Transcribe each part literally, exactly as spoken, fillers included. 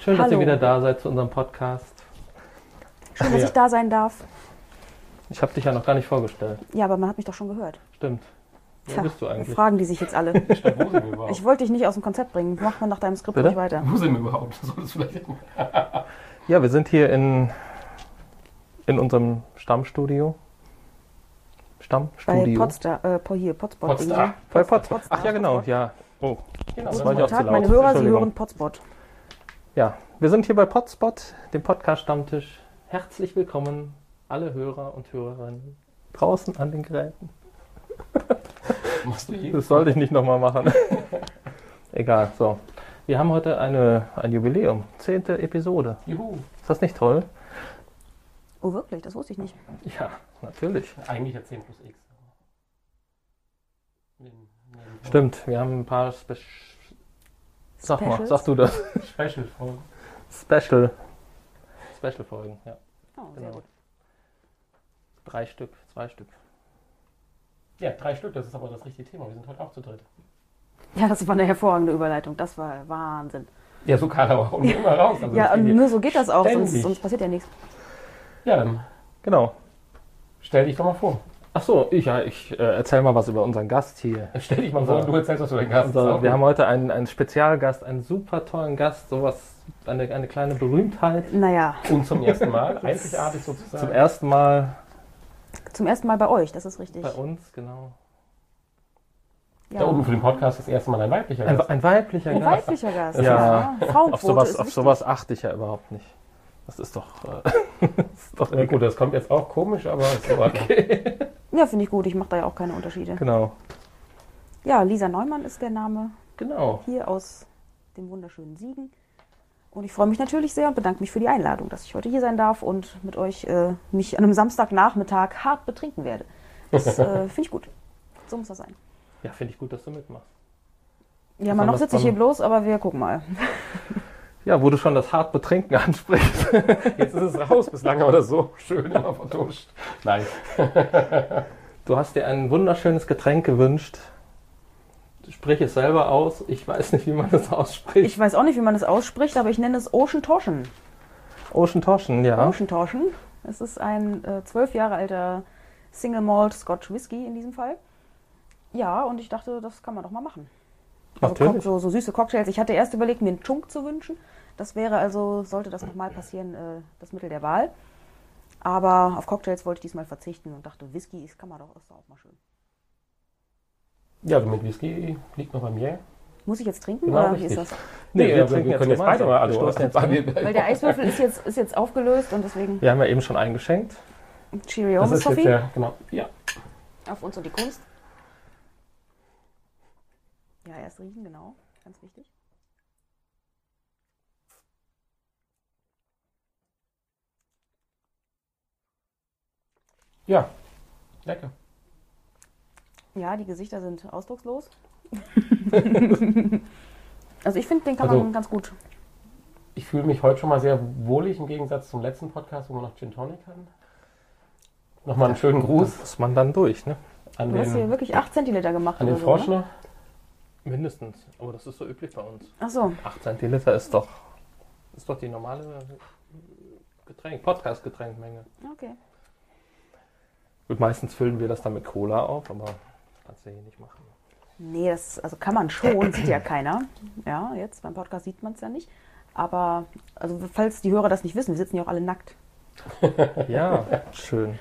Schön, dass Hallo. ihr wieder da seid zu unserem Podcast. Schön, dass Ja. ich da sein darf. Ich habe dich ja noch gar nicht vorgestellt. Ja, aber man hat mich doch schon gehört. Stimmt. Wer Tja, bist du eigentlich? fragen die sich jetzt alle. Statt, wo sind wir überhaupt? Ich wollte dich nicht aus dem Konzept bringen. Mach mal nach deinem Skript Bitte? ruhig weiter. Wo sind wir überhaupt? Solltest du vielleicht Ja, wir sind hier in, in unserem Stammstudio. Bei Stammstudio. Potsdam, äh, po- hier, Potspot. Potsdam. irgendwie. Bei Potsdam. Potsdam. Ach ja, genau. Ja. Oh, Genau, das das war ich war auch zu Tag, laut. meine Hörer, sie Entschuldigung. hören Potspot. Ja, wir sind hier bei Potspot, dem Podcast-Stammtisch. Herzlich willkommen, alle Hörer und Hörerinnen draußen an den Geräten. machst du hier. Das sollte ich nicht nochmal machen. Egal, so. Wir haben heute eine, ein Jubiläum, zehnte Episode. Juhu. Ist das nicht toll? Oh, wirklich? Das wusste ich nicht. Ja, natürlich. Eigentlich ja zehn plus X. Neben, neben Stimmt, wir haben ein paar Spe Sag mal, Specials? sag du das. Special-Folgen. Special. Special-Folgen, ja. Oh, sehr Genau. gut. Drei Stück, zwei Stück. Ja, drei Stück, das ist aber das richtige Thema. Wir sind heute auch zu dritt. Ja, das war eine hervorragende Überleitung. Das war Wahnsinn. Ja, so kann aber auch nicht immer raus. Also Ja, das und geht nur so geht das auch, sonst, ständig. sonst passiert ja nichts. Ja, dann Genau. stell dich doch mal vor. Ach so, ich, ja, ich äh, erzähl mal was über unseren Gast hier. Stell dich mal Unser- vor und du erzählst, was du deinen Gast Also, hast. wir haben heute einen, einen Spezialgast, einen super tollen Gast, sowas, eine, eine kleine Berühmtheit. Naja, Und zum ersten Mal, einzigartig sozusagen. Zum ersten Mal zum ersten Mal bei euch, das ist richtig. bei uns, genau. Ja. Da oben für den Podcast das erste Mal ein weiblicher Ein, Gast. ein weiblicher Ein Gast. weiblicher Gast. Ja. Frauenquote Auf sowas, ist auf wichtig. sowas achte ich ja überhaupt nicht. Das ist doch. Äh, das ist doch Ja, gut, das kommt jetzt auch komisch, aber ist in Ordnung. Ja, finde ich gut. Ich mache da ja auch keine Unterschiede. Genau. Ja, Lisa Neumann ist der Name Genau. hier aus dem wunderschönen Siegen. Und ich freue mich natürlich sehr und bedanke mich für die Einladung, dass ich heute hier sein darf und mit euch äh, mich an einem Samstagnachmittag hart betrinken werde. Das äh, finde ich gut. So muss das sein. Ja, finde ich gut, dass du mitmachst. Ja, mal noch Besonders sitze ich hier beim- bloß, aber wir gucken mal. Ja, wo du schon das hart Betrinken ansprichst. Jetzt ist es raus. Bislang haben wir das so schön immer vertuscht. Nein. Du hast dir ein wunderschönes Getränk gewünscht. Sprich es selber aus. Ich weiß nicht, wie man das ausspricht. Ich weiß auch nicht, wie man das ausspricht, aber ich nenne es Ocean Toshen. Ocean Toshen, ja. Ocean Toshen. Es ist ein äh, zwölf Jahre alter Single Malt Scotch Whisky in diesem Fall. Ja, und ich dachte, das kann man doch mal machen. Also Natürlich. Cock- so, so süße Cocktails. Ich hatte erst überlegt, mir einen Chunk zu wünschen. Das wäre also, sollte das nochmal passieren, äh, das Mittel der Wahl. Aber auf Cocktails wollte ich diesmal verzichten und dachte, Whisky ist, kann man doch, ist doch auch mal schön. Ja, also mit Whisky liegt noch bei mir. Muss ich jetzt trinken Genau, oder wie richtig. ist das? Nee, wir aber trinken jetzt können jetzt gemeinsam. beide mal. Wir Also, stoßen jetzt weil an. wir- Weil der Eiswürfel ist jetzt, ist jetzt aufgelöst und deswegen Wir haben ja eben schon eingeschenkt. Cheerio, das Miss ist jetzt Sophie. ja, genau. Ja. Auf uns und die Kunst. Ja, erst riechen, genau. Ganz wichtig. Ja. Lecker. Ja, die Gesichter sind ausdruckslos. Also ich finde, den kann Also- man ganz gut. Ich fühle mich heute schon mal sehr wohlig im Gegensatz zum letzten Podcast, wo wir noch Gin Tonic hatten. Nochmal einen schönen Gruß Das ist man dann durch, ne? an Du hast hier den, wirklich acht Zentiliter gemacht. an den oder so, ne? Forschner. Mindestens. Aber das ist so üblich bei uns. Ach so. acht Zentiliter ist doch, ist doch die normale Getränk, Podcast-Getränkmenge. Okay. Gut, meistens füllen wir das dann mit Cola auf, aber das kannst du hier nicht machen. Nee, das also kann man schon, sieht ja keiner. Ja, jetzt beim Podcast sieht man es ja nicht. Aber also falls die Hörer das nicht wissen, wir sitzen ja auch alle nackt. Ja, schön.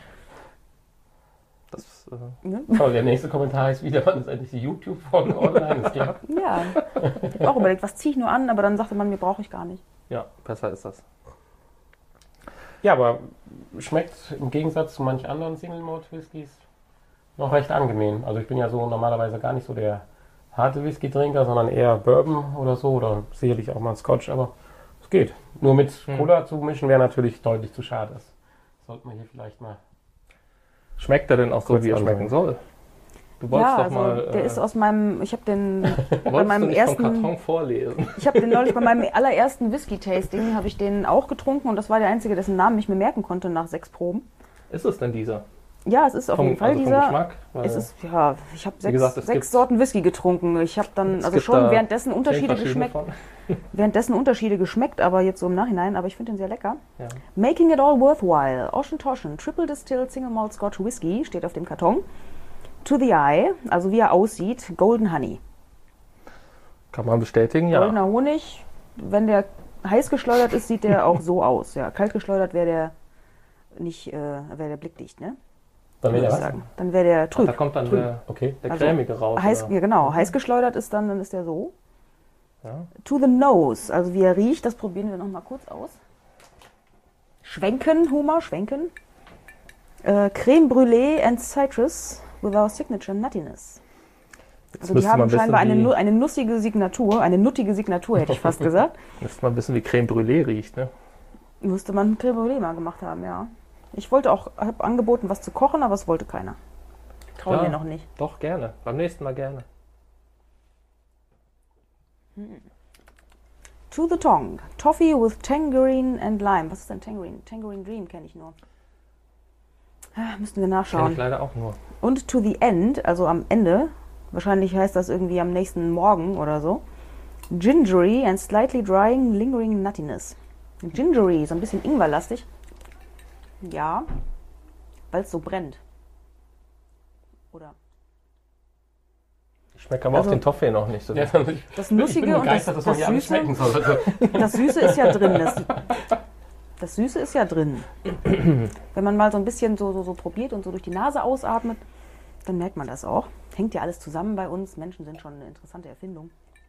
Das, äh, Ne? So, der nächste Kommentar ist wieder, wann ist endlich die YouTube-Folge online? Ist klar. Ja. Ich habe auch überlegt, was ziehe ich nur an, aber dann sagte man, mir brauche ich gar nicht. ja, besser ist das. Ja, aber schmeckt im Gegensatz zu manch anderen Single Malt Whiskys noch recht angenehm. Also ich bin ja so normalerweise gar nicht so der harte Whisky-Trinker, sondern eher Bourbon oder so oder sicherlich auch mal ein Scotch, aber es geht. Nur mit Hm. Cola zu mischen wäre natürlich deutlich zu schade. Das sollte man hier vielleicht mal... Schmeckt er denn auch so, Kurz wie er ansagen. schmecken soll? Du wolltest Ja, doch also mal. der äh, ist aus meinem, ich habe den bei wolltest meinem du nicht vom ersten, Karton vorlesen? ich habe den neulich bei meinem allerersten Whisky-Tasting, habe ich den auch getrunken und das war der einzige, dessen Namen ich mir merken konnte nach sechs Proben. Ist es denn dieser? Ja, es ist auf Vom, jeden Fall also vom dieser. Geschmack, weil Es ist, ja, ich habe sechs, gesagt, es sechs gibt- Sorten Whisky getrunken. Ich habe dann es also gibt schon da währenddessen zehn Unterschiede verschiedene geschmeckt. von. Währenddessen Unterschiede geschmeckt, aber jetzt so im Nachhinein. Aber ich finde den sehr lecker. Ja. Making it all worthwhile. Oshentoshen Triple Distilled Single Malt Scotch Whisky steht auf dem Karton. To the eye, also wie er aussieht, Golden Honey. Kann man bestätigen, ja. Goldener Honig. Wenn der heiß geschleudert ist, sieht der auch so aus. Ja, kalt geschleudert wäre der nicht, äh, wäre der blickdicht, ne? Dann Würde wäre ich der sagen. Dann wäre der Ach, trüb. da kommt dann trüb. der, Okay. der Also cremige raus. Heiß, oder? ja, genau. Heiß geschleudert ist dann, dann ist der so. Ja. To the nose, also wie er riecht, das probieren wir noch mal kurz aus. Schwenken, Humor, schwenken. Äh, Creme Brûlée and Citrus with our signature nuttiness. Jetzt Also die müsste man haben wissen, scheinbar eine, wie, nu- eine nussige Signatur, eine nuttige Signatur, hätte ich fast gesagt. müsste man wissen, wie Creme Brûlée riecht, ne? Müsste man Creme Brûlée mal gemacht haben, ja. Ich wollte auch, habe angeboten, was zu kochen, aber es wollte keiner. Trauen Ja. wir noch nicht. Doch, gerne. Beim nächsten Mal gerne. To the tongue. Toffee with tangerine and lime. Was ist denn Tangerine? Tangerine Dream kenne ich nur. Ah, müssten wir Kenn nachschauen. ich leider auch nur. Und to the end, also am Ende, wahrscheinlich heißt das irgendwie am nächsten Morgen oder so. Gingery and slightly drying, lingering nuttiness. Gingery, so ein bisschen ingwerlastig. Ja, weil es so brennt. Oder? Ich schmecke aber Also- auch den Toffee noch nicht so. Ja, gut. ich, Das ich Nussige bin und das, begeistert, dass man das hier alles Süße. schmecken soll. Also, Das Süße ist ja drin. Das, das Süße ist ja drin. Wenn man mal so ein bisschen so, so, so probiert und so durch die Nase ausatmet, dann merkt man das auch. Hängt ja alles zusammen bei uns. Menschen sind schon eine interessante Erfindung.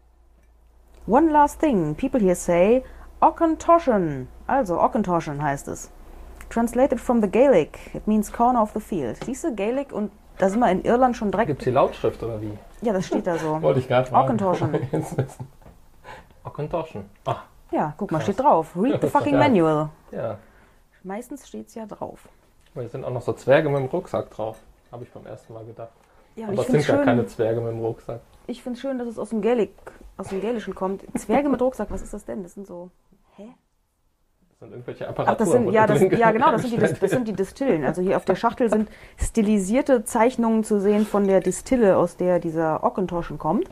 One last thing. People here say Ockentoshen. Also Ockentoshen heißt es. Translated from the Gaelic. It means corner of the field. Siehst du, Gaelic, und da sind wir in Irland schon direkt. Gibt es hier Lautschrift oder wie? Ja, das steht da so. wollte ich gerade fragen. Ockentoshen. Jetzt wissen. Ockentoshen. Ach, Ja, guck mal, steht drauf. Read the fucking Ja. manual. ja. Meistens steht es ja drauf. Hier sind auch noch so Zwerge mit dem Rucksack drauf. Habe ich beim ersten Mal gedacht. Ja, und Aber ich es finde sind gar schön, keine Zwerge mit dem Rucksack. ich find's schön, dass es aus dem Gaelic, aus dem Gälischen kommt. Zwerge mit Rucksack, was ist das denn? Das sind so. Hä? Das sind irgendwelche Ach, Apparaturen. das sind, wo ja, da das, drin ja, genau, das sind, die, gestellt das sind die Distillen. Also hier auf der Schachtel sind stilisierte Zeichnungen zu sehen von der Distille, aus der dieser Ockentoshen kommt.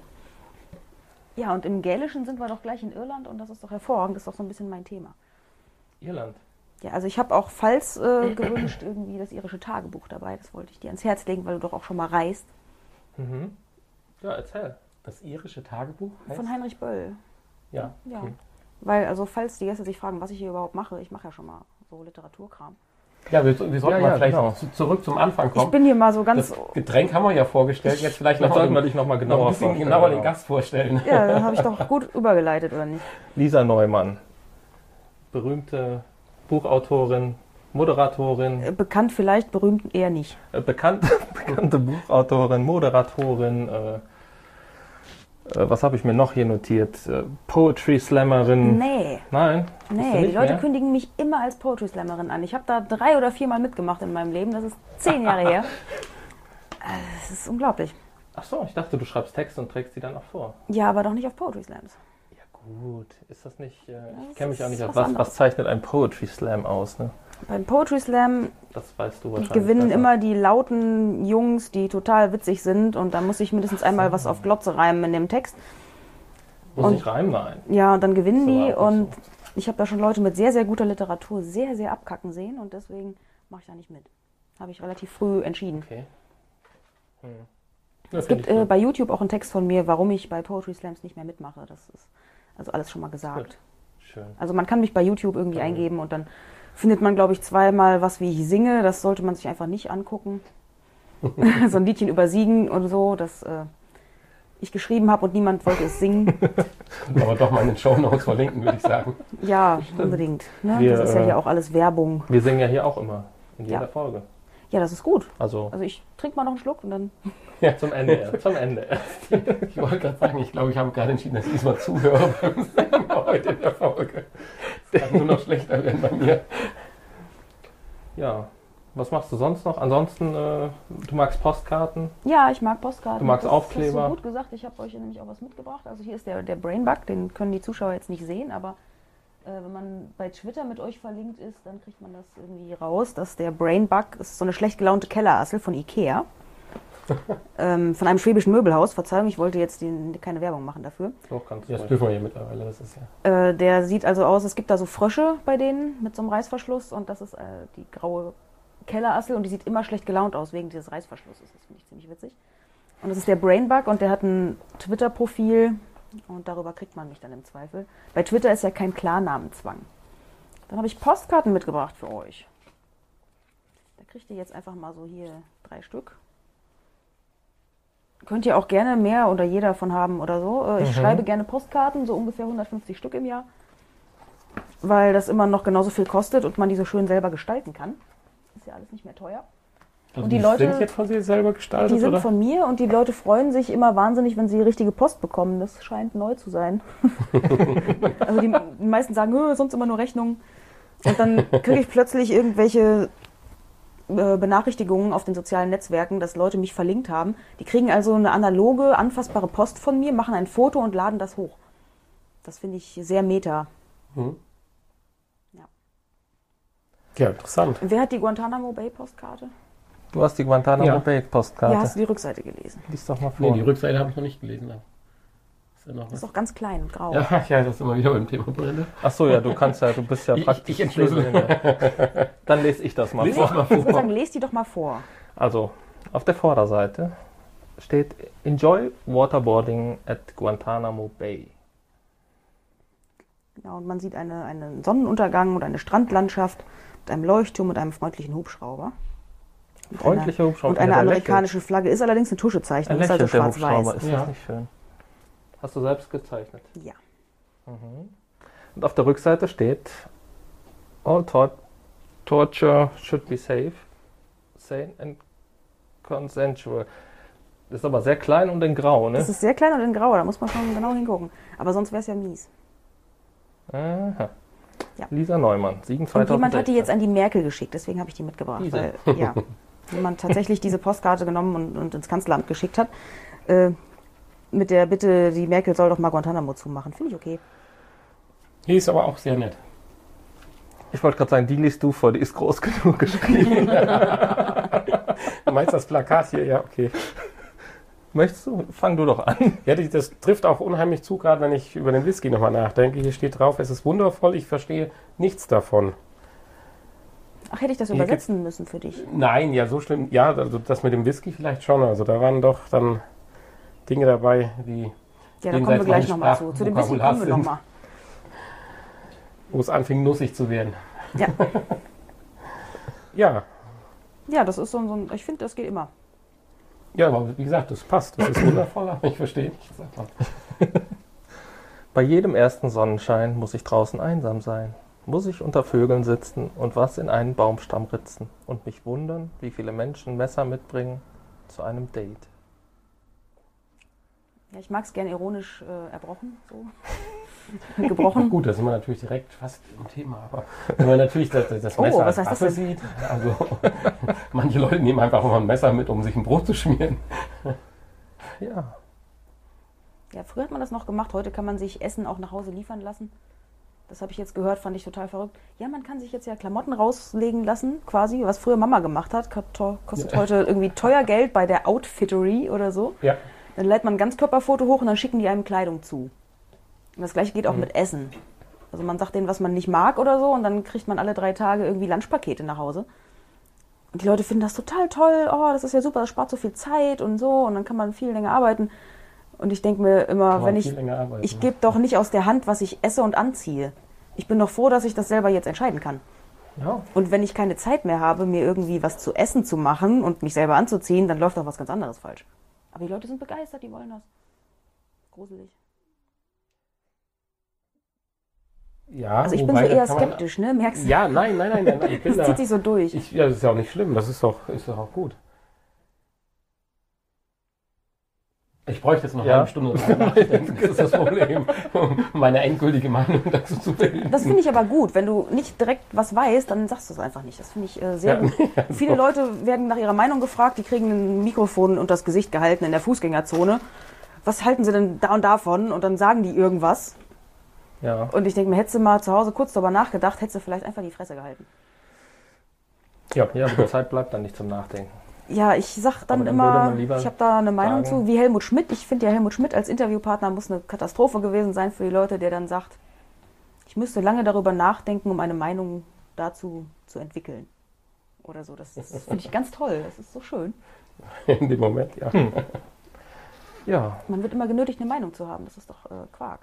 Ja, und im Gälischen sind wir doch gleich in Irland und das ist doch hervorragend, das ist doch so ein bisschen mein Thema. Irland. Ja, also ich habe auch falls äh, gewünscht, irgendwie das irische Tagebuch dabei. Das wollte ich dir ans Herz legen, weil du doch auch schon mal reist. Mhm. Ja, erzähl. Das irische Tagebuch heißt? Von Heinrich Böll. Ja. Ja. Okay. Weil, also falls die Gäste sich fragen, was ich hier überhaupt mache, ich mache ja schon mal so Literaturkram. Ja, wir, wir sollten Ja, mal ja, vielleicht genau. zu, zurück zum Anfang Ich kommen. bin hier mal so ganz... Das Getränk haben wir ja vorgestellt, jetzt vielleicht noch, Vielleicht sollten wir dich nochmal noch ein genauer bisschen vorstellen, genauer den genau. Gast vorstellen. Ja, da habe ich doch gut übergeleitet, oder nicht? Lisa Neumann. Berühmte Buchautorin, Moderatorin, Äh, Bekannt vielleicht, berühmt eher nicht. äh, bekannt, bekannte Buchautorin, Moderatorin, äh, äh, was habe ich mir noch hier notiert? Äh, Poetry Slammerin. Nee, Nein? Bist du nee, die nicht Leute mehr? kündigen mich immer als Poetry Slammerin an. Ich habe da drei oder viermal mitgemacht in meinem Leben, das ist zehn Jahre her. Äh, Das ist unglaublich. Ach so, ich dachte, du schreibst Texte und trägst die dann auch vor. Ja, aber doch nicht auf Poetry Slams. Ja gut, ist das nicht... Äh, ich das kenne mich auch nicht ist aus. was Was, anderes. was zeichnet ein Poetry Slam aus? Ne? Beim Poetry Slam Das weißt du wahrscheinlich. gewinnen besser. immer die lauten Jungs, die total witzig sind, und da muss ich mindestens einmal was auf Glotze reimen in dem Text. Muss und- ich reimen? Nein. Ja, und dann gewinnen So die, war auch und so. ich habe da schon Leute mit sehr, sehr guter Literatur sehr, sehr abkacken sehen, und deswegen mache ich da nicht mit. Habe ich relativ früh entschieden. Okay. Hm. Ja, Es find gibt ich äh, gut. bei YouTube auch einen Text von mir, warum ich bei Poetry Slams nicht mehr mitmache. Das ist also alles schon mal gesagt. Gut. Schön. Also man kann mich bei YouTube irgendwie Mhm. eingeben, und dann findet man, glaube ich, zweimal was, wie ich singe. Das sollte man sich einfach nicht angucken. So ein Liedchen über Siegen und so, das äh, ich geschrieben habe und niemand wollte es singen. Aber doch mal in den Shownotes verlinken, würde ich sagen. Ja, unbedingt. Ne? Wir, Das ist ja äh, hier auch alles Werbung. Wir singen ja hier auch immer. In jeder Ja. Folge. Ja, das ist gut. Also Also ich trinke mal noch einen Schluck und dann... zum Ende erst. Zum Ende erst. Ich wollte gerade sagen, ich glaube, ich habe gerade entschieden, dass ich diesmal zuhöre beim Singen heute in der Folge. Es kann nur noch schlechter werden bei mir. Ja. Was machst du sonst noch? Ansonsten, äh, du magst Postkarten. Ja, ich mag Postkarten. Du magst das, Aufkleber. Das hast du gut gesagt. Ich habe euch nämlich auch was mitgebracht. Also hier ist der, der Brainbug, den können die Zuschauer jetzt nicht sehen, aber Äh, wenn man bei Twitter mit euch verlinkt ist, dann kriegt man das irgendwie raus, dass der Brainbug, das ist so eine schlecht gelaunte Kellerassel von Ikea, ähm, von einem schwäbischen Möbelhaus. Verzeihung, ich wollte jetzt die, keine Werbung machen dafür. So kannst du Das ruhig. dürfen wir hier mittlerweile, das ist ja. Äh, der sieht also aus, es gibt da so Frösche bei denen mit so einem Reißverschluss und das ist äh, die graue Kellerassel und die sieht immer schlecht gelaunt aus wegen dieses Reißverschlusses. Das finde ich ziemlich witzig. Und das ist der Brainbug und der hat ein Twitter-Profil und darüber kriegt man mich dann im Zweifel. Bei Twitter ist ja kein Klarnamenzwang. Dann habe ich Postkarten mitgebracht für euch. Da kriegt ihr jetzt einfach mal so hier drei Stück. Könnt ihr auch gerne mehr oder jeder davon haben oder so. Ich mhm. schreibe gerne Postkarten, so ungefähr hundertfünfzig Stück im Jahr. Weil das immer noch genauso viel kostet und man die so schön selber gestalten kann. Ist ja alles nicht mehr teuer. Also und die, die Leute sind jetzt von dir selber gestaltet, Die sind oder? von mir und die Leute freuen sich immer wahnsinnig, wenn sie die richtige Post bekommen. Das scheint neu zu sein. Also die, die meisten sagen, sonst immer nur Rechnungen. Und dann kriege ich plötzlich irgendwelche äh, Benachrichtigungen auf den sozialen Netzwerken, dass Leute mich verlinkt haben. Die kriegen also eine analoge, anfassbare Post von mir, machen ein Foto und laden das hoch. Das finde ich sehr meta. Hm. Ja. Ja, interessant. Wer hat die Guantanamo Bay Postkarte? Du hast die Guantanamo Ja. Bay Postkarte. Ja, hast du die Rückseite gelesen? Lies doch mal vor. Nee, die Rückseite habe ich noch nicht gelesen. Da ist ja noch Das ist was. auch ganz klein und grau. Ja, ja, das ist immer wieder beim Thema Brille. Ach so, ja, du kannst ja, du bist ja Ich- praktisch. ich entschlüssele. Dann lese ich das mal Lies vor. das mal Ich würde vor. sagen, lest die doch mal vor. Also, auf der Vorderseite steht Enjoy Waterboarding at Guantanamo Bay. Genau, und man sieht eine, einen Sonnenuntergang und eine Strandlandschaft mit einem Leuchtturm und einem freundlichen Hubschrauber. Und Freundlicher Hubschrauber. Und eine der amerikanische Flagge ist allerdings ein Tuschezeichnung, lächelt. ist also Er lächelt, der Hubschrauber. schwarz-weiß. Ist Ja. das nicht schön? Hast du selbst gezeichnet. Ja. Und auf der Rückseite steht All tor torture should be safe, sane and consensual. Das ist aber sehr klein und in grau, ne? Das ist sehr klein und in grau, da muss man schon genau hingucken. Aber sonst wäre es ja mies. Aha. Ja. Lisa Neumann, Siegen Und zweitausendsechzehn. jemand hat die jetzt an die Merkel geschickt, deswegen habe ich die mitgebracht. Diese. Weil, ja, jemand tatsächlich diese Postkarte genommen und, und ins Kanzleramt geschickt hat. Äh, mit der Bitte, die Merkel soll doch mal Guantanamo zumachen. Finde ich okay. Die ist aber auch sehr nett. Ich wollte gerade sagen, die liest du vor, die ist groß genug geschrieben. Du meinst das Plakat hier? Ja, okay. Möchtest du? Fang du doch an. Ja, die- das trifft auch unheimlich zu, gerade wenn ich über den Whisky nochmal nachdenke. Hier steht drauf, es ist wundervoll, ich verstehe nichts davon. Ach, hätte ich das Hier übersetzen müssen für dich? Nein, ja, so schlimm. Ja, also das mit dem Whisky vielleicht schon. Also da waren doch dann Dinge dabei, wie Ja, da kommen wir Jenseits gleich meines nochmal zu. Zu dem Whisky Sprachvokabulars kommen wir sind. nochmal. wo es anfing, nussig zu werden. Ja. Ja, ja, das ist so ein, so ein ich finde, das geht immer. ja, aber wie gesagt, das passt. Das ist wundervoll, aber ich verstehe nichts davon. Bei jedem ersten Sonnenschein muss ich draußen einsam sein. Muss ich unter Vögeln sitzen und was in einen Baumstamm ritzen und mich wundern, wie viele Menschen Messer mitbringen zu einem Date. Ja, ich mag es gerne ironisch äh, erbrochen, so. Gebrochen. Gut, da sind wir natürlich direkt fast im Thema, aber wenn man natürlich das, das Oh, Messer was als heißt das Waffe denn? sieht, also manche Leute nehmen einfach mal ein Messer mit, um sich ein Brot zu schmieren. Ja, Ja, früher hat man das noch gemacht, heute kann man sich Essen auch nach Hause liefern lassen. Das habe ich jetzt gehört, fand ich total verrückt. Ja, man kann sich jetzt ja Klamotten rauslegen lassen, quasi, was früher Mama gemacht hat. Kostet heute irgendwie teuer Geld bei der Outfittery oder so. Ja, Dann lädt man ein Ganzkörperfoto hoch und dann schicken die einem Kleidung zu. Und das gleiche geht auch mit Essen. Also man sagt denen, was man nicht mag oder so und dann kriegt man alle drei Tage irgendwie Lunchpakete nach Hause. Und die Leute finden das total toll. Oh, das ist ja super, das spart so viel Zeit und so und dann kann man viel länger arbeiten. Und ich denke mir immer, kann man wenn ich, viel länger arbeiten. ich gebe doch nicht aus der Hand, was ich esse und anziehe. Ich bin doch froh, dass ich das selber jetzt entscheiden kann. ja. Und wenn ich keine Zeit mehr habe, mir irgendwie was zu essen zu machen und mich selber anzuziehen, dann läuft doch was ganz anderes falsch. Aber die Leute sind begeistert, die wollen das. Gruselig. Ja, Also ich bin wobei, so da eher kann man- skeptisch, ne? Merkst du? Ja, nein, nein, nein, nein. Ich bin Das da, zieht sich so durch. ich, ja, das ist ja auch nicht schlimm. Das ist doch, ist doch auch gut. Ich bräuchte jetzt noch Ja. eine halbe Stunde drüber nachdenken. Das ist das Problem, um meine endgültige Meinung dazu zu bilden. Das finde ich aber gut. Wenn du nicht direkt was weißt, dann sagst du es einfach nicht. Das finde ich äh, sehr Ja. gut. Viele Leute werden nach ihrer Meinung gefragt, die kriegen ein Mikrofon unter das Gesicht gehalten in der Fußgängerzone. Was halten sie denn da und davon? Und dann sagen die irgendwas. Ja. Und ich denke mir, hättest du mal zu Hause kurz darüber nachgedacht, hättest du vielleicht einfach die Fresse gehalten. Ja, ja, aber die Zeit bleibt dann nicht zum Nachdenken. Ja, ich sag dann, Aber dann würde immer, man lieber ich habe da eine Meinung sagen- zu, wie Helmut Schmidt. Ich finde ja, Helmut Schmidt als Interviewpartner muss eine Katastrophe gewesen sein für die Leute, der dann sagt, ich müsste lange darüber nachdenken, um eine Meinung dazu zu entwickeln. Oder so. Das, das finde ich ganz toll. Das ist so schön. In dem Moment, ja. Hm. Ja, Man wird immer genötigt, eine Meinung zu haben. Das ist doch äh, Quark.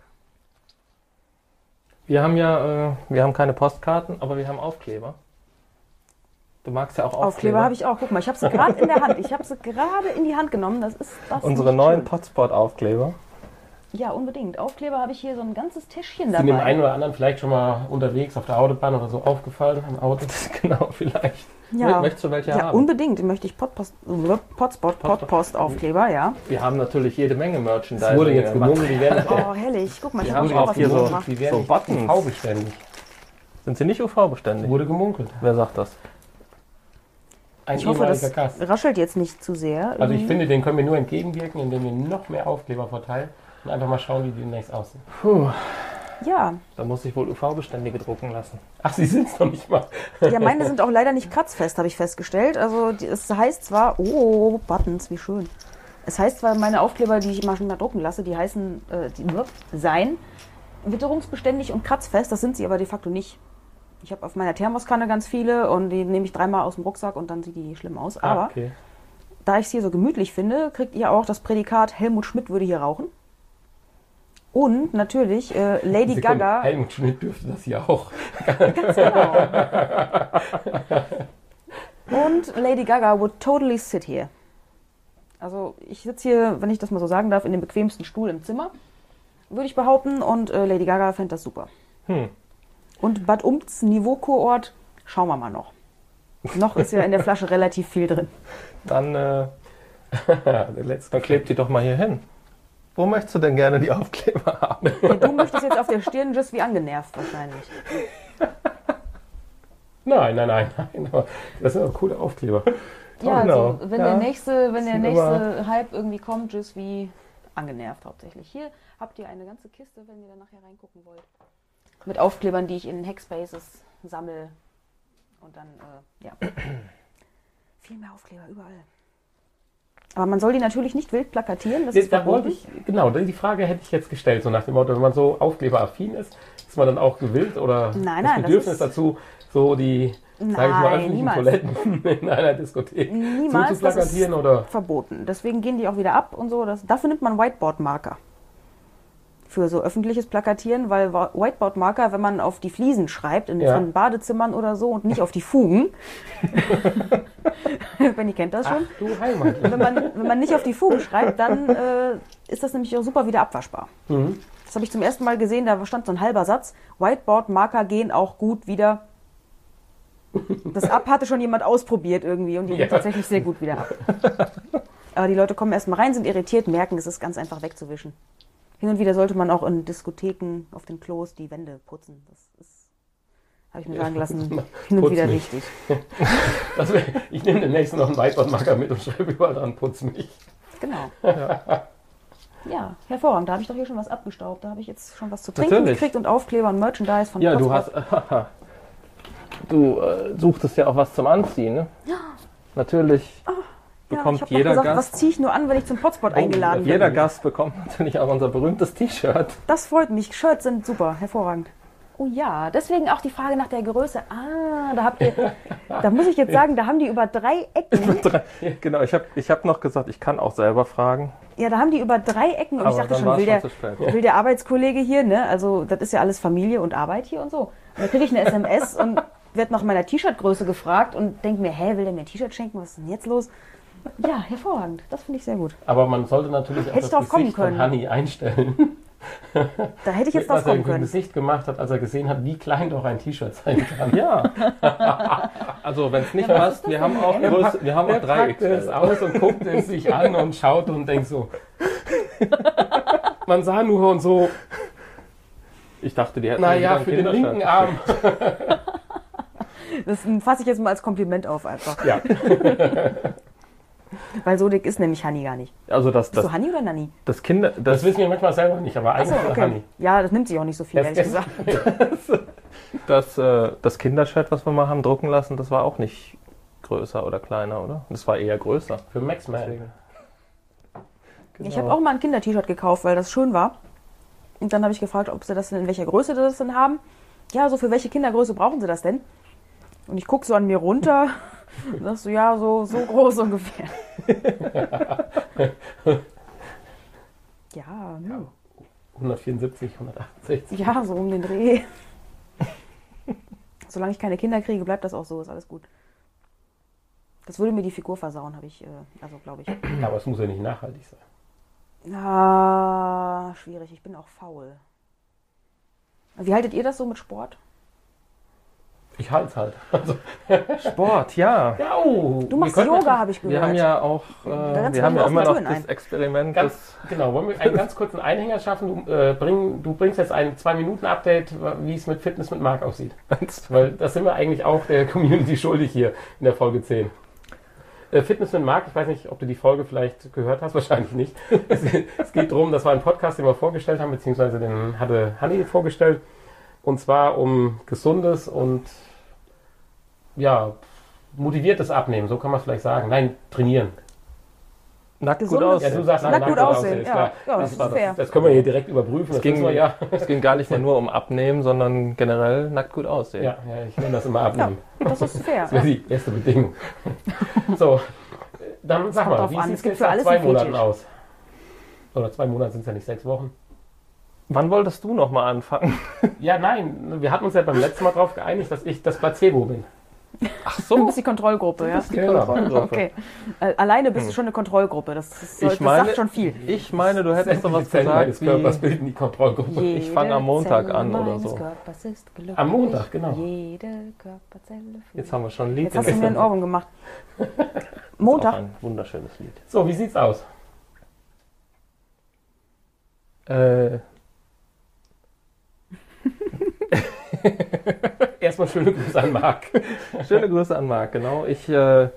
wir haben ja, äh, wir haben keine Postkarten, aber wir haben Aufkleber. Du magst ja auch Aufkleber. Aufkleber habe ich auch. Guck mal, ich habe sie gerade in der Hand. Ich habe sie gerade in die Hand genommen. Das ist das. Unsere nicht neuen schön. Potspot-Aufkleber. Ja, unbedingt. Aufkleber habe ich hier so ein ganzes Täschchen Sind dem dabei. einen oder anderen vielleicht schon mal unterwegs auf der Autobahn oder so aufgefallen am Auto? Genau, vielleicht. Ja. Möchtest du welche Ja, haben? unbedingt. Möchte ich Potpost, Potspot, Potpost-Aufkleber, ja. Wir haben natürlich jede Menge Merchandise. Es wurde jetzt gemunkelt, die werden Oh, herrlich. Guck mal, ich Wir habe haben auch auch was hier so- mitgebracht. die werden So nicht Buttons. U V-beständig. Sind sie nicht U V-beständig? Wurde gemunkelt. Wer sagt das? Ein Ich hoffe, ehemaliger das Gast. raschelt jetzt nicht zu sehr. Also ich Ähm, finde, den können wir nur entgegenwirken, indem wir noch mehr Aufkleber verteilen und einfach mal schauen, wie die demnächst aussehen. Puh, Ja. da muss ich wohl U V-beständige drucken lassen. Ach, sie sind es noch nicht mal. Ja, meine sind auch leider nicht kratzfest, habe ich festgestellt. Also die- es heißt zwar, oh, Buttons, wie schön. Es heißt zwar, meine Aufkleber, die ich immer schon mal drucken lasse, die heißen, äh, die seien witterungsbeständig und kratzfest. Das sind sie aber de facto nicht. Ich habe auf meiner Thermoskanne ganz viele und die nehme ich dreimal aus dem Rucksack und dann sieht die schlimm aus. Aber Ah, okay. da ich es hier so gemütlich finde, kriegt ihr auch das Prädikat Helmut Schmidt würde hier rauchen. Und natürlich äh, Lady Sekunde, Gaga. Helmut Schmidt dürfte das hier auch. Ganz genau. Und Lady Gaga would totally sit here. Also ich sitze hier, wenn ich das mal so sagen darf, in dem bequemsten Stuhl im Zimmer, würde ich behaupten. Und äh, Lady Gaga fände das super. Hm. Und Bad Umts Niveaukurort, schauen wir mal noch. Noch ist ja in der Flasche relativ viel drin. Dann, äh, Der letzte dann klebt die doch mal hier hin. Wo möchtest du denn gerne die Aufkleber haben? Ja, du möchtest jetzt auf der Stirn just wie angenervt wahrscheinlich. Nein, nein, nein, nein. Aber das sind auch coole Aufkleber. Ja, genau. also wenn Ja. der nächste, wenn der Sind nächste Hype irgendwie kommt, just wie angenervt hauptsächlich. Hier habt ihr eine ganze Kiste, wenn ihr da nachher reingucken wollt. Mit Aufklebern, die ich in Hackspaces sammle. Und dann, äh, ja. Viel mehr Aufkleber überall. Aber man soll die natürlich nicht wild plakatieren, das ist Da wollte verboten. ich, genau, die Frage hätte ich jetzt gestellt, so nach dem Motto, wenn man so aufkleberaffin ist, ist man dann auch gewillt oder Nein, das nein, das Bedürfnis ist- dazu, so die, sag ich mal, Nein, öffentlichen niemals. Toiletten in einer Diskothek Niemals, das zuzuplakatieren ist oder? verboten. Deswegen gehen die auch wieder ab und so. Das, dafür nimmt man Whiteboard-Marker. Für so öffentliches Plakatieren, weil Wa- Whiteboard-Marker, wenn man auf die Fliesen schreibt, in Ja. von Badezimmern oder so und nicht auf die Fugen, Benni kennt das schon, Ach, du Heimat. wenn man, wenn man nicht auf die Fugen schreibt, dann äh, ist das nämlich auch super wieder abwaschbar. Mhm. Das habe ich zum ersten Mal gesehen, da stand so ein halber Satz, Whiteboard-Marker gehen auch gut wieder. Das ab hatte schon jemand ausprobiert irgendwie und die Ja. gehen tatsächlich sehr gut wieder ab. Aber die Leute kommen erstmal rein, sind irritiert, merken, es ist ganz einfach wegzuwischen. Hin und wieder sollte man auch in Diskotheken auf den Klos die Wände putzen. Das ist, habe ich mir sagen lassen, hin und Putz wieder mich. wichtig. Das wär, ich nehme demnächst noch einen Whiteboard-Marker mit und schreibe überall dran, putz mich. Genau. Ja, hervorragend. Da habe ich doch hier schon was abgestaubt. Da habe ich jetzt schon was zu trinken Natürlich. gekriegt und Aufkleber und Merchandise von Ja, du Potspot. hast. Du äh, suchtest ja auch was zum Anziehen, ne? Natürlich Ja, bekommt ich habe jeder gesagt, Gast. was ziehe ich nur an, wenn ich zum Potspot eingeladen bin. Jeder Gast bekommt natürlich auch unser berühmtes T-Shirt. Das freut mich. Shirts sind super, hervorragend. Oh ja, deswegen auch die Frage nach der Größe. Ah, da habt ihr, da muss ich jetzt sagen, da haben die über drei Ecken. Genau, ich habe ich hab noch gesagt, ich kann auch selber fragen. Ja, da haben die über drei Ecken und Aber ich dachte dann schon, war's will schon der, zu spät. will der Arbeitskollege hier, ne? Also das ist ja alles Familie und Arbeit hier und so. Und da kriege ich eine S M S und werde nach meiner T-Shirt-Größe gefragt und denke mir, hä, will der mir ein T-Shirt schenken? Was ist denn jetzt los? Ja, hervorragend. Das finde ich sehr gut. Aber man sollte natürlich auch Hätte ich das drauf kommen Gesicht von können. Hanni einstellen. Da hätte ich jetzt drauf Was er kommen im können. Gesicht gemacht hat, als er gesehen hat, wie klein doch ein T-Shirt sein kann. Ja. Also wenn es nicht Ja, was passt, ist das wir denn haben für auch eine Größe, wir haben Der auch drei packt es X L. aus und guckt es sich an und schaut und denkt so. Man sah nur und so, Ich dachte, die hätten naja, wieder ein für den Kindershirt. linken Arm. Das fasse ich jetzt mal als Kompliment auf einfach. Ja. Weil so dick ist nämlich Honey gar nicht. Also das, Bist das, du Honey oder Nanny? das Kinder... Das Das, wissen wir manchmal selber nicht, aber eigentlich Achso, ist okay. Honey. Ja, das nimmt sich auch nicht so viel, Das- ehrlich das- gesagt. das, äh, das Kindershirt, was wir mal haben drucken lassen, das war auch nicht größer oder kleiner, oder? Das war eher größer. Für Max Man. Deswegen. Ich habe auch mal ein Kinder-T-Shirt gekauft, weil das schön war. Und dann habe ich gefragt, ob sie das denn, in welcher Größe sie das denn haben. Ja, so für welche Kindergröße brauchen sie das denn? Und ich gucke so an mir runter und sagst so, ja, so, so groß ungefähr. ja, hm. hundertvierundsiebzig, hundertachtundsechzig. Ja, so um den Dreh. Solange ich keine Kinder kriege, bleibt das auch so, ist alles gut. Das würde mir die Figur versauen, habe ich, äh, also glaube ich. Ja, aber es muss ja nicht nachhaltig sein. Ah, schwierig, ich bin auch faul. Wie haltet ihr das so mit Sport? Ich halte es halt. Also, Sport, ja. ja, oh, Du machst wir könnten- Yoga, habe ich gehört. Wir haben ja auch, äh, rennst wir du haben ja auf immer noch Naturen das ein. Experiment, Ganz, das genau, wollen wir einen ganz kurzen Einhänger schaffen? Du, äh, bring, du bringst jetzt ein zwei Minuten Update, wie es mit Fitness mit Marc aussieht. Weil das sind wir eigentlich auch der Community schuldig hier in der Folge zehn. Äh, Fitness mit Marc, ich weiß nicht, ob du die Folge vielleicht gehört hast, wahrscheinlich nicht. Es, es geht darum, das war ein Podcast, den wir vorgestellt haben, beziehungsweise den hatte Hanni vorgestellt. Und zwar um gesundes und ja, motiviertes Abnehmen, so kann man es vielleicht sagen. Nein, trainieren. nackt gut Gesundes- aussehen. Ja, du sagst Nackt gut aussehen, ja. klar. Ja, das das, ist fair. das können wir hier direkt überprüfen. Das ging- wissen wir ja. Es ging gar nicht mehr nur um Abnehmen, sondern generell nackt gut aussehen. Ja, ja, ich nenne das immer abnehmen. Das ist fair. Das wäre die erste Bedingung. So, dann sag kommt mal, drauf wie an, sieht es es gibt jetzt für nach alles zwei einen Monaten Fetisch. aus? Oder zwei Monate sind es ja nicht, sechs Wochen. Wann wolltest du noch mal anfangen? Ja, nein, wir hatten uns ja beim letzten Mal darauf geeinigt, dass ich das Placebo bin. Ach Du so, bist die Kontrollgruppe, ja? die Genau. Kontrollgruppe. Okay. Äh, alleine bist du schon eine Kontrollgruppe. Das, das, soll, Ich das meine, sagt schon viel. ich meine, du hättest doch was Die Zellen meines gesagt Körpers wie... bilden die Kontrollgruppe. Ich fange am Montag Jede an Zelle oder meines so. Körpers ist glücklich. Am Montag, genau. Jede Körperzelle fühlt. Jetzt haben wir schon ein Lied. Jetzt hast du mir ein Ohrwurm gemacht. Montag. Auch ein wunderschönes Lied. So, wie sieht's aus? Äh, Erstmal schöne Grüße an Marc. schöne Grüße an Marc, genau. Ich, äh,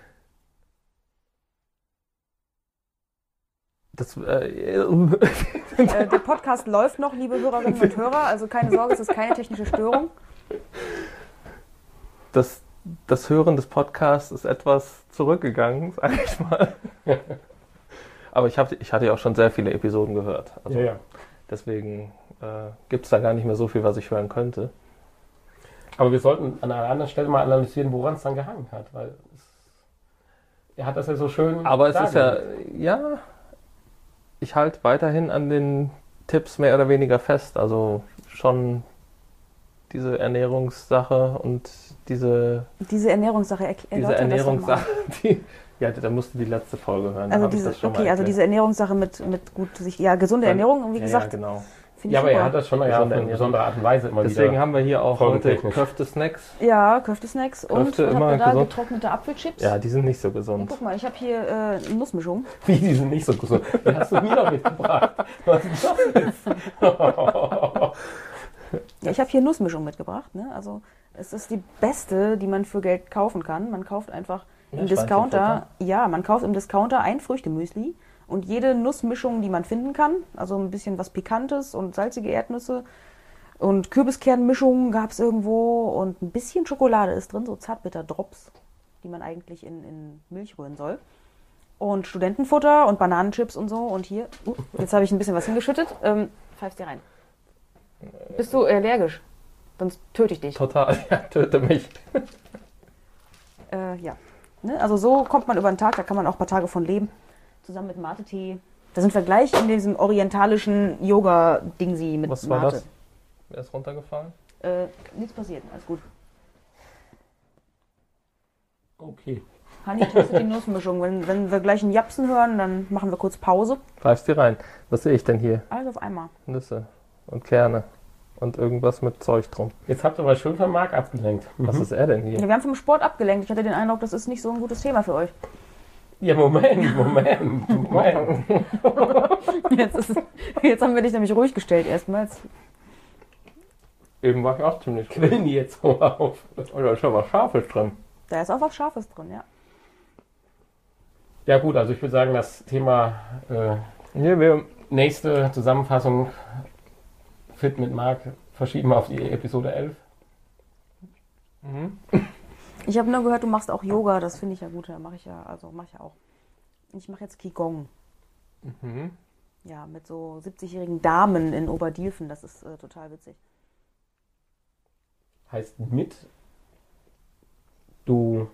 das, äh, Äh, der Podcast läuft noch, liebe Hörerinnen und Hörer. Also keine Sorge, es ist keine technische Störung. das, das Hören des Podcasts ist etwas zurückgegangen, sag ich mal. Aber ich, hab, ich hatte ja auch schon sehr viele Episoden gehört. Also Ja, ja. deswegen äh, gibt es da gar nicht mehr so viel, was ich hören könnte. Aber wir sollten an einer anderen Stelle mal analysieren, woran es dann gehangen hat. Weil es, er hat das ja so schön. Aber es ist ja, dargelegt. ja, ich halte weiterhin an den Tipps mehr oder weniger fest. Also schon diese Ernährungssache und diese, Diese Ernährungssache erklärt diese Ernährungssache, die, ja, da musst du die letzte Folge hören. da Also hab ich diese, das schon mal okay, also erklärt. diese Ernährungssache mit, mit gut sich, ja, gesunde Ernährung, wie ja, gesagt, ja, genau. finde Ja, ich aber er super. hat das schon ja, auf Gesunde eine Ernährung. besondere Art und Weise immer Deswegen wieder. haben wir hier auch heute Folgentechnisch. Köfte-Snacks. Ja, Köfte-Snacks und Köfte was habt immer ihr da? gesund. Getrocknete Apfelchips. Ja, die sind nicht so Ja, gesund. guck mal, ich habe hier äh, eine Nussmischung. Wie, die sind nicht so gesund. Die hast du mir doch mitgebracht. Was ist das jetzt? Ja, ich habe hier Nussmischung mitgebracht. Ne? Also es ist die beste, die man für Geld kaufen kann. Man kauft einfach Ja, im Schweinchenfutter. Discounter, ja, man kauft im Discounter ein Früchtemüsli und jede Nussmischung, die man finden kann, also ein bisschen was Pikantes und salzige Erdnüsse und Kürbiskernmischung gab es irgendwo und ein bisschen Schokolade ist drin, so Zartbitter-Drops, die man eigentlich in, in Milch rühren soll. Und Studentenfutter und Bananenchips und so. Und hier, uh, jetzt habe ich ein bisschen was hingeschüttet. Ähm, pfeifst dir rein. Bist du allergisch? Sonst töte ich dich. Total, ja, töte mich. Äh, ja. Ne? Also so kommt man über den Tag, da kann man auch ein paar Tage von leben. Zusammen mit Mate-Tee. Da sind wir gleich in diesem orientalischen Yoga-Dingsi mit Was war Mate. das? Wer ist runtergefallen? Äh, nichts passiert, alles gut. Okay. Hanni testet die Nussmischung. Wenn, wenn wir gleich einen Japsen hören, dann machen wir kurz Pause. Pfeifst dir rein. Was sehe ich denn hier? Alles auf einmal. Nüsse und Kerne und irgendwas mit Zeug drum. Jetzt habt ihr aber schön von Marc abgelenkt. Was ist er denn Ja, hier? wir haben vom Sport abgelenkt. Ich hatte den Eindruck, das ist nicht so ein gutes Thema für euch. Ja, Moment, Moment, Moment. Jetzt, ist, jetzt haben wir dich nämlich ruhig gestellt erstmals. Eben war ich auch ziemlich cool. Quillen die jetzt so auf? Oh, da ist ja was Scharfes drin. Da ist auch was Scharfes drin, ja. Ja gut, also ich würde sagen, das Thema äh, Nee, wir, nächste Zusammenfassung Fit mit Marc verschieben wir auf die Episode elf. mhm. Ich habe nur gehört, du machst auch Yoga, das finde ich ja gut, da mache ich ja, also mache ich ja auch. Ich mache jetzt Qigong. Mhm. Ja, mit so siebzigjährigen Damen in Oberdielfen, das ist äh, total witzig. Heißt mit, du,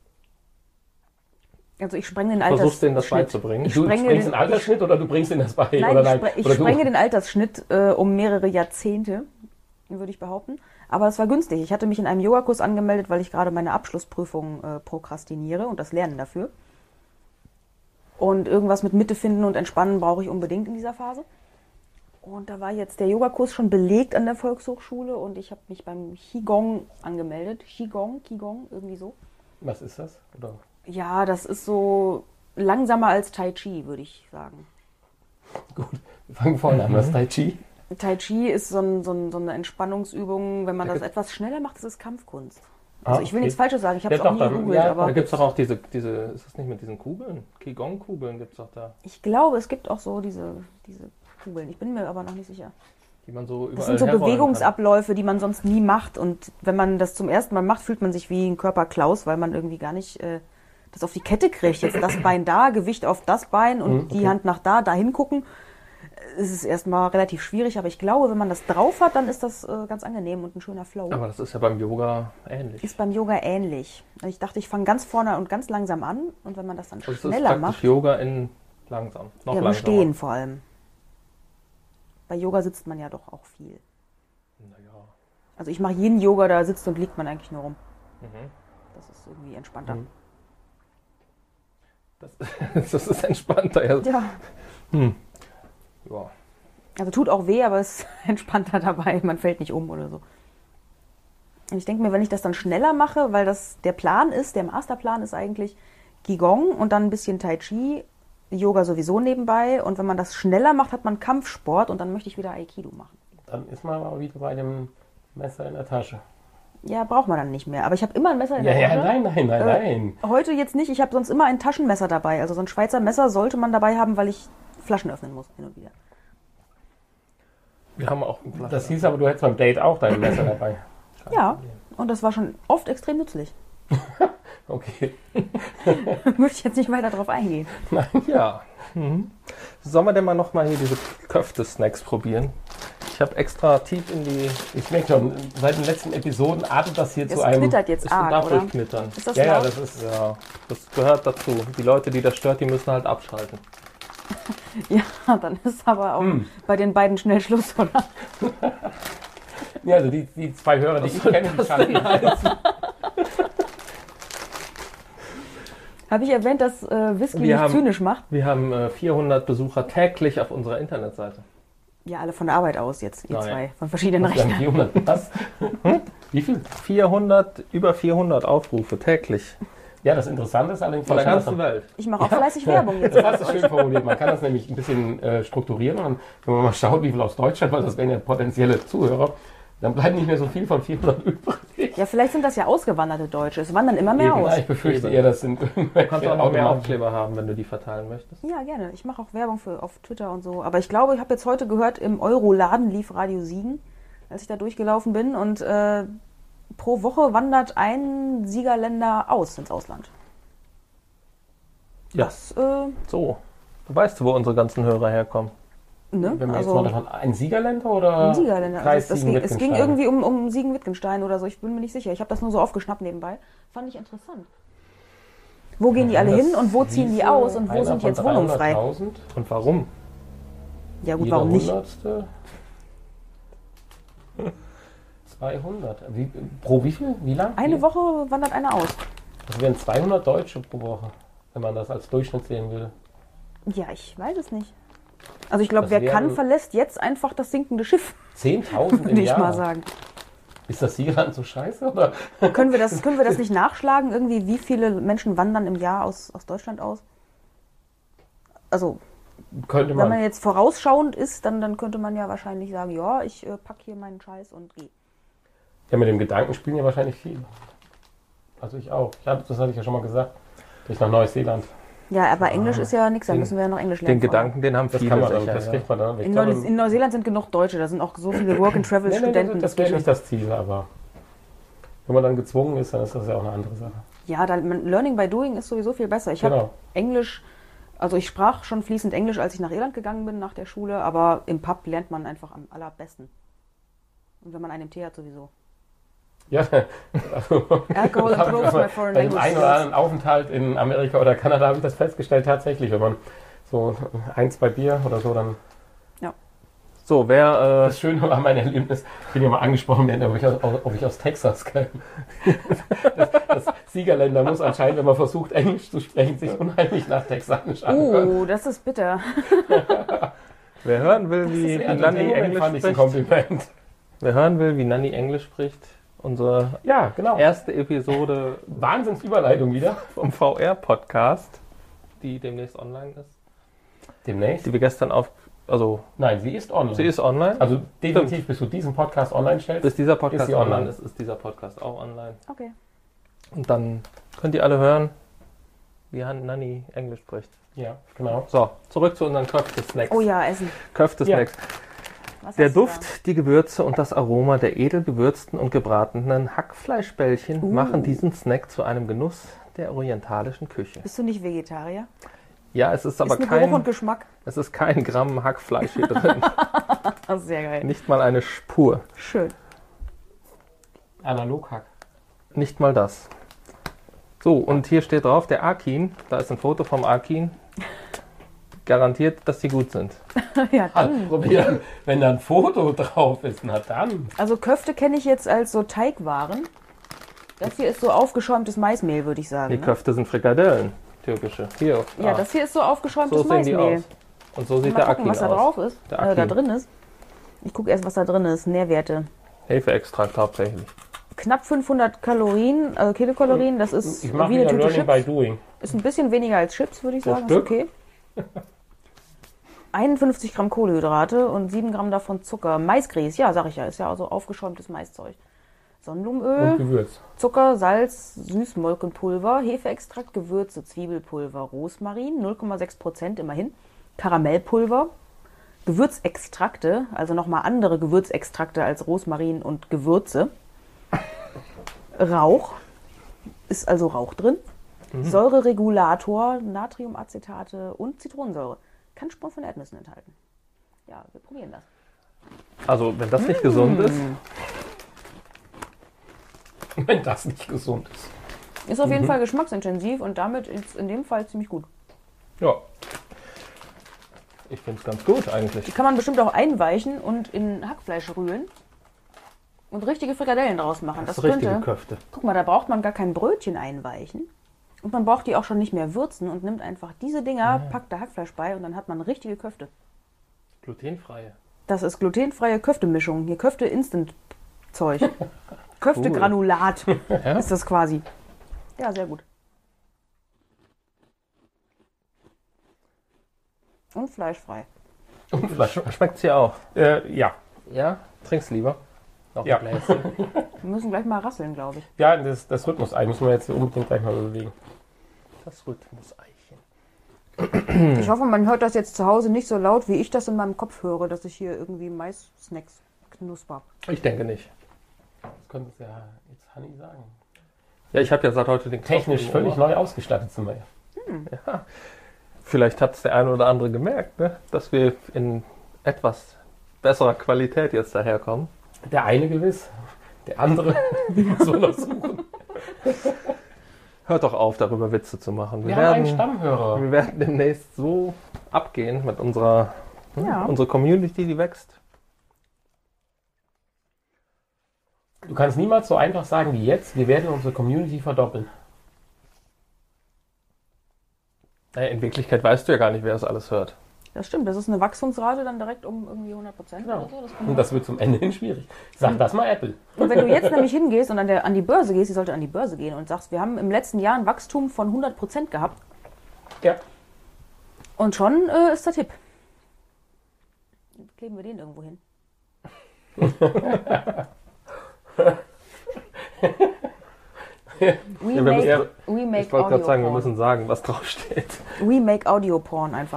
Also ich sprenge den Versuchst Altersschnitt. denen das beizubringen. Ich du sprenge bringst den- den Altersschnitt oder du bringst den das bei? Nein, oder ich, nein? spre ich oder sprenge du? den Altersschnitt äh, um mehrere Jahrzehnte, würde ich behaupten. Aber es war günstig. Ich hatte mich in einem Yogakurs angemeldet, weil ich gerade meine Abschlussprüfung äh, prokrastiniere und das Lernen dafür. Und irgendwas mit Mitte finden und entspannen brauche ich unbedingt in dieser Phase. Und da war jetzt der Yogakurs schon belegt an der Volkshochschule und ich habe mich beim Qigong angemeldet. Qigong, Qigong, irgendwie so. Was ist das? Oder? Ja, das ist so langsamer als Tai Chi, würde ich sagen. Gut, wir fangen vorne an. Was ist Tai Chi? Tai Chi ist so, ein, so, ein, so eine Entspannungsübung. Wenn man Da das gibt- etwas schneller macht, ist es Kampfkunst. Ah, Also ich will okay. nichts Falsches sagen, ich habe Ja, es auch doch, nie dann- gegoogelt, ja, Da aber gibt es doch auch diese, diese, ist das nicht mit diesen Kugeln? Qigong-Kugeln gibt es doch da, ich glaube, es gibt auch so diese, diese Kugeln. Ich bin mir aber noch nicht sicher. die man so überall Das sind so herrollen Bewegungsabläufe, die man sonst nie macht. Und wenn man das zum ersten Mal macht, fühlt man sich wie ein Körperklaus, weil man irgendwie gar nicht äh, das auf die Kette kriegt. Jetzt das Bein da, Gewicht auf das Bein und Mhm, die okay. Hand nach da, da hingucken. Es ist erstmal relativ schwierig, aber ich glaube, wenn man das drauf hat, dann ist das äh, ganz angenehm und ein schöner Flow. kann. Aber das ist ja beim Yoga ähnlich. Ist beim Yoga ähnlich. Also ich dachte, ich fange ganz vorne und ganz langsam an und wenn man das dann Also es ist schneller praktisch macht, Yoga in langsam. Noch ja, im langsamer. Stehen vor allem. Bei Yoga sitzt man ja doch auch viel. Naja. Also ich mache jeden Yoga, da sitzt und liegt man eigentlich nur rum. Mhm. Das ist irgendwie entspannter. Mhm. Das, das ist entspannter. Ja. Ja, Hm. Ja. also tut auch weh, aber es ist entspannter dabei. Man fällt nicht um oder so. Und ich denke mir, wenn ich das dann schneller mache, weil das der Plan ist, der Masterplan ist eigentlich Qigong und dann ein bisschen Tai Chi, Yoga sowieso nebenbei. Und wenn man das schneller macht, hat man Kampfsport und dann möchte ich wieder Aikido machen. Dann ist man aber wieder bei dem Messer in der Tasche. Ja, braucht man dann nicht mehr. Aber ich habe immer ein Messer in Ja, der ja, Tasche. nein, nein, nein, Äh, nein. Heute jetzt nicht. Ich habe sonst immer ein Taschenmesser dabei. Also so ein Schweizer Messer sollte man dabei haben, weil ich Flaschen öffnen muss hin und wieder. Wir haben auch ein Flaschen. Das hieß aber, du hättest beim Date auch dein Messer dabei. Ja, und das war schon oft extrem nützlich. Okay. Möchte ich jetzt nicht weiter drauf eingehen. Ja. Mhm. Sollen wir denn mal nochmal hier diese Köfte-Snacks probieren? Ich habe extra tief in die... Ich merke schon, seit den letzten Episoden artet das hier Es zu einem... knittert jetzt Ich darf arg, oder? ruhig knittern. Ist das Ja, ja, laut? das ist... Ja, das gehört dazu. Die Leute, die das stört, die müssen halt abschalten. Ja, dann ist aber auch Hm. bei den beiden schnell Schluss, oder? Ja, also die, die zwei Hörer, die ich kenne, die schalten Habe ich erwähnt, dass äh, Whisky Wir nicht haben- zynisch macht? Wir haben äh, vierhundert Besucher täglich auf unserer Internetseite. Ja, alle von der Arbeit aus jetzt, ihr Nein. zwei, von verschiedenen Wir haben Rechnern. vierhundert. Was? Wie viel? vierhundert, über vierhundert Aufrufe täglich. Ja, das Interessante ist allerdings... Von der man kann ganzen das- Welt. Ich mache auch fleißig Werbung jetzt. Das hast du schön formuliert. Man kann das nämlich ein bisschen äh, strukturieren und wenn man mal schaut, wie viel aus Deutschland, weil das wären ja potenzielle Zuhörer, dann bleibt nicht mehr so viel von vierhundert übrig. Ja, vielleicht sind das ja ausgewanderte Deutsche. Es wandern immer mehr Eben, aus. ich befürchte Eben. eher, das sind Du kannst auch noch mehr Automaten. Aufkleber haben, wenn du die verteilen möchtest. Ja, gerne. Ich mache auch Werbung für auf Twitter und so. Aber ich glaube, ich habe jetzt heute gehört, im Euro-Laden lief Radio Siegen, als ich da durchgelaufen bin. Und äh, pro Woche wandert ein Siegerländer aus ins Ausland. Ja, Das, äh, so. Du weißt, wo unsere ganzen Hörer herkommen. ne? Wenn wir jetzt Also, mal davon, ein Siegerländer oder ein Siegerländer. Kreis Also das ging, es ging Siegen-Wittgenstein? irgendwie um, um Siegen-Wittgenstein oder so. Ich bin mir nicht sicher. Ich habe das nur so aufgeschnappt nebenbei. Fand ich interessant. Wo gehen die alle Das hin und wo ziehen die hieße aus und wo einer sind von jetzt Wohnungen frei? dreihunderttausend, Und warum? Ja gut, jeder warum nicht? Hundertste. zweihundert. Wie, pro wie viel? Wie lang? Eine Wie? Woche wandert einer aus. Das wären zweihundert Deutsche pro Woche, wenn man das als Durchschnitt sehen will. Ja, ich weiß es nicht. Also ich glaube, Das wer wären- kann, verlässt jetzt einfach das sinkende Schiff, zehntausend im würde ich Jahr. mal sagen. Ist das Siegerland so scheiße? Oder? Können wir das, können wir das nicht nachschlagen, irgendwie, wie viele Menschen wandern im Jahr aus, aus Deutschland aus? Also, Könnte wenn man. man jetzt vorausschauend ist, dann, dann könnte man ja wahrscheinlich sagen, ja, ich äh, pack hier meinen Scheiß und gehe. Ja, mit dem Gedanken spielen ja wahrscheinlich viele. Also ich auch. Ich hab, das hatte ich ja schon mal gesagt. Dass ich nach Neuseeland Ja, aber Englisch ist ja nichts, da Den- müssen wir ja noch Englisch lernen. Den Gedanken, den haben Das viele kann man dann, sicher, das ja. kriegt man dann. Ich In, glaube, Neu in Neuseeland sind genug Deutsche, da sind auch so viele nee, nee, Work-and-Travel-Studenten. das wäre nicht das Ziel, aber wenn man dann gezwungen ist, dann ist das ja auch eine andere Sache. Ja, dann, man- Learning by Doing ist sowieso viel besser. Ich Genau. habe Englisch, also ich sprach schon fließend Englisch, als ich nach Irland gegangen bin nach der Schule, aber im Pub lernt man einfach am allerbesten. Und wenn man einen im Tee hat, sowieso. Ja, also, Alcohol das hab ich improves aber my foreign bei dem language einen oder skills. anderen Aufenthalt in Amerika oder Kanada habe ich das festgestellt, tatsächlich, wenn man so ein, zwei Bier oder so, dann So, wer, das Schöne war mein Erlebnis, ich bin ja mal angesprochen werden, ob ich aus, ob ich aus Texas käme. Das, das Siegerländer muss anscheinend, wenn man versucht, Englisch zu sprechen, sich unheimlich nach Texanisch anhören. Oh, das ist bitter. äh, wer hören will, wie Ja, in dem Nanni Moment Englisch fand ich ein spricht, Kompliment. wer hören will, wie Nanni Englisch spricht, unsere Ja, genau. erste Episode Wahnsinnsüberleitung wieder. vom V R-Podcast, die demnächst online ist, Demnächst? die wir gestern auf, also Nein, sie ist online. sie ist online. Also definitiv, bis du diesen Podcast online stellst. Bis dieser Podcast Ist sie online online? ist, ist dieser Podcast auch online. Okay. Und dann könnt ihr alle hören, wie Han- Nanni Englisch spricht. Ja, genau. So, zurück zu unseren Köfte-Snacks. Oh ja, Essen. Köfte-Snacks. Was Der hast du Duft, die Gewürze und das Aroma der edel gewürzten und gebratenen Hackfleischbällchen Uh. machen diesen Snack zu einem Genuss der orientalischen Küche. da? Bist du nicht Vegetarier? Ja, es ist aber ist nur Geruch kein, und Geschmack. es ist kein Gramm Hackfleisch hier drin. Das ist sehr geil. Nicht mal eine Spur. Schön. Analoghack. Nicht mal das. So, und hier steht drauf, der Akin, da ist ein Foto vom Akin, garantiert, dass die gut sind. Ja, Ah, dann. probieren. Wenn da ein Foto drauf ist, na dann. Also Köfte kenne ich jetzt als so Teigwaren. Das hier ist so aufgeschäumtes Maismehl, würde ich sagen. Die Ne? Köfte sind Frikadellen, türkische. Hier. Ja, ah, das hier ist so aufgeschäumtes so sehen die Maismehl. aus. Und so sieht Mal der gucken, Akin was da aus. drauf ist. Der Äh, da Akin. drin ist. Ich gucke erst, was da drin ist. Nährwerte. Hefeextrakt hauptsächlich. Knapp fünfhundert Kalorien, äh, Kilokalorien. Das ist Ich wie mache eine wieder Tüte Learning by Chips. Doing. Ist ein bisschen weniger als Chips, würde ich Pro sagen. Ist Stück? okay. einundfünfzig Gramm Kohlenhydrate und sieben Gramm davon Zucker. Maisgrieß, ja, sag ich ja, ist ja also aufgeschäumtes Maiszeug. Und Sonnenblumenöl, Gewürz. Zucker, Salz, Süßmolkenpulver, Hefeextrakt, Gewürze, Zwiebelpulver, Rosmarin, null Komma sechs Prozent immerhin, Karamellpulver, Gewürzextrakte, also nochmal andere Gewürzextrakte als Rosmarin und Gewürze, Rauch, ist also Rauch drin, Säureregulator, Natriumacetate und Zitronensäure. Kann Spuren von Erdnüssen enthalten. Ja, wir probieren das. Also, wenn das nicht gesund ist, Wenn das nicht gesund ist. Ist auf jeden Fall geschmacksintensiv und damit ist in dem Fall ziemlich gut. ja. Ich finde es ganz gut eigentlich. Die kann man bestimmt auch einweichen und in Hackfleisch rühren und richtige Frikadellen draus machen. Das, Das ist richtige könnte. Köfte. Guck mal, da braucht man gar kein Brötchen einweichen. Und man braucht die auch schon nicht mehr würzen und nimmt einfach diese Dinger, packt da Hackfleisch bei und dann hat man richtige Köfte. Glutenfreie. Das ist glutenfreie Köftemischung. Hier Köfte-Instant-Zeug. Köfte-Granulat Ja? ist das quasi. Ja, sehr gut. Und fleischfrei. Und Fleisch. Schmeckt es hier auch? Äh, ja. Ja? Trink's lieber. Noch Ja. ein Gläschen. Wir müssen gleich mal rasseln, glaube ich. Ja, das, das Rhythmus-Ei müssen wir jetzt unbedingt gleich mal bewegen. Das Rhythmus-Eichen. Ich hoffe, man hört das jetzt zu Hause nicht so laut, wie ich das in meinem Kopf höre, dass ich hier irgendwie Mais-Snacks knusper. Ich denke nicht. Das könnte es ja jetzt Hanni sagen. Ja, ich habe ja seit heute den Knopf Technisch im völlig Ohr. neu ausgestattet sind wir ja. Ja. Vielleicht hat es der eine oder andere gemerkt, ne? Dass wir in etwas besserer Qualität jetzt daherkommen. Der eine gewiss, der andere muss man noch suchen. Hört doch auf, darüber Witze zu machen. Wir, Wir haben einen werden, Stammhörer. wir werden demnächst so abgehen mit unserer hm, Ja. unsere Community, die wächst. Du kannst niemals so einfach sagen wie jetzt, wir werden unsere Community verdoppeln. Naja, in Wirklichkeit weißt du ja gar nicht, wer das alles hört. Das stimmt, das ist eine Wachstumsrate dann direkt um irgendwie hundert Prozent Genau. oder so. Das kann Und man das wird zum Ende hin schwierig. Sag das mal Apple. Und wenn du jetzt nämlich hingehst und an, der, an die Börse gehst, die sollte an die Börse gehen und sagst, wir haben im letzten Jahr ein Wachstum von hundert Prozent gehabt Ja. und schon äh, ist der Tipp. Kleben wir den irgendwo hin. We Ja, wir make, müssen, we make ich wollte gerade Audio sagen, wir Porn. müssen sagen, was draufsteht. We make Audio Porn einfach.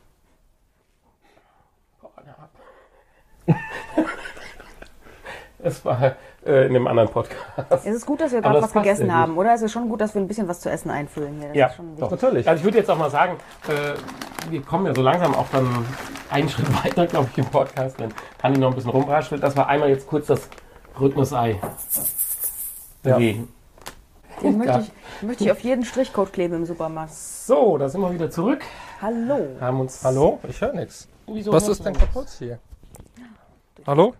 Es war äh, in einem anderen Podcast. Es ist gut, dass wir Aber gerade das was passt gegessen sehr haben, oder? Es ist schon gut, dass wir ein bisschen was zu essen einfüllen hier. Das Ja, ist schon doch. wichtig. Natürlich. Also ich würde jetzt auch mal sagen, äh, wir kommen ja so langsam auch dann einen Schritt weiter, glaube ich, im Podcast, wenn Hanni noch ein bisschen rumraschelt, dass wir einmal jetzt kurz das Rhythmusei Ja. bewegen. Den möchte Ja. ich, möchte ich auf jeden Strichcode kleben im Supermarkt. So, da sind wir wieder zurück. Hallo. Haben uns Hallo? Ich höre nichts. Wieso Was hörst ist du denn kaputt hier? Hallo?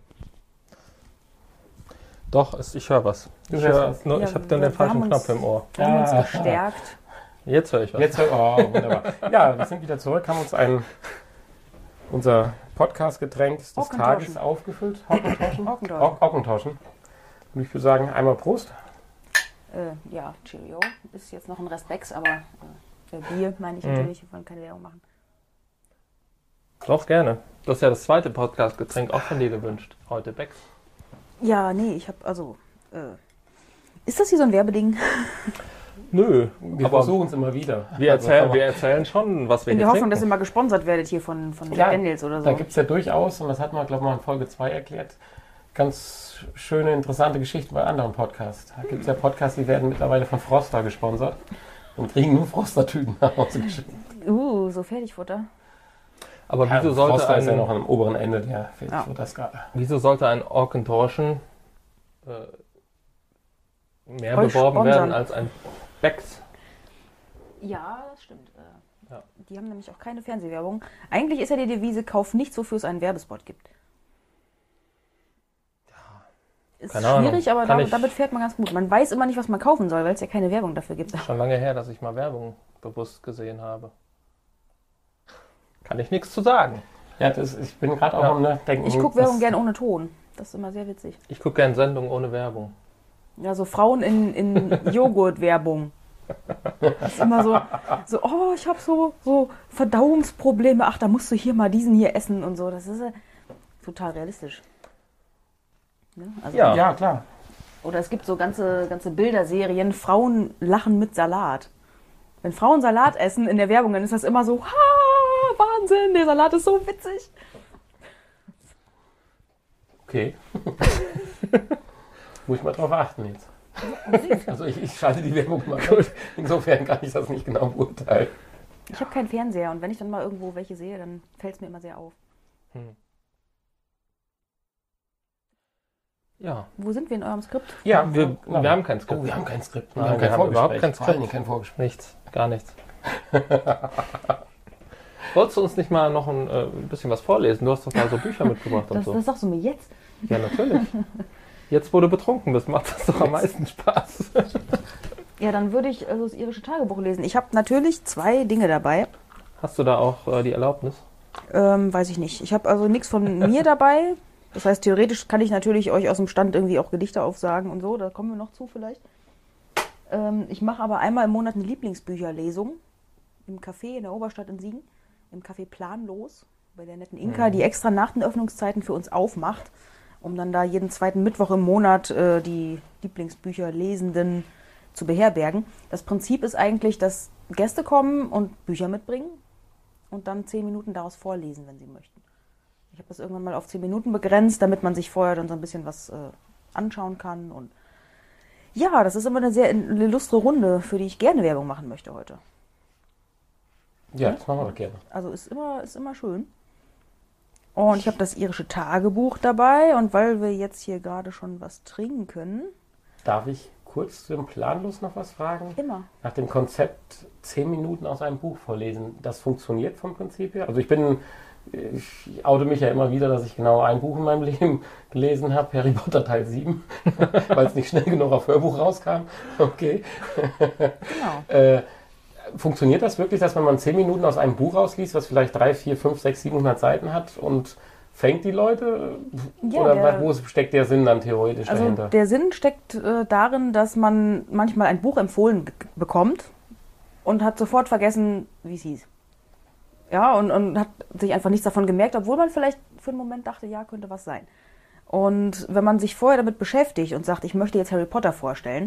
Doch, es, ich höre was. Du Ich, hörst hör, was. nur, Ja, ich habe wir- dann den wir falschen haben Knopf uns- im Ohr. Wir haben uns Ah. gestärkt. Jetzt höre ich was. Jetzt, oh, wunderbar. Ja, wir sind wieder zurück, haben uns ein, unser Podcast-Getränk des Hockentauschen. Tages aufgefüllt. Hockentauschen? Hockentauschen. Hock- Hockentauschen. Und ich würde sagen, einmal Prost. Äh, ja, Cheerio. Ist jetzt noch ein Restbecks, aber äh, Bier meine ich Mhm. natürlich. Wir wollen keine Werbung machen. Doch, gerne. Das ist ja das zweite Podcast-Getränk auch von dir gewünscht. Heute Becks. Ja, nee, ich habe also... Äh, ist das hier so ein Werbeding? Nö, Wir aber versuchen es immer wieder. wir Also, erzählen, aber wir erzählen schon, was wir In hier der Hoffnung, dass ihr trinken. mal gesponsert werdet hier von, von Ja, Jack Daniels oder so. Da gibt es ja durchaus, und das hat man, glaube ich, mal in Folge zwei erklärt, ganz schöne, interessante Geschichten bei anderen Podcasts. Da gibt es ja Podcasts, die werden mittlerweile von Froster gesponsert und kriegen nur Froster-Tüten nach Hause geschickt. Uh, so Fertigfutter. Aber Ja, wieso sollte, Froster ist ja noch ein, am oberen Ende der Ja. Fertigfutterskala. wieso sollte ein Orkentorschen äh, mehr Euch beworben sponsern. werden als ein Becks? Ja, das stimmt. Äh, Ja. Die haben nämlich auch keine Fernsehwerbung. Eigentlich ist ja die Devise, kauf nichts, wofür es einen Werbespot gibt. Ist keine Ahnung. schwierig, aber Kann damit, ich- damit fährt man ganz gut. Man weiß immer nicht, was man kaufen soll, weil es ja keine Werbung dafür gibt. Schon lange her, dass ich mal Werbung bewusst gesehen habe. Kann ich nichts zu sagen. Ja, das, ich bin gerade auch Ja. am Nachdenken. Ich gucke was- Werbung gern ohne Ton. Das ist immer sehr witzig. Ich gucke gerne Sendungen ohne Werbung. Ja, so Frauen in, in Joghurt-Werbung. Das ist immer so, so oh, ich habe so, so Verdauungsprobleme. Ach, da musst du hier mal diesen hier essen und so. Das ist ja total realistisch. Ne? Also, Ja. Ja, klar. Oder es gibt so ganze, ganze Bilderserien, Frauen lachen mit Salat. Wenn Frauen Salat essen in der Werbung, dann ist das immer so, ha, Wahnsinn, der Salat ist so witzig. Okay. Muss ich mal drauf achten jetzt. Also ich, ich schalte die Werbung mal gut. Insofern kann ich das nicht genau beurteilen. Ich habe keinen Fernseher und wenn ich dann mal irgendwo welche sehe, dann fällt es mir immer sehr auf. Ja. Wo sind wir in eurem Skript? Ja, Wir, wir haben kein Skript. Oh, wir haben kein Skript. Nein, wir haben überhaupt kein Vor allen Dingen Skript. kein Vorgespräch. Nichts, gar nichts. Wolltest du uns nicht mal noch ein äh, bisschen was vorlesen? Du hast doch mal so Bücher mitgebracht und Das, so. das sagst du mir jetzt? Ja, natürlich. Jetzt, wo du betrunken bist, macht das doch am meisten Spaß. Ja, dann würde ich also das irische Tagebuch lesen. Ich habe natürlich zwei Dinge dabei. Hast du da auch äh, die Erlaubnis? Ähm, weiß ich nicht. Ich habe also nichts von mir dabei. Das heißt, theoretisch kann ich natürlich euch aus dem Stand irgendwie auch Gedichte aufsagen und so. Da kommen wir noch zu vielleicht. Ähm, ich mache aber einmal im Monat eine Lieblingsbücherlesung im Café in der Oberstadt in Siegen. Im Café Planlos. Bei der netten Inka, die extra nach den Öffnungszeiten für uns aufmacht, um dann da jeden zweiten Mittwoch im Monat äh, die Lieblingsbücherlesenden zu beherbergen. Das Prinzip ist eigentlich, dass Gäste kommen und Bücher mitbringen und dann zehn Minuten daraus vorlesen, wenn sie möchten. Ich habe das irgendwann mal auf zehn Minuten begrenzt, damit man sich vorher dann so ein bisschen was äh, anschauen kann. Und ja, das ist immer eine sehr illustre Runde, für die ich gerne Werbung machen möchte heute. Ja, das machen wir doch gerne. Also ist immer, ist immer schön. Und ich habe das irische Tagebuch dabei. Und weil wir jetzt hier gerade schon was trinken, Darf ich kurz zum Planlos noch was fragen? immer. Nach dem Konzept zehn Minuten aus einem Buch vorlesen, das funktioniert vom Prinzip her? Also ich bin, ich oute mich ja immer wieder, dass ich genau ein Buch in meinem Leben gelesen habe, Harry Potter Teil sieben, weil es nicht schnell genug auf Hörbuch rauskam. Okay. Genau. Äh, funktioniert das wirklich, dass wenn man zehn Minuten aus einem Buch rausliest, was vielleicht drei, vier, fünf, sechs, siebenhundert Seiten hat und fängt die Leute? Ja, Oder der- wo steckt der Sinn dann theoretisch Also dahinter? der Sinn steckt äh, darin, dass man manchmal ein Buch empfohlen g- bekommt und hat sofort vergessen, wie es hieß. Ja, und, und hat sich einfach nichts davon gemerkt, obwohl man vielleicht für einen Moment dachte, ja, könnte was sein. Und wenn man sich vorher damit beschäftigt und sagt, ich möchte jetzt Harry Potter vorstellen,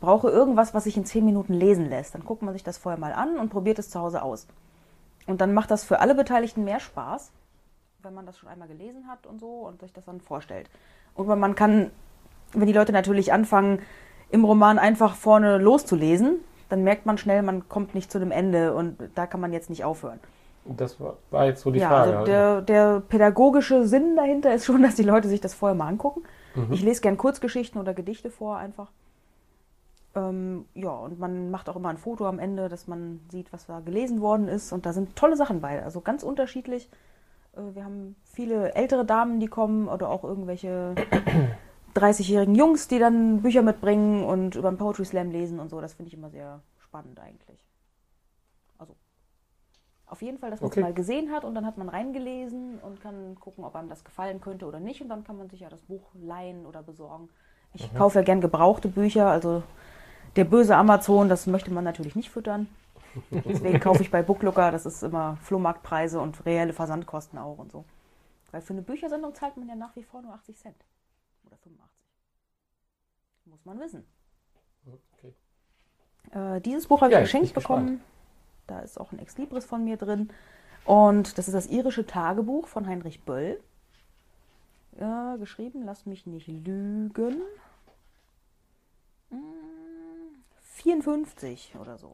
brauche irgendwas, was sich in zehn Minuten lesen lässt. Dann guckt man sich das vorher mal an und probiert es zu Hause aus. Und dann macht das für alle Beteiligten mehr Spaß, wenn man das schon einmal gelesen hat und so und sich das dann vorstellt. Und man kann, wenn die Leute natürlich anfangen, im Roman einfach vorne loszulesen, dann merkt man schnell, man kommt nicht zu dem Ende und da kann man jetzt nicht aufhören. Das war, war jetzt so die ja, Frage. Also der, der pädagogische Sinn dahinter ist schon, dass die Leute sich das vorher mal angucken. Mhm. Ich lese gern Kurzgeschichten oder Gedichte vor einfach. Ähm, ja, und man macht auch immer ein Foto am Ende, dass man sieht, was da gelesen worden ist. Und da sind tolle Sachen bei, also ganz unterschiedlich. Äh, wir haben viele ältere Damen, die kommen oder auch irgendwelche dreißigjährigen Jungs, die dann Bücher mitbringen und über den Poetry Slam lesen und so. Das finde ich immer sehr spannend eigentlich. Also auf jeden Fall, dass man es Okay. mal gesehen hat und dann hat man reingelesen und kann gucken, ob einem das gefallen könnte oder nicht. Und dann kann man sich ja das Buch leihen oder besorgen. Ich mhm. kaufe ja gern gebrauchte Bücher, also der böse Amazon, das möchte man natürlich nicht füttern. Deswegen kaufe ich bei Booklooker, das ist immer Flohmarktpreise und reelle Versandkosten auch und so. Weil für eine Büchersendung zahlt man ja nach wie vor nur achtzig Cent. Oder fünfundachtzig. Muss man wissen. Okay. Äh, dieses Buch habe Ja, ich ich geschenkt bin bekommen. gespannt. Da ist auch ein Exlibris von mir drin. Und das ist das irische Tagebuch von Heinrich Böll. Äh, geschrieben, lass mich nicht lügen. Hm, vierundfünfzig oder so.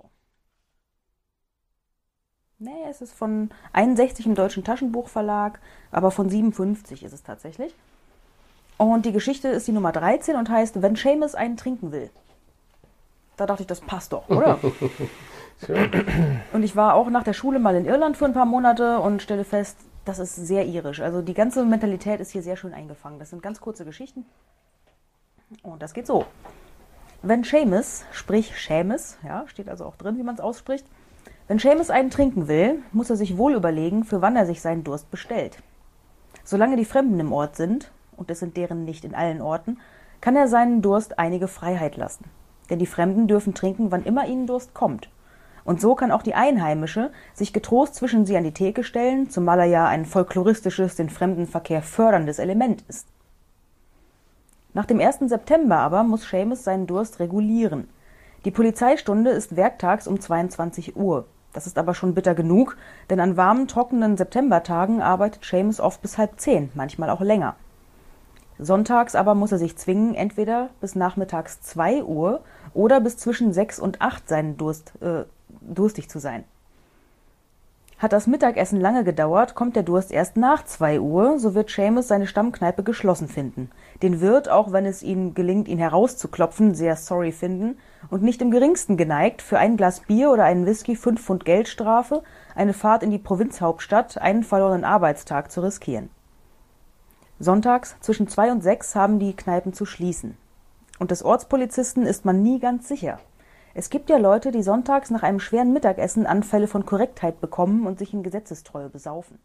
Nee, es ist von einundsechzig im Deutschen Taschenbuchverlag, aber von siebenundfünfzig ist es tatsächlich. Und die Geschichte ist die Nummer dreizehn und heißt, wenn Seamus einen trinken will. Da dachte ich, das passt doch, oder? Schön. Und ich war auch nach der Schule mal in Irland für ein paar Monate und stelle fest, das ist sehr irisch. Also die ganze Mentalität ist hier sehr schön eingefangen. Das sind ganz kurze Geschichten. Und das geht so. Wenn Seamus, sprich Seamus, ja, steht also auch drin, wie man es ausspricht, wenn Seamus einen trinken will, muss er sich wohl überlegen, für wann er sich seinen Durst bestellt. Solange die Fremden im Ort sind, und es sind deren nicht in allen Orten, kann er seinen Durst einige Freiheit lassen. Denn die Fremden dürfen trinken, wann immer ihnen Durst kommt. Und so kann auch die Einheimische sich getrost zwischen sie an die Theke stellen, zumal er ja ein folkloristisches, den Fremdenverkehr förderndes Element ist. Nach dem ersten September aber muss Seamus seinen Durst regulieren. Die Polizeistunde ist werktags um zweiundzwanzig Uhr. Das ist aber schon bitter genug, denn an warmen, trockenen Septembertagen arbeitet Seamus oft bis halb zehn, manchmal auch länger. Sonntags aber muss er sich zwingen, entweder bis nachmittags zwei Uhr oder bis zwischen sechs und acht seinen Durst, äh, durstig zu sein. Hat das Mittagessen lange gedauert, kommt der Durst erst nach zwei Uhr, so wird Seamus seine Stammkneipe geschlossen finden. Den Wirt, auch wenn es ihm gelingt, ihn herauszuklopfen, sehr sorry finden und nicht im geringsten geneigt, für ein Glas Bier oder einen Whisky fünf Pfund Geldstrafe, eine Fahrt in die Provinzhauptstadt, einen verlorenen Arbeitstag zu riskieren. Sonntags zwischen zwei und sechs haben die Kneipen zu schließen. Und des Ortspolizisten ist man nie ganz sicher. Es gibt ja Leute, die sonntags nach einem schweren Mittagessen Anfälle von Korrektheit bekommen und sich in Gesetzestreue besaufen.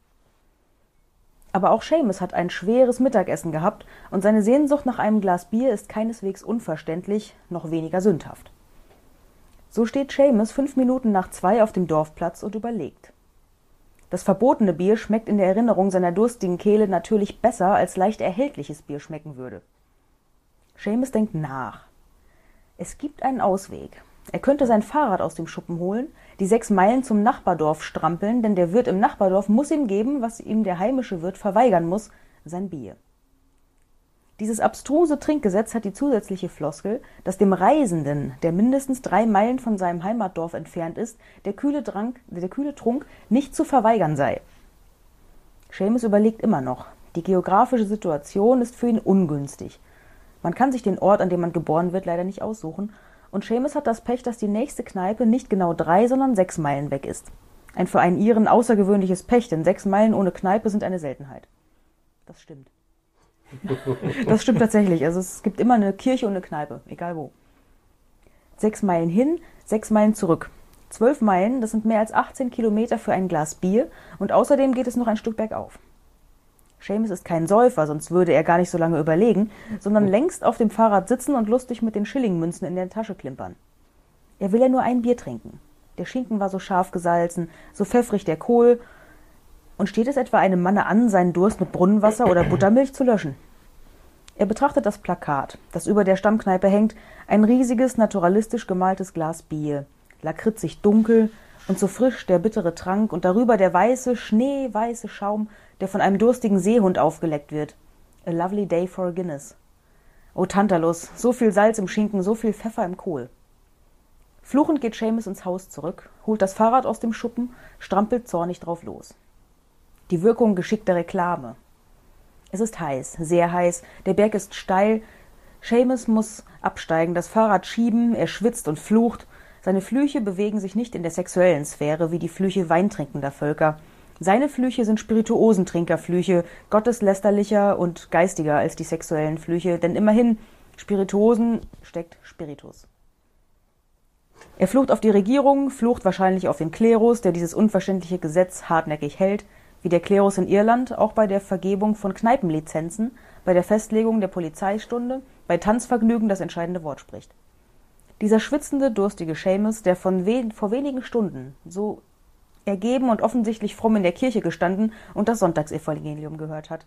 Aber auch Seamus hat ein schweres Mittagessen gehabt und seine Sehnsucht nach einem Glas Bier ist keineswegs unverständlich, noch weniger sündhaft. So steht Seamus fünf Minuten nach zwei auf dem Dorfplatz und überlegt. Das verbotene Bier schmeckt in der Erinnerung seiner durstigen Kehle natürlich besser, als leicht erhältliches Bier schmecken würde. Seamus denkt nach. Es gibt einen Ausweg. Er könnte sein Fahrrad aus dem Schuppen holen, die sechs Meilen zum Nachbardorf strampeln, denn der Wirt im Nachbardorf muss ihm geben, was ihm der heimische Wirt verweigern muss, sein Bier. Dieses abstruse Trinkgesetz hat die zusätzliche Floskel, dass dem Reisenden, der mindestens drei Meilen von seinem Heimatdorf entfernt ist, der kühle, Trank, der kühle Trunk nicht zu verweigern sei. Seamus überlegt immer noch. Die geografische Situation ist für ihn ungünstig. Man kann sich den Ort, an dem man geboren wird, leider nicht aussuchen. Und Seamus hat das Pech, dass die nächste Kneipe nicht genau drei, sondern sechs Meilen weg ist. Ein für einen Iren außergewöhnliches Pech, denn sechs Meilen ohne Kneipe sind eine Seltenheit. Das stimmt. Das stimmt tatsächlich. Also es gibt immer eine Kirche und eine Kneipe, egal wo. Sechs Meilen hin, sechs Meilen zurück. Zwölf Meilen, das sind mehr als achtzehn Kilometer für ein Glas Bier und außerdem geht es noch ein Stück bergauf. Seamus ist kein Säufer, sonst würde er gar nicht so lange überlegen, sondern längst auf dem Fahrrad sitzen und lustig mit den Schillingmünzen in der Tasche klimpern. Er will ja nur ein Bier trinken. Der Schinken war so scharf gesalzen, so pfeffrig der Kohl. Und steht es etwa einem Manne an, seinen Durst mit Brunnenwasser oder Buttermilch zu löschen? Er betrachtet das Plakat, das über der Stammkneipe hängt, ein riesiges, naturalistisch gemaltes Glas Bier, lakritzig dunkel und so frisch der bittere Trank und darüber der weiße, schneeweiße Schaum, der von einem durstigen Seehund aufgeleckt wird. A lovely day for a Guinness. O Tantalus, so viel Salz im Schinken, so viel Pfeffer im Kohl. Fluchend geht Seamus ins Haus zurück, holt das Fahrrad aus dem Schuppen, strampelt zornig drauf los. Die Wirkung geschickter Reklame. Es ist heiß, sehr heiß, der Berg ist steil, Seamus muss absteigen, das Fahrrad schieben, er schwitzt und flucht. Seine Flüche bewegen sich nicht in der sexuellen Sphäre wie die Flüche weintrinkender Völker. Seine Flüche sind Spirituosentrinkerflüche, gotteslästerlicher und geistiger als die sexuellen Flüche, denn immerhin, Spirituosen steckt Spiritus. Er flucht auf die Regierung, flucht wahrscheinlich auf den Klerus, der dieses unverständliche Gesetz hartnäckig hält, wie der Klerus in Irland auch bei der Vergebung von Kneipenlizenzen, bei der Festlegung der Polizeistunde, bei Tanzvergnügen das entscheidende Wort spricht. Dieser schwitzende, durstige Seamus, der von we vor wenigen Stunden so ergeben und offensichtlich fromm in der Kirche gestanden und das Sonntagsevangelium gehört hat.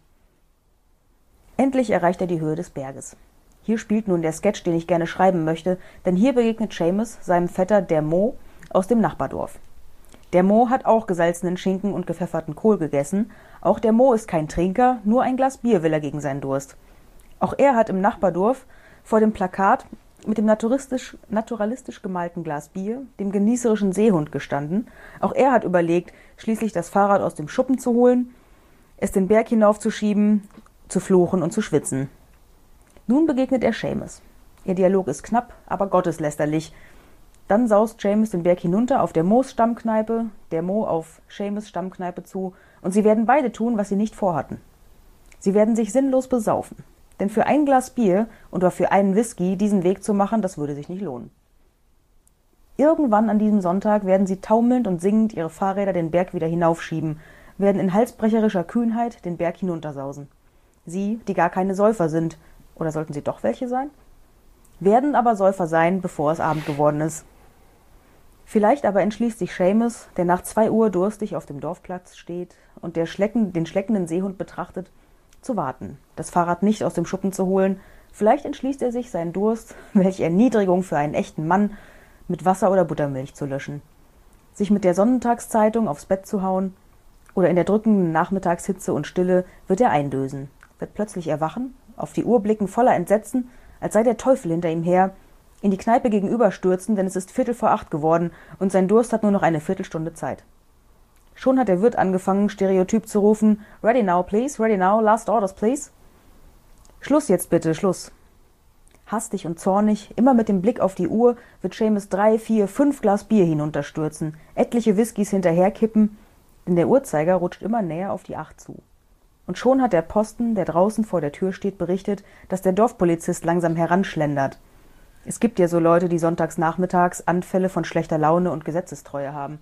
Endlich erreicht er die Höhe des Berges. Hier spielt nun der Sketch, den ich gerne schreiben möchte, denn hier begegnet Seamus seinem Vetter der Mo aus dem Nachbardorf. Der Mo hat auch gesalzenen Schinken und gepfefferten Kohl gegessen. Auch der Mo ist kein Trinker, nur ein Glas Bier will er gegen seinen Durst. Auch er hat im Nachbardorf vor dem Plakat mit dem naturalistisch, naturalistisch gemalten Glas Bier, dem genießerischen Seehund gestanden. Auch er hat überlegt, schließlich das Fahrrad aus dem Schuppen zu holen, es den Berg hinaufzuschieben, zu fluchen und zu schwitzen. Nun begegnet er Seamus. Ihr Dialog ist knapp, aber gotteslästerlich. Dann saust Seamus den Berg hinunter auf der Mo's Stammkneipe, der Mo auf Seamus Stammkneipe zu, und sie werden beide tun, was sie nicht vorhatten. Sie werden sich sinnlos besaufen. Denn für ein Glas Bier oder für einen Whisky diesen Weg zu machen, das würde sich nicht lohnen. Irgendwann an diesem Sonntag werden sie taumelnd und singend ihre Fahrräder den Berg wieder hinaufschieben, werden in halsbrecherischer Kühnheit den Berg hinuntersausen. Sie, die gar keine Säufer sind, oder sollten sie doch welche sein? Werden aber Säufer sein, bevor es Abend geworden ist. Vielleicht aber entschließt sich Seamus, der nach zwei Uhr durstig auf dem Dorfplatz steht und der Schlecken, den schleckenden Seehund betrachtet, zu warten, das Fahrrad nicht aus dem Schuppen zu holen. Vielleicht entschließt er sich, seinen Durst, welche Erniedrigung für einen echten Mann, mit Wasser oder Buttermilch zu löschen, sich mit der Sonnentagszeitung aufs Bett zu hauen, oder in der drückenden Nachmittagshitze und Stille wird er eindösen, wird plötzlich erwachen, auf die Uhr blicken voller Entsetzen, als sei der Teufel hinter ihm her, in die Kneipe gegenüberstürzen, denn es ist Viertel vor acht geworden und sein Durst hat nur noch eine Viertelstunde Zeit. Schon hat der Wirt angefangen, stereotyp zu rufen, »Ready now, please, ready now, last orders, please.« »Schluss jetzt bitte, Schluss.« Hastig und zornig, immer mit dem Blick auf die Uhr, wird Seamus drei, vier, fünf Glas Bier hinunterstürzen, etliche Whiskys hinterherkippen, denn der Uhrzeiger rutscht immer näher auf die acht zu. Und schon hat der Posten, der draußen vor der Tür steht, berichtet, dass der Dorfpolizist langsam heranschlendert. Es gibt ja so Leute, die sonntags nachmittags Anfälle von schlechter Laune und Gesetzestreue haben.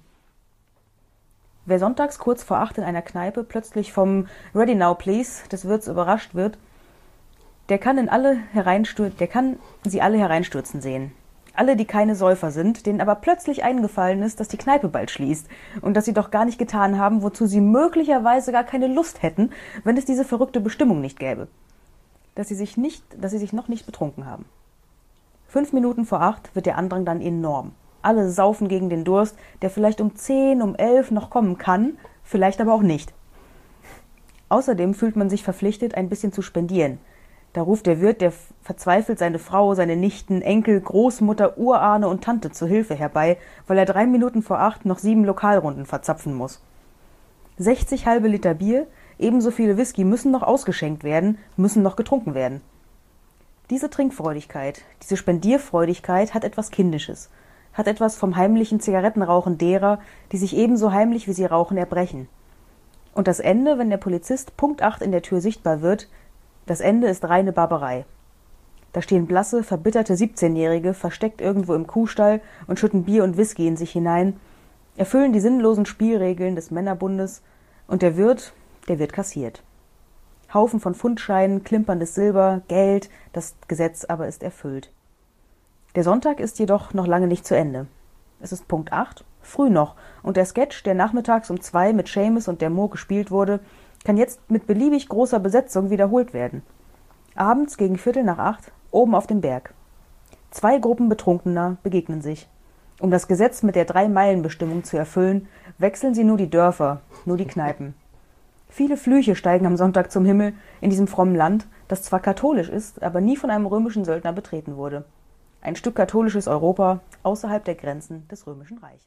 Wer sonntags kurz vor acht in einer Kneipe plötzlich vom »Ready now, please« des Wirts überrascht wird, der kann, in alle hereinstür- der kann sie alle hereinstürzen sehen. Alle, die keine Säufer sind, denen aber plötzlich eingefallen ist, dass die Kneipe bald schließt und dass sie doch gar nicht getan haben, wozu sie möglicherweise gar keine Lust hätten, wenn es diese verrückte Bestimmung nicht gäbe. Dass sie sich nicht, dass sie sich noch nicht betrunken haben. Fünf Minuten vor acht wird der Andrang dann enorm. Alle saufen gegen den Durst, der vielleicht um zehn, um elf noch kommen kann, vielleicht aber auch nicht. Außerdem fühlt man sich verpflichtet, ein bisschen zu spendieren. Da ruft der Wirt, der verzweifelt seine Frau, seine Nichten, Enkel, Großmutter, Urahne und Tante zur Hilfe herbei, weil er drei Minuten vor acht noch sieben Lokalrunden verzapfen muss. sechzig halbe Liter Bier, ebenso viele Whisky müssen noch ausgeschenkt werden, müssen noch getrunken werden. Diese Trinkfreudigkeit, diese Spendierfreudigkeit hat etwas Kindisches, hat etwas vom heimlichen Zigarettenrauchen derer, die sich ebenso heimlich wie sie rauchen erbrechen. Und das Ende, wenn der Polizist Punkt acht in der Tür sichtbar wird, das Ende ist reine Barbarei. Da stehen blasse, verbitterte siebzehnjährige versteckt irgendwo im Kuhstall und schütten Bier und Whisky in sich hinein, erfüllen die sinnlosen Spielregeln des Männerbundes, und der Wirt, der wird kassiert. Haufen von Pfundscheinen, klimperndes Silber, Geld, das Gesetz aber ist erfüllt. Der Sonntag ist jedoch noch lange nicht zu Ende. Es ist Punkt acht, früh noch, und der Sketch, der nachmittags um zwei mit Seamus und der Mo gespielt wurde, kann jetzt mit beliebig großer Besetzung wiederholt werden. Abends gegen Viertel nach acht, oben auf dem Berg. Zwei Gruppen Betrunkener begegnen sich. Um das Gesetz mit der Drei-Meilen-Bestimmung zu erfüllen, wechseln sie nur die Dörfer, nur die Kneipen. Viele Flüche steigen am Sonntag zum Himmel in diesem frommen Land, das zwar katholisch ist, aber nie von einem römischen Söldner betreten wurde. Ein Stück katholisches Europa außerhalb der Grenzen des Römischen Reiches.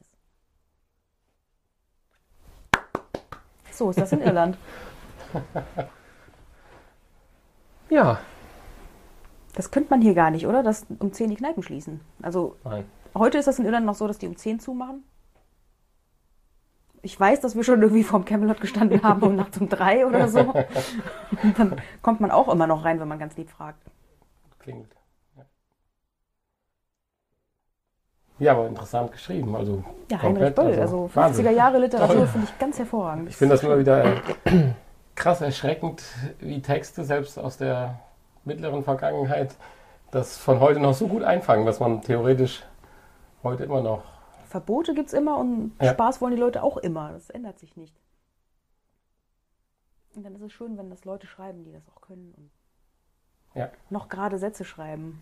So ist das in Irland. Ja. Das könnte man hier gar nicht, oder? Dass um zehn die Kneipen schließen. Also Nein. heute ist das in Irland noch so, dass die um zehn zumachen. Ich weiß, dass wir schon irgendwie vorm Camelot gestanden haben um nachts um drei oder so. Und dann kommt man auch immer noch rein, wenn man ganz lieb fragt. Klingelt. Ja, ja, aber interessant geschrieben. Also Ja, Heinrich komplett, Böll. Also fünfziger Jahre Literatur Toll. finde ich ganz hervorragend. Ich finde das immer wieder äh, krass erschreckend, wie Texte selbst aus der mittleren Vergangenheit das von heute noch so gut einfangen, dass man theoretisch heute immer noch... Verbote gibt es immer und Ja. Spaß wollen die Leute auch immer. Das ändert sich nicht. Und dann ist es schön, wenn das Leute schreiben, die das auch können. Und Ja. noch gerade Sätze schreiben.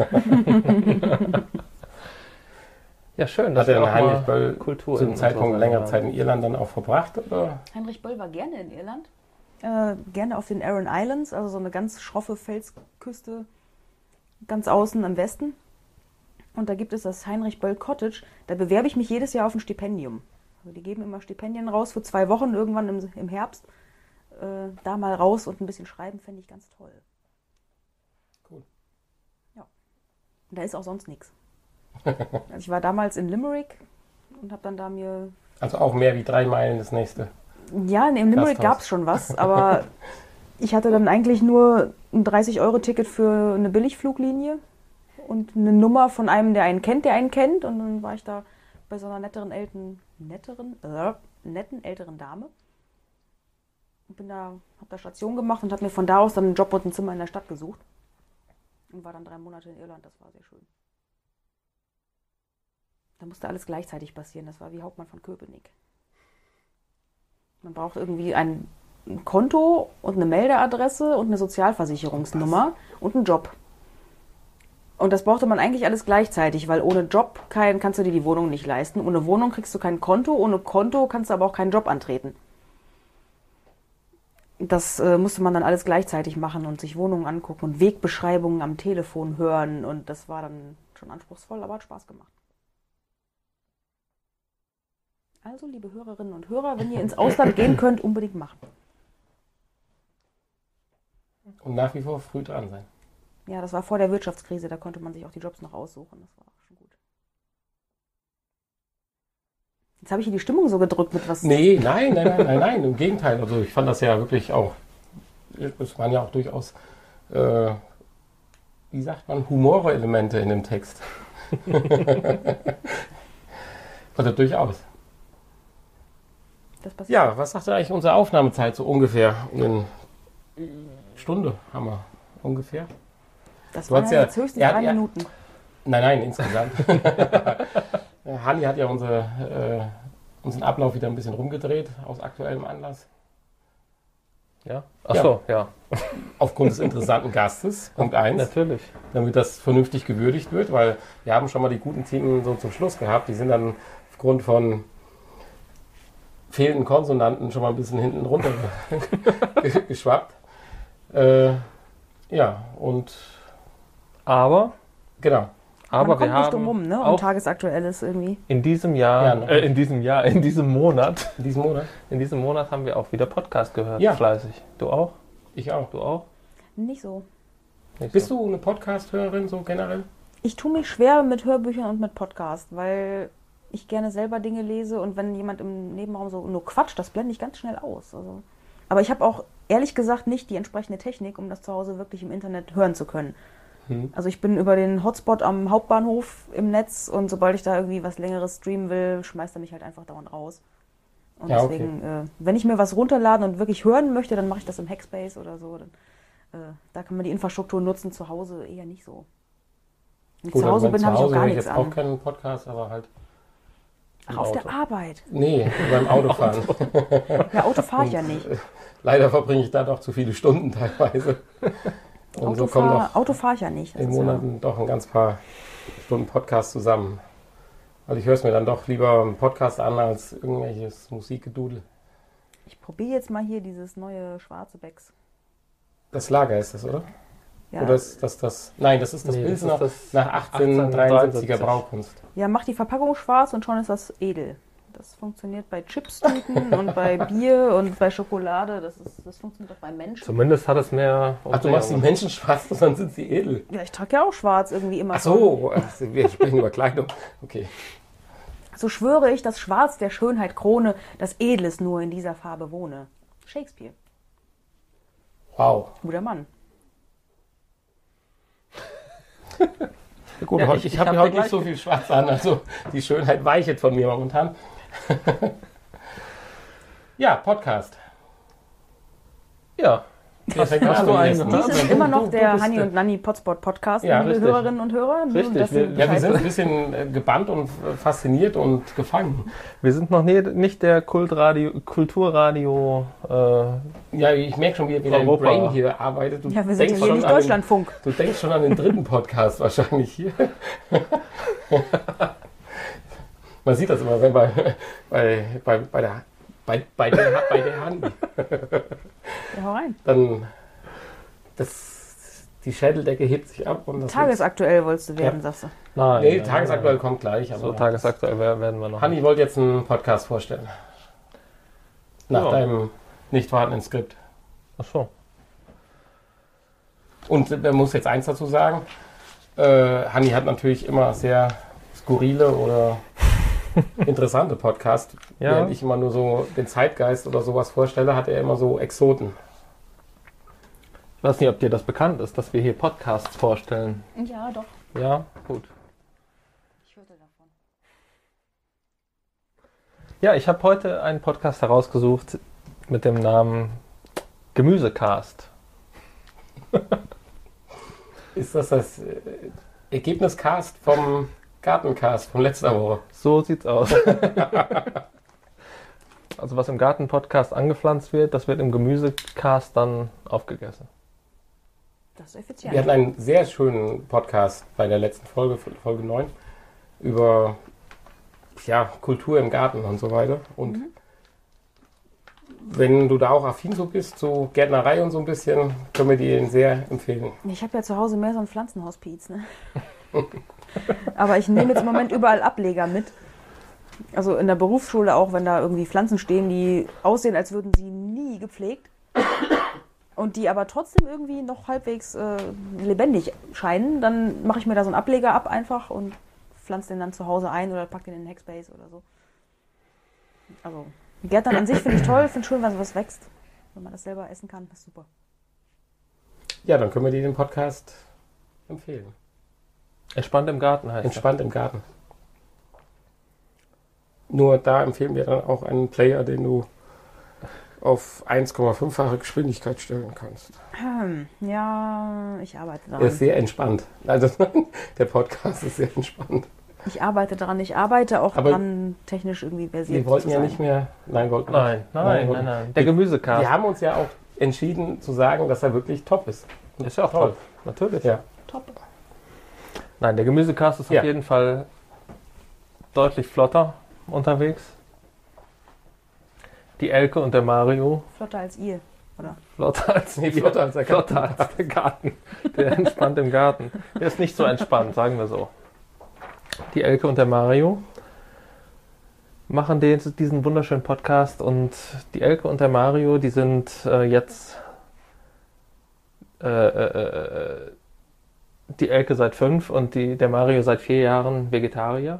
Ja, schön. Hat wir er auch den Heinrich mal Böll Kultur zu in dem Zeitpunkt unserer längere Sendung Zeit in Irland dann auch verbracht? Oder? Heinrich Böll war gerne in Irland. Äh, gerne auf den Aran Islands, also so eine ganz schroffe Felsküste, ganz außen im Westen. Und da gibt es das Heinrich Böll Cottage. Da bewerbe ich mich jedes Jahr auf ein Stipendium. Also die geben immer Stipendien raus für zwei Wochen irgendwann im, im Herbst. Äh, da mal raus und ein bisschen schreiben, fände ich ganz toll. Cool. Ja. Und da ist auch sonst nichts. Also ich war damals in Limerick und habe dann da mir... Also auch mehr wie drei Meilen das nächste. Ja, in Limerick Gasthaus. gab es schon was, aber ich hatte dann eigentlich nur ein dreißig Euro Ticket für eine Billigfluglinie und eine Nummer von einem, der einen kennt, der einen kennt. Und dann war ich da bei so einer netteren, älteren, netteren, äh, netten älteren Dame. Und bin da, habe da Station gemacht und habe mir von da aus dann einen Job und ein Zimmer in der Stadt gesucht. Und war dann drei Monate in Irland, das war sehr schön. Da musste alles gleichzeitig passieren, das war wie Hauptmann von Köpenick. Man braucht irgendwie ein Konto und eine Meldeadresse und eine Sozialversicherungsnummer und einen Job. Und das brauchte man eigentlich alles gleichzeitig, weil ohne Job kein, kannst du dir die Wohnung nicht leisten. Ohne Wohnung kriegst du kein Konto, ohne Konto kannst du aber auch keinen Job antreten. Das äh, musste man dann alles gleichzeitig machen und sich Wohnungen angucken und Wegbeschreibungen am Telefon hören. Und das war dann schon anspruchsvoll, aber hat Spaß gemacht. Also, liebe Hörerinnen und Hörer, wenn ihr ins Ausland gehen könnt, unbedingt machen. Und nach wie vor früh dran sein. Ja, das war vor der Wirtschaftskrise, da konnte man sich auch die Jobs noch aussuchen. Das war schon gut. Jetzt habe ich hier die Stimmung so gedrückt mit was. Nee, nein, nein, nein, nein, nein, im Gegenteil. Also ich fand das ja wirklich auch, es waren ja auch durchaus, äh, wie sagt man, Humorelemente in dem Text. Also durchaus. Das passiert. Ja, was sagt denn eigentlich unsere Aufnahmezeit so ungefähr? Eine Stunde haben wir ungefähr. Das Du waren hast ja ja- jetzt höchstens er hat drei ja- Minuten. Nein, nein, insgesamt. Hanni hat ja unsere, äh, unseren Ablauf wieder ein bisschen rumgedreht, aus aktuellem Anlass. Ja? Achso, ja. Aufgrund des interessanten Gastes, Punkt eins. Natürlich. Damit das vernünftig gewürdigt wird, weil wir haben schon mal die guten Themen so zum Schluss gehabt. Die sind dann aufgrund von fehlenden Konsonanten schon mal ein bisschen hinten runter geschwappt. Äh, ja, und Aber, genau. aber Man kommt wir nicht haben drum rum, ne? Um auch Tagesaktuelles irgendwie. in diesem Jahr, Ja, noch äh, nicht. in diesem Jahr, in diesem Monat, In diesem Monat. in diesem Monat haben wir auch wieder Podcast gehört. Ja. Fleißig. Du auch? Ich auch. Du auch? Nicht so. Nicht Bist so. du eine Podcast-Hörerin so generell? Ich tue mich schwer mit Hörbüchern und mit Podcast, weil ich gerne selber Dinge lese und wenn jemand im Nebenraum so nur quatscht, das blende ich ganz schnell aus. Also. Aber ich habe auch ehrlich gesagt nicht die entsprechende Technik, um das zu Hause wirklich im Internet hören zu können. Hm. Also ich bin über den Hotspot am Hauptbahnhof im Netz und sobald ich da irgendwie was Längeres streamen will, schmeißt er mich halt einfach dauernd raus. Und Ja, okay. deswegen, äh, wenn ich mir was runterladen und wirklich hören möchte, dann mache ich das im Hackspace oder so. Dann, äh, da kann man die Infrastruktur nutzen, zu Hause eher nicht so. Wenn ich zu Hause bin, habe ich auch gar höre ich nichts jetzt auch an. keinen Podcast, aber halt Ach, im auf Auto. der Arbeit. Nee, beim Autofahren. Ja, Auto fahre ich ja nicht. Leider verbringe ich da doch zu viele Stunden teilweise. Und Auto so kommen fahr, noch Auto fahre ich ja nicht. Das in ist ja- Monaten doch ein ganz paar Stunden Podcast zusammen. Also ich höre es mir dann doch lieber einen Podcast an als irgendwelches Musikgedudel. Ich probiere jetzt mal hier dieses neue schwarze Becks. Das Lager ist das, oder? Ja, Oder ist das das? Nein, das ist das Nee, das Pilsner ist das nach achtzehnhundertdreiundsiebziger Braukunst. ja, mach die Verpackung schwarz und schon ist das edel. Das funktioniert bei Chipstüten und bei Bier und bei Schokolade. Das, ist, das funktioniert auch bei Menschen. Zumindest hat es mehr... Ach, du machst die Menschen schwarz und dann sind sie edel. Ja, ich trage ja auch schwarz irgendwie immer. Ach so, also wir sprechen über Kleidung. Okay. So schwöre ich, dass Schwarz der Schönheit krone, das Edles nur in dieser Farbe wohne. Shakespeare. Wow. Guter Mann. Gut, Ja, heute- ich- ich, ich habe hab heute dir nicht so viel Schwarz an, also die Schönheit weicht von mir momentan. Ja, Podcast. Ja. Was fängt hast an du mit dem einen ersten? gehört? Dies ist du- immer noch du- du der bist Hanni der- und Nanni Potspot Podcast, Ja, liebe richtig. Hörerinnen und Hörer. Nur, Richtig, dass Sie wir- Ja, wir Bescheid sind ein wissen. bisschen äh, gebannt und äh, fasziniert und gefangen. Wir sind noch nie, nicht der Kultradio, Kulturradio... Äh, Ja, ich merke schon, wie, wie dein Europa. Brain hier arbeitet. Du Ja, wir sind denkst ja hier schon nicht an den- Deutschlandfunk. Du denkst schon an den dritten Podcast wahrscheinlich hier. Man sieht das immer, wenn bei, bei, bei, bei, der, bei, bei, der, bei der Hand Ja, hau rein. dann das, die Schädeldecke hebt sich ab. Und das Tagesaktuell wolltest du werden, Ja. sagst du. nein. Nee, nein, tagesaktuell nein. kommt gleich. So Aber tagesaktuell wer- werden wir noch. Hanni wollte jetzt einen Podcast vorstellen. Nach Ja. deinem nicht vorhandenen Skript. Ach so. Und man muss jetzt eins dazu sagen. Äh, Hanni hat natürlich immer sehr skurrile oder interessante Podcasts. Ja. Während ich immer nur so den Zeitgeist oder sowas vorstelle, hat er immer so Exoten. Ich weiß nicht, ob dir das bekannt ist, dass wir hier Podcasts vorstellen. Ja, doch. Ja, gut. Ich hörte davon. Ja, ich habe heute einen Podcast herausgesucht mit dem Namen Gemüsecast. Ist das das äh, Ergebniscast vom Gartencast von letzter Woche? So sieht's aus. Also was im Garten-Podcast angepflanzt wird, das wird im Gemüsecast dann aufgegessen. Das ist effizient. Wir hatten einen sehr schönen Podcast bei der letzten Folge, Folge neun, über ja, Kultur im Garten und so weiter. Und Mhm. wenn du da auch affin so bist, so Gärtnerei und so ein bisschen, können wir dir den sehr empfehlen. Ich habe ja zu Hause mehr so ein Pflanzenhospiz, ne? Aber ich nehme jetzt im Moment überall Ableger mit. Also in der Berufsschule auch, wenn da irgendwie Pflanzen stehen, die aussehen, als würden sie nie gepflegt. Und die aber trotzdem irgendwie noch halbwegs äh, lebendig scheinen, dann mache ich mir da so einen Ableger ab einfach und pflanze den dann zu Hause ein oder pack den in den Hackspace oder so. Also Gärtnern an sich finde ich toll, finde schön, wenn was wächst. Wenn man das selber essen kann, ist super. Ja, dann können wir dir den Podcast empfehlen. Entspannt im Garten heißt Entspannt im Garten. Nur da empfehlen wir dann auch einen Player, den du auf eins Komma fünffache Geschwindigkeit stellen kannst. Hm, ja, ich arbeite Er daran. ist sehr entspannt. Also der Podcast ist sehr entspannt. Ich arbeite daran. Ich arbeite auch Aber dran, technisch irgendwie versiert Wir wollten zu ja sein. nicht mehr. Nein, wollten er. Nein, nein, nein, wollten- nein, Der Gemüsecast. Wir haben uns ja auch entschieden zu sagen, dass er wirklich top ist. Ist ja auch toll. Natürlich. Ja. Top. Nein, der Gemüsecast ist Ja. auf jeden Fall deutlich flotter unterwegs. Die Elke und der Mario Flotter als ihr, oder? flotter als, Nee, flotter als der flotter als der Garten. Der entspannt im Garten. Der ist nicht so entspannt, sagen wir so. Die Elke und der Mario machen den, diesen wunderschönen Podcast und die Elke und der Mario, die sind äh, jetzt äh, äh, äh, die Elke seit fünf und die, der Mario seit vier Jahren Vegetarier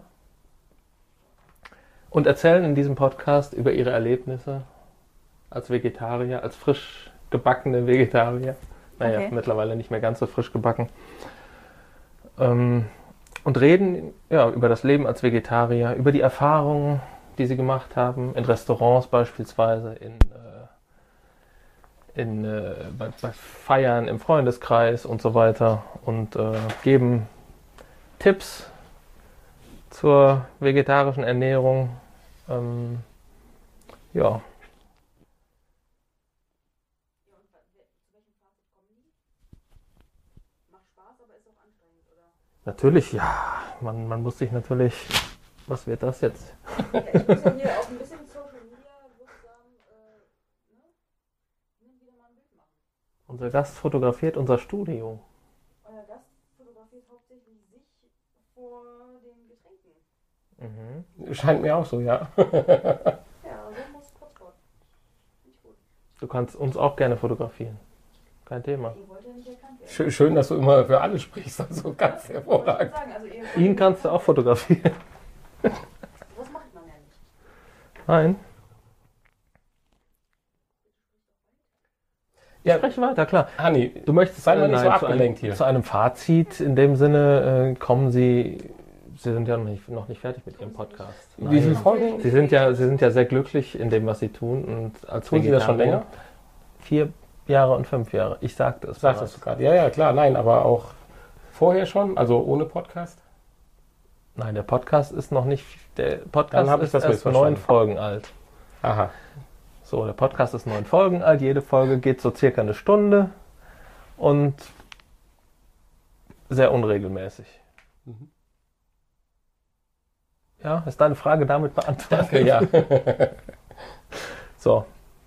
und erzählen in diesem Podcast über ihre Erlebnisse als Vegetarier, als frisch gebackene Vegetarier. Naja, Okay. mittlerweile nicht mehr ganz so frisch gebacken. Ähm, und reden ja, über das Leben als Vegetarier, über die Erfahrungen, die sie gemacht haben, in Restaurants beispielsweise, in, äh, in, äh, bei, bei Feiern im Freundeskreis und so weiter und äh, geben Tipps zur vegetarischen Ernährung. Ähm, ja. Natürlich, ja. Man, man muss sich natürlich... Was wird das jetzt? Ja, ich muss ja hier auch ein bisschen Social Media wirksam, äh, ne? Wieder mal ein Bild machen. Unser Gast fotografiert unser Studio. Euer Gast fotografiert hauptsächlich sich vor den Getränken. Mhm. Scheint mir auch so, ja. Ja, so muss Potsdam. Finde ich gut. Du kannst uns auch gerne fotografieren. Kein Thema. Ihr wollt ja nicht erkannt werden. Schön, schön, dass du immer für alle sprichst. Also ganz Ich wollte hervorragend. sagen, also ihr Ihn kannst du auch fotografieren. das macht man ja nicht. Nein. Ja, Sprech weiter, klar. Hanni, Du möchtest sei mal nicht so nein, zu abgelenkt einem, hier. Zu einem Fazit. In dem Sinne äh, kommen Sie. Sie sind ja noch nicht, noch nicht fertig mit Ihrem Podcast. Wie viele Nein. Folgen? Sie sind ja, Sie sind ja sehr glücklich in dem, was Sie tun. Und als Tun Sie das schon Vegetarier- länger? Vier Jahre und fünf Jahre. Ich sagte es. Sagst bereits. du gerade. Ja, ja, klar. Nein, aber auch vorher schon, also ohne Podcast. Nein, der Podcast ist noch nicht. Der Dann Podcast hab ich ist das erst missverstanden. neun Folgen alt. Aha. So, der Podcast ist neun Folgen alt. Jede Folge geht so circa eine Stunde und sehr unregelmäßig. Mhm. Ja, ist deine Frage damit beantwortet? Danke, ja. So.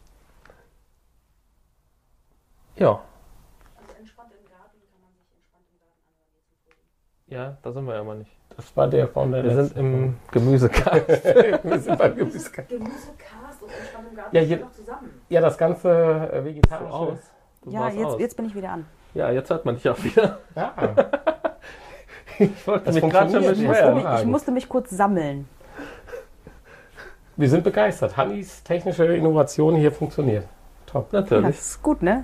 Ja, Also entspannt im Garten kann man sich entspannt im Garten anhören. ja, da sind wir ja immer nicht. Das war der von der Wir sind letzten im Gemüsegarten. Wir sind beim Gemüse. Gemüsecast und entspannt im Garten Ja, sind je- noch zusammen. Ja, das ganze äh, vegetarische. aus. Du Ja, warst jetzt, aus. jetzt bin ich wieder an. Ja, jetzt hört man dich auch wieder. Ja. Ich wollte Das mich gerade schon funktioniert Ich nicht. musste, beschweren. mich, ich Hervorragend. musste mich kurz sammeln. Wir sind begeistert. Hannis technische Innovation hier funktioniert. Top. Ja, Natürlich. das ist gut, ne?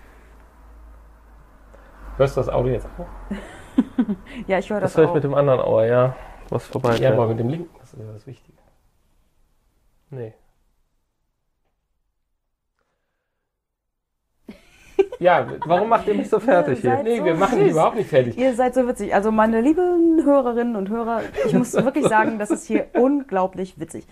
Hörst du das Audio jetzt auch? Ja, ich höre das, Das höre ich auch. mit dem anderen Ohr, ja. Was vorbei Ja, aber mit dem linken, das ist ja das Wichtige. Nee. Ja, Warum macht ihr mich so fertig Ihr hier? seid nee, so wir machen die süß. überhaupt nicht fertig. Ihr seid so witzig. Also meine lieben Hörerinnen und Hörer, ich muss wirklich sagen, das ist hier unglaublich witzig.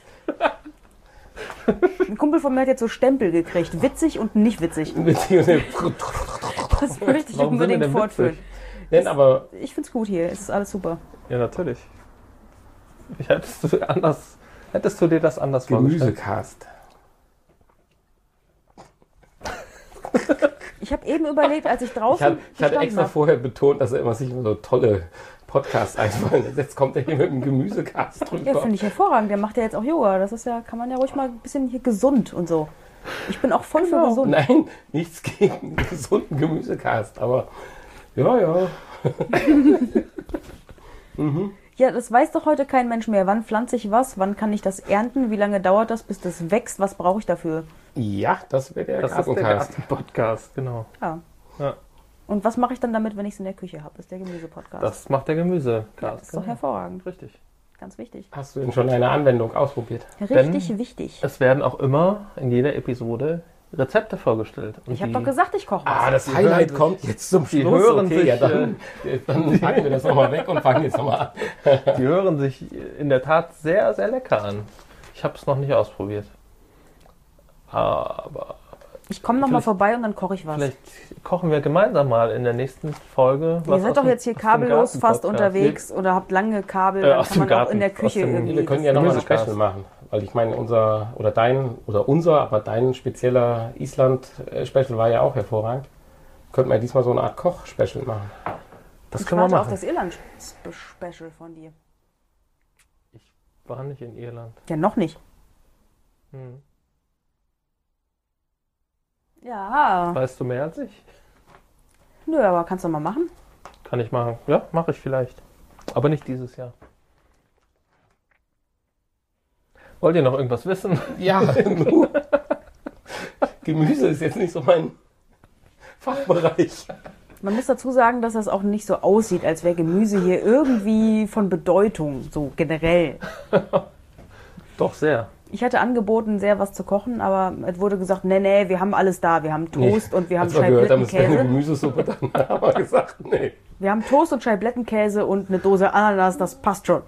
Ein Kumpel von mir hat jetzt so Stempel gekriegt. Witzig und nicht witzig. Nein, Das möchte ich Warum sind wir unbedingt denn fortführen. aber Ich find's gut hier. Es ist alles super. Ja, natürlich. Wie hättest du anders, hättest du dir das anders vorgestellt? Gemüsecast. Ich habe eben überlegt, als ich Ich, draußen hab, ich hatte gestanden extra hab. vorher betont, dass er immer sich immer so tolle Podcasts einfallen. Jetzt kommt er hier mit einem Gemüsecast drüber. Ja, finde ich hervorragend. Der macht ja jetzt auch Yoga. Das ist ja, kann man ja ruhig mal ein bisschen hier gesund und so. Ich bin auch voll für Genau. gesund. Nein, nichts gegen einen gesunden Gemüsecast, aber ja, ja. mhm. Ja, das weiß doch heute kein Mensch mehr. Wann pflanze ich was? Wann kann ich das ernten? Wie lange dauert das, bis das wächst? Was brauche ich dafür? Ja, das wäre der Das ist der Gartencast. Garten-Podcast, genau. Ja. Ja. Und was mache ich dann damit, wenn ich es in der Küche habe? Das ist der Gemüsepodcast. Das macht der Gemüsecast. Ja, das ist doch genau. hervorragend. Richtig. Ganz wichtig. Hast du denn schon eine Anwendung ausprobiert? Richtig wichtig. Es werden auch immer in jeder Episode Rezepte vorgestellt. Und Ich habe die- doch gesagt, ich koche was. Ah, das Die Highlight hören sich- kommt jetzt zum die Schluss. hören okay, sich, ja, dann, dann packen wir das nochmal weg und fangen jetzt nochmal an. Die hören sich in der Tat sehr, sehr lecker an. Ich habe es noch nicht ausprobiert. Aber Ich komme nochmal Vielleicht- vorbei und dann koche ich was. vielleicht kochen wir gemeinsam mal in der nächsten Folge. Ihr seid aus doch dem- jetzt hier aus dem kabellos fast Garten-Podcast. unterwegs oder habt lange Kabel, Äh, dann aus kann dem man auch Garten, in der aus Küche dem- irgendwie. Wir können ja nochmal ein Gemüsecast. Special machen, weil ich meine, unser oder dein oder unser, aber dein spezieller Island-Special war ja auch hervorragend. Könnten wir diesmal so eine Art Koch-Special machen. Das ich können wir warte auf machen. das Irland-Special von dir. War nicht in Irland. Ja, noch nicht. Hm. Ja. Weißt du mehr als ich? Nö, aber kannst du mal machen? Kann ich machen. Ja, mache ich vielleicht. Aber nicht dieses Jahr. Wollt ihr noch irgendwas wissen? Ja, nur. Gemüse ist jetzt nicht so mein Fachbereich. Man muss dazu sagen, dass das auch nicht so aussieht, als wäre Gemüse hier irgendwie von Bedeutung, so generell. Doch, sehr. Ich hatte angeboten, sehr was zu kochen, aber es wurde gesagt, nee, nee, wir haben alles da. Wir haben Toast und wir haben Als wir gehört haben, es wäre eine Scheiblettenkäse. Gemüsesuppe, dann haben wir gesagt, nee. Wir haben Toast und Scheiblettenkäse und eine Dose Ananas, das passt schon.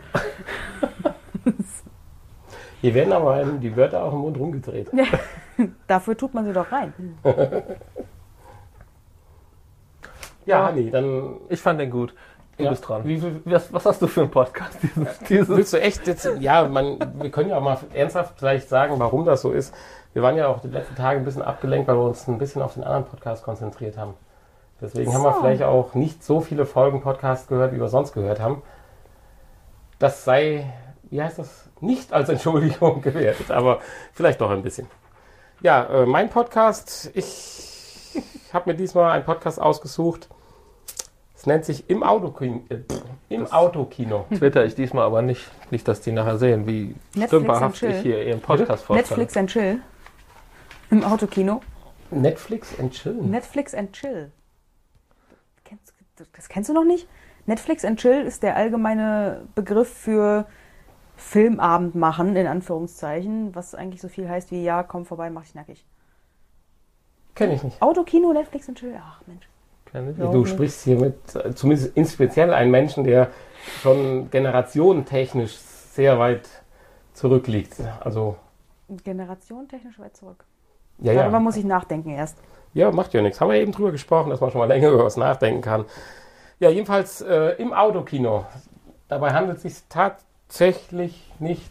Hier werden aber die Wörter auch im Mund rumgedreht. Ja, dafür tut man sie doch rein. Ja, Hanni, dann Ich fand den gut. Du Ja. bist dran. Wie viel, Was, was hast du für einen Podcast? Dieses, dieses willst du echt jetzt, ja, man, wir können ja auch mal ernsthaft vielleicht sagen, warum das so ist. Wir waren ja auch die letzten Tage ein bisschen abgelenkt, weil wir uns ein bisschen auf den anderen Podcast konzentriert haben. Deswegen haben wir So. vielleicht auch nicht so viele Folgen Podcast gehört, wie wir sonst gehört haben. Das sei, wie heißt das, nicht als Entschuldigung gewertet, aber vielleicht doch ein bisschen. Ja, äh, mein Podcast, ich habe mir diesmal einen Podcast ausgesucht. Es nennt sich Im Autokino. Äh, Im Das- Autokino. Twitter ich diesmal aber nicht. Nicht, dass die nachher sehen, wie Netflix stümperhaft and ich chill. hier ihren Podcast vorstelle. Netflix and Chill. Im Autokino. Netflix and Chill. Netflix and Chill. Kennst, das kennst du noch nicht? Netflix and Chill ist der allgemeine Begriff für Filmabend machen, in Anführungszeichen, was eigentlich so viel heißt wie, ja, komm vorbei, mach dich nackig. Kenne ich nicht. Autokino, Netflix and Chill, ach Mensch. Kenn ich Ja, auch du nicht. sprichst hier mit, äh, zumindest in speziell einen Menschen, der schon generationentechnisch sehr weit zurückliegt. Also, Generation technisch weit zurück. ja, Darüber ja. muss ich nachdenken erst. Ja, macht ja nichts. Haben wir eben drüber gesprochen, dass man schon mal länger über was nachdenken kann. Ja, jedenfalls äh, im Autokino. Dabei handelt es sich tatsächlich nicht.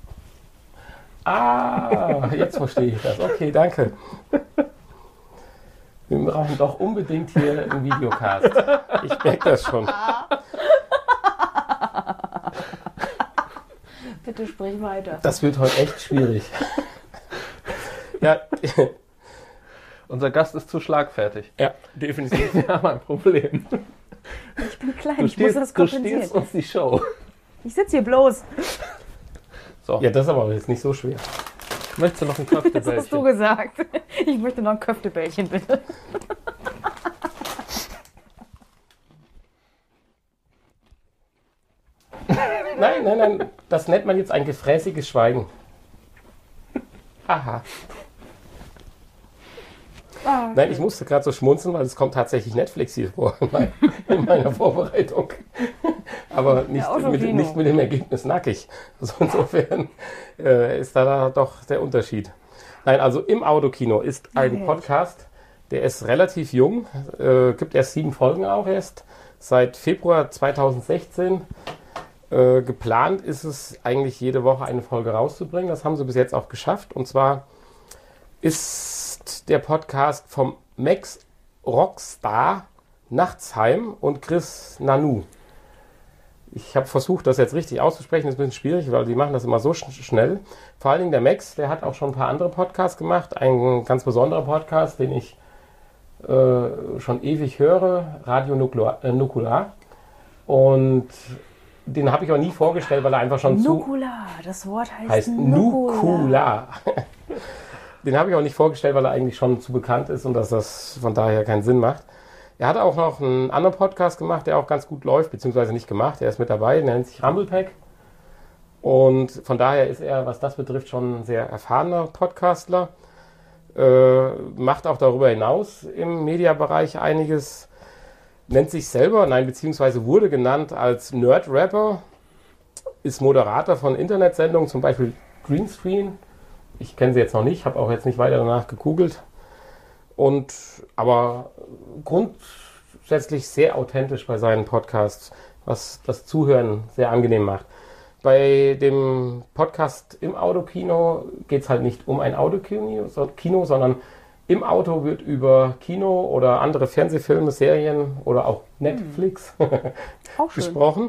Ah, jetzt verstehe ich das. Okay, danke. Wir brauchen doch unbedingt hier einen Videocast. Ich merke das schon. Bitte sprich weiter. Das wird heute echt schwierig. Ja, Unser Gast ist zu schlagfertig. ja, definitiv. Wir haben ein Problem. Ich bin klein, Du ich muss stehst, das du kompensieren. stehst uns die Show. Ich sitze hier bloß. So, Ja, das ist aber jetzt nicht so schwer. möchtest du noch ein Das hast du Köftebällchen? gesagt. Ich möchte noch ein Köftebällchen, bitte. Nein, nein, nein, das nennt man jetzt ein gefräßiges Schweigen. Aha. Ah, Nein, ich musste gerade so schmunzeln, weil es kommt tatsächlich Netflix hier vor in mein- in meiner Vorbereitung. Aber nicht, Autokino. mit, nicht mit dem Ergebnis nackig. Also insofern äh, ist da doch der Unterschied. Nein, also im Autokino ist ein Okay. Podcast, der ist relativ jung, äh, gibt erst sieben Folgen auch erst, seit Februar zweitausendsechzehn. Äh, geplant ist es eigentlich jede Woche eine Folge rauszubringen. Das haben sie bis jetzt auch geschafft. Und zwar ist der Podcast vom Max Rockstar Nachtsheim und Chris Nanu. Ich habe versucht, das jetzt richtig auszusprechen. Das ist ein bisschen schwierig, weil die machen das immer so sch schnell. Vor allen Dingen der Max, der hat auch schon ein paar andere Podcasts gemacht. Ein ganz besonderer Podcast, den ich äh, schon ewig höre, Radio Nukular. Äh, Nukular. Und den habe ich auch nie vorgestellt, weil er einfach schon zu... Nukular, das Wort heißt, heißt Nukular. Den habe ich auch nicht vorgestellt, weil er eigentlich schon zu bekannt ist und dass das von daher keinen Sinn macht. Er hat auch noch einen anderen Podcast gemacht, der auch ganz gut läuft, beziehungsweise nicht gemacht. Er ist mit dabei, der nennt sich Rumblepack. Und von daher ist er, was das betrifft, schon ein sehr erfahrener Podcastler. Äh, macht auch darüber hinaus im Mediabereich einiges. Nennt sich selber, nein, beziehungsweise wurde genannt als Nerd-Rapper. Ist Moderator von Internetsendungen, zum Beispiel Greenscreen. Ich kenne sie jetzt noch nicht, habe auch jetzt nicht weiter danach gegoogelt. Und aber grundsätzlich sehr authentisch bei seinen Podcasts, was das Zuhören sehr angenehm macht. Bei dem Podcast im Autokino geht es halt nicht um ein Autokino, so- Kino, sondern im Auto wird über Kino oder andere Fernsehfilme, Serien oder auch Netflix Auch schön. gesprochen.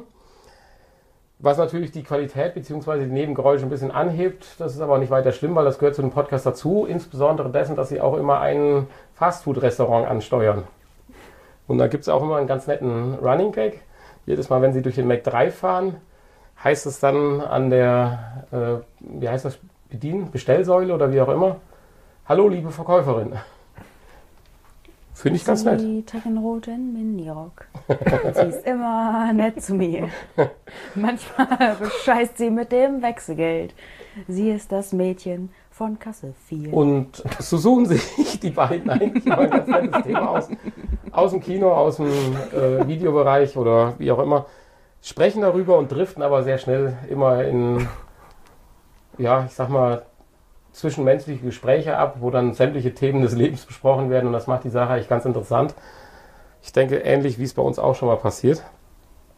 Was natürlich die Qualität bzw. die Nebengeräusche ein bisschen anhebt. Das ist aber nicht weiter schlimm, weil das gehört zu dem Podcast dazu. Insbesondere dessen, dass sie auch immer ein Fastfood-Restaurant ansteuern. Und da gibt es auch immer einen ganz netten Running Gag. Jedes Mal, wenn sie durch den Mac drei fahren, heißt es dann an der, äh, wie heißt das, Bedien-, Bestellsäule oder wie auch immer, hallo liebe Verkäuferin. Finde ich ganz nett. Sie trägt einen roten Minirock. Sie ist immer nett zu mir. Manchmal bescheißt sie mit dem Wechselgeld. Sie ist das Mädchen von Kasse vier. Und so suchen sich die beiden eigentlich mal ein ganz nettes Thema aus. Aus dem Kino, aus dem äh, Videobereich oder wie auch immer. Sprechen darüber und driften aber sehr schnell immer in, ja, ich sag mal, zwischenmenschliche Gespräche ab, wo dann sämtliche Themen des Lebens besprochen werden. Und das macht die Sache eigentlich ganz interessant. Ich denke, ähnlich wie es bei uns auch schon mal passiert.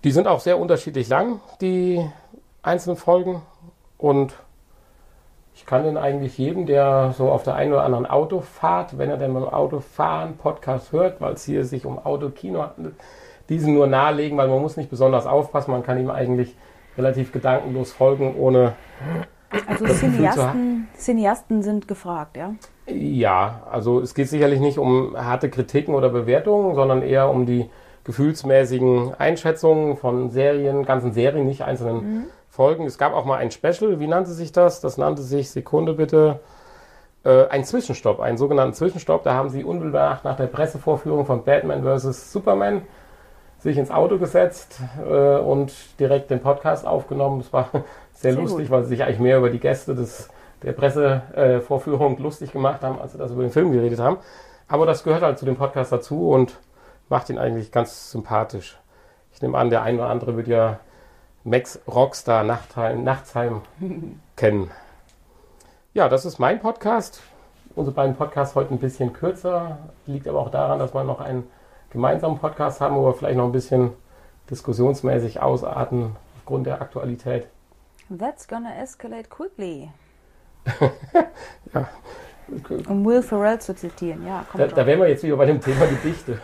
Die sind auch sehr unterschiedlich lang, die einzelnen Folgen. Und ich kann den eigentlich jedem, der so auf der einen oder anderen Autofahrt, wenn er denn beim Autofahren Podcast hört, weil es hier sich um Autokino handelt, diesen nur nahelegen, weil man muss nicht besonders aufpassen, man kann ihm eigentlich relativ gedankenlos folgen, ohne... Also Cineasten, Cineasten sind gefragt, ja? Ja, also es geht sicherlich nicht um harte Kritiken oder Bewertungen, sondern eher um die gefühlsmäßigen Einschätzungen von Serien, ganzen Serien, nicht einzelnen mhm. Folgen. Es gab auch mal ein Special, wie nannte sich das? Das nannte sich, Sekunde bitte, äh, ein Zwischenstopp, einen sogenannten Zwischenstopp. Da haben sie unmittelbar nach der Pressevorführung von Batman versus. Superman sich ins Auto gesetzt äh, und direkt den Podcast aufgenommen. Das war sehr, sehr lustig, gut. Weil sie sich eigentlich mehr über die Gäste des, der Pressevorführung äh, lustig gemacht haben, als sie das über den Film geredet haben. Aber das gehört halt zu dem Podcast dazu und macht ihn eigentlich ganz sympathisch. Ich nehme an, der ein oder andere wird ja Max Rockstar Nachtheim, Nachtsheim kennen. Ja, das ist mein Podcast. Unsere beiden Podcasts heute ein bisschen kürzer. Liegt aber auch daran, dass wir noch einen gemeinsamen Podcast haben, wo wir vielleicht noch ein bisschen diskussionsmäßig ausarten aufgrund der Aktualität. That's gonna escalate quickly. Ja. Um Will Ferrell zu zitieren, ja. Da, da wären wir jetzt wieder bei dem Thema Gedichte.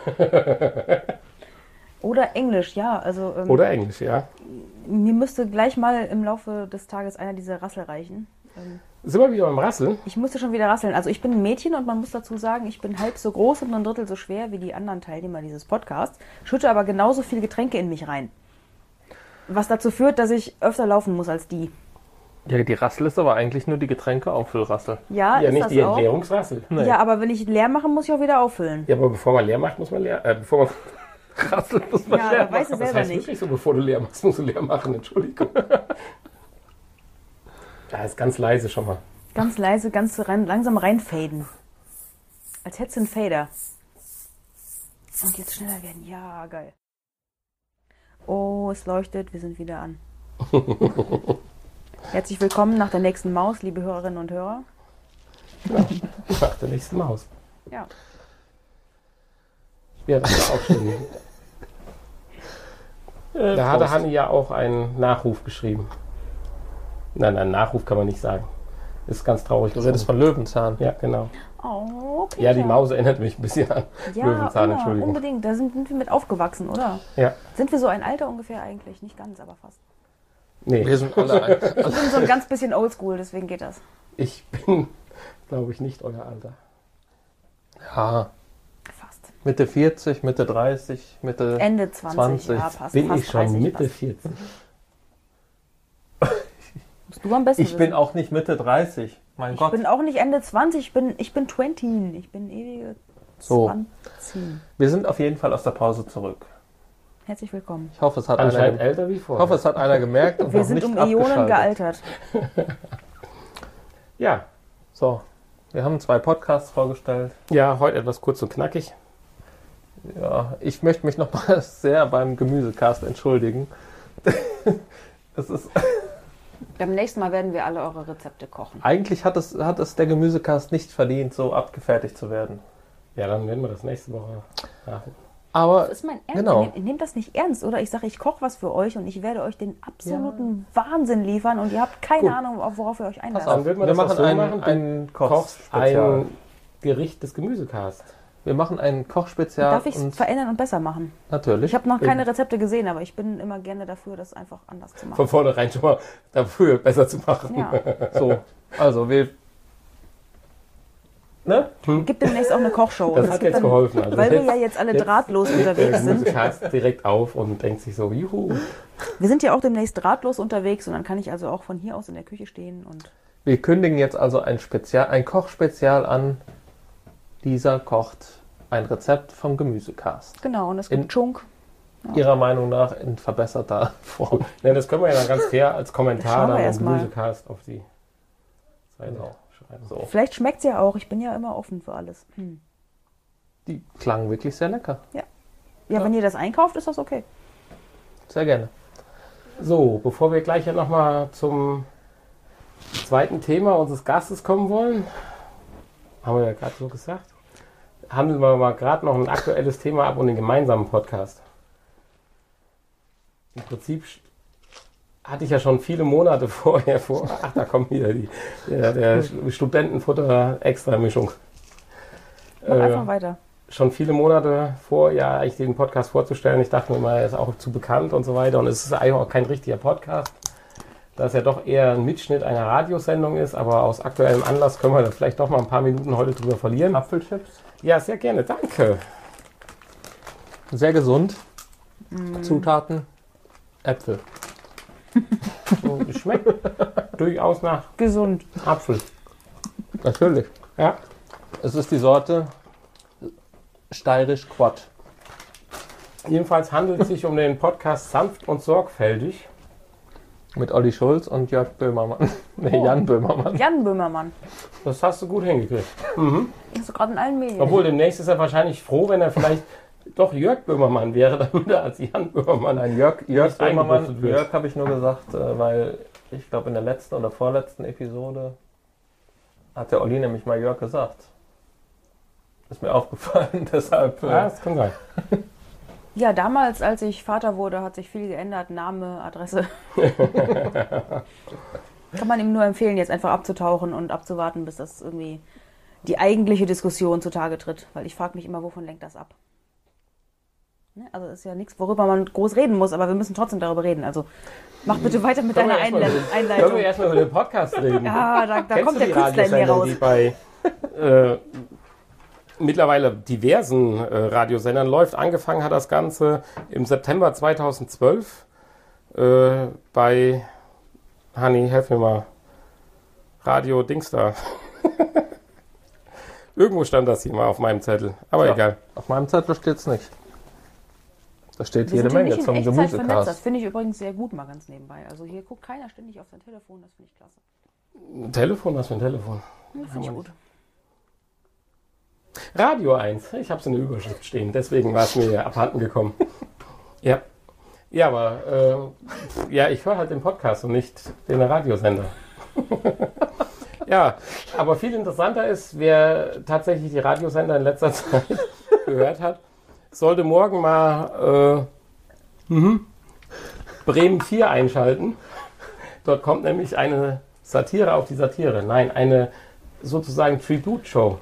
Oder Englisch, ja. Also, ähm, Oder Englisch, ja. Mir müsste gleich mal im Laufe des Tages einer dieser Rassel reichen. Ähm, Sind wir wieder beim Rasseln? Ich musste schon wieder rasseln. Also ich bin ein Mädchen und man muss dazu sagen, ich bin halb so groß und ein Drittel so schwer wie die anderen Teilnehmer dieses Podcasts, schütte aber genauso viel Getränke in mich rein. Was dazu führt, dass ich öfter laufen muss als die. Ja, die Rassel ist aber eigentlich nur die Getränkeauffüllrassel. Ja, ja ist nicht das die auch? Entleerungsrassel. Nee. Ja, aber wenn ich leer mache, muss ich auch wieder auffüllen. Ja, aber bevor man leer macht, muss man leer... Äh, bevor man Rassel muss man Ja, leer da weiß machen. ich das selber heißt nicht. wirklich so, bevor du leer machst, musst du leer machen. Entschuldigung. Ja, ist ganz leise schon mal. Ganz leise, ganz rein, langsam reinfaden. Als hättest du einen Fader. Und jetzt schneller werden. Ja, geil. Oh, es leuchtet. Wir sind wieder an. Herzlich willkommen nach der nächsten Maus, liebe Hörerinnen und Hörer. Ja, nach der nächsten Maus. Ja. Ja, das war auch schön. Äh, Da hatte Prost. Hanni ja auch einen Nachruf geschrieben. Nein, einen Nachruf kann man nicht sagen. Ist ganz traurig. Du redest von Löwenzahn. Ja, genau. Oh, Peter. Ja, die Maus erinnert mich ein bisschen an Ja, Löwenzahn, immer, Entschuldigung. unbedingt. Da sind, sind wir mit aufgewachsen, oder? Ja, Sind wir so ein Alter ungefähr eigentlich? Nicht ganz, aber fast. nee. Wir sind alle ein. Ich bin so ein ganz bisschen oldschool, deswegen geht das. Ich bin, glaube ich, nicht euer Alter. Ja, Fast. Mitte vierzig, Mitte dreißig, Mitte Ende zwanzig, zwanzig. ja, passt. Bin fast ich schon dreißig, Mitte passt. vierzig? Musst du am besten Ich bin wissen. auch nicht Mitte dreißig. Mein Ich Gott. bin auch nicht Ende zwanzig, ich bin, ich bin zwanzig. Ich bin ewige So. zwanzig. Wir sind auf jeden Fall aus der Pause zurück. Herzlich willkommen. Ich hoffe, es hat einer, Anscheinend gem- älter wie ich vorher. hoffe, es hat einer gemerkt und Wir noch sind nicht um Ionen abgeschaltet. gealtert. Ja, So, wir haben zwei Podcasts vorgestellt. ja, heute etwas kurz und knackig. Ja, ich möchte mich nochmal sehr beim Gemüsecast entschuldigen. Es ist, Beim nächsten Mal werden wir alle eure Rezepte kochen. eigentlich hat es, hat es der Gemüsecast nicht verdient, so abgefertigt zu werden. Ja, dann werden wir das nächste Woche nachholen. Aber Das ist mein Ernst. Genau. Ihr, nehmt, ihr nehmt das nicht ernst, oder? Ich sage, ich koche was für euch und ich werde euch den absoluten Wahnsinn liefern und ihr habt keine Gut. Ahnung, auf worauf ihr euch pass einlasst. auf, Dann wird man wir das auch machen so ein, machen, du ein Kochst Kochspezial. ein Gericht des Gemüsecast. Wir machen ein Kochspezial. Darf ich es und verändern und besser machen? natürlich. Ich habe noch keine Rezepte gesehen, aber ich bin immer gerne dafür, das einfach anders zu machen. Von vornherein schon mal dafür besser zu machen. Ja. So, also wir. Ne? Gibt demnächst auch eine Kochshow. Das Und hat gibt jetzt geholfen. Also weil wir jetzt- ja jetzt alle jetzt drahtlos legt der unterwegs sind. Gemüsecast direkt auf und denkt sich so, juhu. Wir sind ja auch demnächst drahtlos unterwegs und dann kann ich also auch von hier aus in der Küche stehen und Wir kündigen jetzt also ein Spezial, ein Kochspezial an. Dieser kocht ein Rezept vom Gemüsecast. genau, und es In- gibt Chunk. Ihrer Meinung nach in verbesserter Form. Ja, das können wir ja dann ganz fair als Das Kommentar schauen wir dann im erst mal. Gemüsecast auf die Seite Genau. schreiben. So. Vielleicht schmeckt es ja auch, ich bin ja immer offen für alles. Hm. Die klangen wirklich sehr lecker. Ja, Ja. wenn ihr das einkauft, ist das okay. Sehr gerne. So, bevor wir gleich ja nochmal zum zweiten Thema unseres Gastes kommen wollen, haben wir ja gerade so gesagt, handeln wir mal gerade noch ein aktuelles Thema ab und den gemeinsamen Podcast. im Prinzip hatte ich ja schon viele Monate vorher vor. Ach, da kommt wieder die, der, der Studentenfutter-Extra-Mischung. Mach Äh, einfach weiter. schon viele Monate vor, ja, eigentlich den Podcast vorzustellen. Ich dachte mir mal, er ist auch zu bekannt und so weiter. Und es ist eigentlich auch kein richtiger Podcast, da es ja doch eher ein Mitschnitt einer Radiosendung ist. Aber aus aktuellem Anlass können wir da vielleicht doch mal ein paar Minuten heute drüber verlieren. Apfelchips. Ja, sehr gerne, danke. Sehr gesund. Zutaten. Äpfel. Und es schmeckt durchaus nach Gesund. Apfel. Natürlich. Ja. Es ist die Sorte Steirisch Quad. Jedenfalls handelt es sich um den Podcast Sanft und Sorgfältig. Mit Olli Schulz und Jörg Böhmermann. Nee, Oh. Jan Böhmermann. Jan Böhmermann. Das hast du gut hingekriegt. Ist gerade in allen Medien. Obwohl, demnächst ist er wahrscheinlich froh, wenn er vielleicht doch Jörg Böhmermann wäre, damit er als Jan Böhmermann. Nein, Jörg, Jörg Nicht eingebuchtet Böhmermann. wird. Jörg habe ich nur gesagt, äh, weil ich glaube in der letzten oder vorletzten Episode hat der Olli nämlich mal Jörg gesagt. Ist mir aufgefallen, deshalb. Äh, Ja, das kann sein. Ja, damals, als ich Vater wurde, hat sich viel geändert. Name, Adresse. Kann man ihm nur empfehlen, jetzt einfach abzutauchen und abzuwarten, bis das irgendwie die eigentliche Diskussion zutage tritt. Weil ich frage mich immer, wovon lenkt das ab? Ne? Also ist ja nichts, worüber man groß reden muss, aber wir müssen trotzdem darüber reden. Also mach bitte weiter mit Können deiner wir erst mal Einle- über- Können wir Einleitung. erstmal über den Podcast reden? Ja, da, da Kennst kommt du der die Künstler in mir Radiosendung, raus. die bei äh, mittlerweile diversen äh, Radiosendern läuft? Angefangen hat das Ganze im September zweitausendzwölf äh, bei, Hanni, helf mir mal, Radio Dingsda. Irgendwo stand das hier mal auf meinem Zettel, aber Ja. egal. Auf meinem Zettel steht es nicht. Da steht Wir jede sind hier Menge nicht zum in Echtzeit vernetzt. Das Gemüsecast. finde ich übrigens sehr gut, mal ganz nebenbei. Also hier guckt keiner ständig auf sein Telefon, das finde ich klasse. Ein Telefon, was für ein Telefon? Das finde ich gut. Radio eins, ich habe es in der Überschrift stehen, deswegen war es mir abhanden gekommen. Ja, ja, aber äh, ja, ich höre halt den Podcast und nicht den Radiosender. Ja, aber viel interessanter ist, wer tatsächlich die Radiosender in letzter Zeit gehört hat, sollte morgen mal äh, mhm, Bremen vier einschalten. Dort kommt nämlich eine Satire auf die Satire. Nein, eine sozusagen Tribute-Show.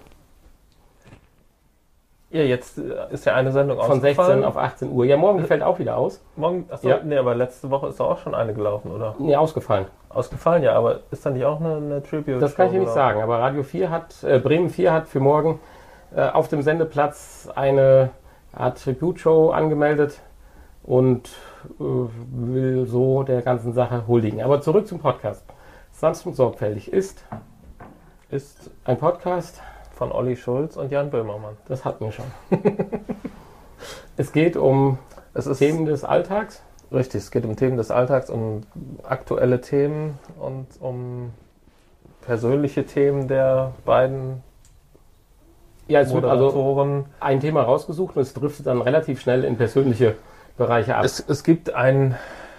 Ja, jetzt äh, ist ja eine Sendung Von ausgefallen. sechzehn auf achtzehn Uhr. Ja, morgen fällt auch wieder aus. Morgen, achso, Ja. nee, aber letzte Woche ist da auch schon eine gelaufen, oder? Nee, ausgefallen. Ausgefallen, ja, aber ist da nicht auch eine, eine Tribute? Das kann ich dir nicht sagen, aber Radio vier hat, äh, Bremen vier hat für morgen äh, auf dem Sendeplatz eine Art Tribute-Show angemeldet und äh, will so der ganzen Sache huldigen. Aber zurück zum Podcast. Sanft und sorgfältig ist Ist ein Podcast, von Olli Schulz und Jan Böhmermann. das hatten wir schon. Es geht um Es ist Themen des Alltags. richtig, es geht um Themen des Alltags, um aktuelle Themen und um persönliche Themen der beiden Ja, es wird also Moderatoren. ein Thema rausgesucht und es driftet dann relativ schnell in persönliche Bereiche ab. Es, es gibt ein,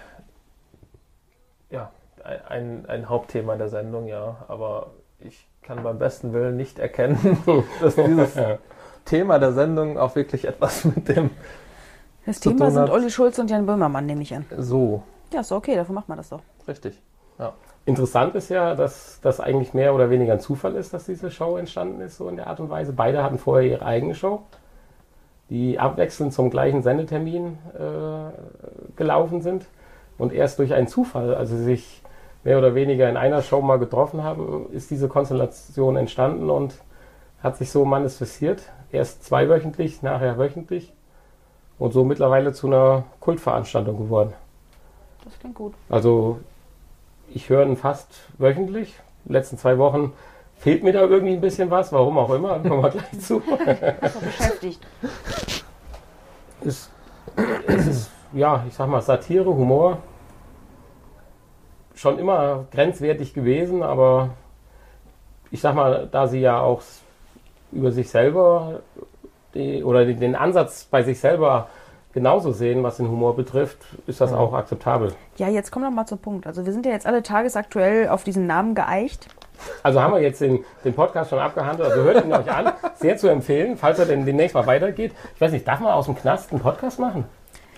ja, ein, ein Hauptthema der Sendung, ja, aber ich kann beim besten Willen nicht erkennen, dass dieses Ja. Thema der Sendung auch wirklich etwas mit dem Das zu Thema tun sind hat. Olli Schulz und Jan Böhmermann, nehme ich an. so, Ja, ist doch okay, dafür macht man das doch. richtig. Interessant ist ja, dass das eigentlich mehr oder weniger ein Zufall ist, dass diese Show entstanden ist, so in der Art und Weise. Beide hatten vorher ihre eigene Show, die abwechselnd zum gleichen Sendetermin äh, gelaufen sind und erst durch einen Zufall, also sie sich mehr oder weniger in einer Show mal getroffen haben, ist diese Konstellation entstanden und hat sich so manifestiert. Erst zweiwöchentlich, nachher wöchentlich und so mittlerweile zu einer Kultveranstaltung geworden. Das klingt gut. Also ich höre ihn fast wöchentlich. Die letzten zwei Wochen fehlt mir da irgendwie ein bisschen was, warum auch immer, da kommen wir gleich zu. Ist doch beschäftigt. Es, es ist, ja, ich sag mal, Satire, Humor. Schon immer grenzwertig gewesen, aber ich sag mal, da sie ja auch über sich selber die, oder den, den Ansatz bei sich selber genauso sehen, was den Humor betrifft, ist das Mhm. auch akzeptabel. Ja, jetzt kommen wir mal zum Punkt. Also wir sind ja jetzt alle tagesaktuell auf diesen Namen geeicht. Also haben wir jetzt den, den Podcast schon abgehandelt, also hört ihn euch an, sehr zu empfehlen, falls er denn demnächst mal weitergeht. Ich weiß nicht, darf man aus dem Knast einen Podcast machen?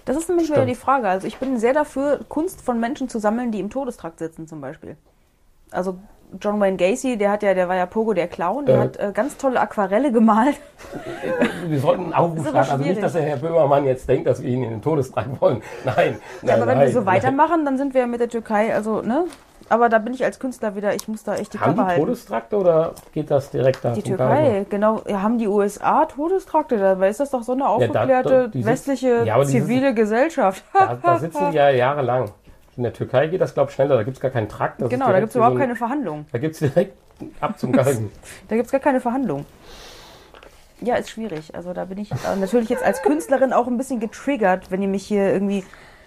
Das ist nämlich Stimmt. wieder die Frage. Also ich bin sehr dafür, Kunst von Menschen zu sammeln, die im Todestrakt sitzen zum Beispiel. Also John Wayne Gacy, der hat ja, der war ja Pogo der Clown, der Äh. hat äh, ganz tolle Aquarelle gemalt. Wir sollten einen Aufruf Ist aber starten. Also nicht, schwierig. dass der Herr Böhmermann jetzt denkt, dass wir ihn in den Todestrakt wollen. Nein, nein, Ja, aber wenn nein, wir so nein. weitermachen, dann sind wir ja mit der Türkei, also, ne? Aber da bin ich als Künstler wieder, ich muss da echt die Haben Klappe die halten. Todestrakte oder geht das direkt da Die zum Türkei, Geiger? genau. Ja, haben die U S A Todestrakte? Dabei ist das doch so eine da- aufgeklärte da- die sitz- westliche ja, aber die zivile Gesellschaft. Da, da sitzen die ja jahrelang. In der Türkei geht das, glaube ich, schneller. Da gibt es gar keinen Trakt. Das ist Genau, da direkt gibt es wie überhaupt so ein- keine Verhandlung. Da gibt es direkt ab zum Galgen. Da gibt es gar keine Verhandlung. Ja, ist schwierig. Also da bin ich äh, natürlich jetzt als Künstlerin auch ein bisschen getriggert, wenn ihr mich hier irgendwie...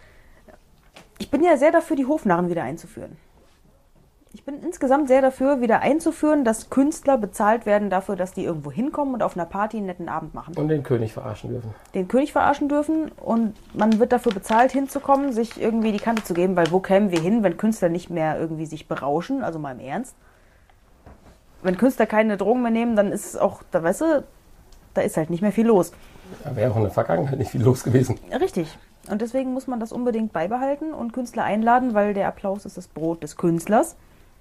Ich bin ja sehr dafür, die Hofnarren wieder einzuführen. Ich bin insgesamt sehr dafür, wieder einzuführen, dass Künstler bezahlt werden dafür, dass die irgendwo hinkommen und auf einer Party einen netten Abend machen. Und den König verarschen dürfen. Den König verarschen dürfen und man wird dafür bezahlt, hinzukommen, sich irgendwie die Kante zu geben, weil wo kämen wir hin, wenn Künstler nicht mehr irgendwie sich berauschen, also mal im Ernst. Wenn Künstler keine Drogen mehr nehmen, dann ist es auch, da weißt du, da ist halt nicht mehr viel los. Da wäre auch in der Vergangenheit nicht viel los gewesen. Richtig. Und deswegen muss man das unbedingt beibehalten und Künstler einladen, weil der Applaus ist das Brot des Künstlers.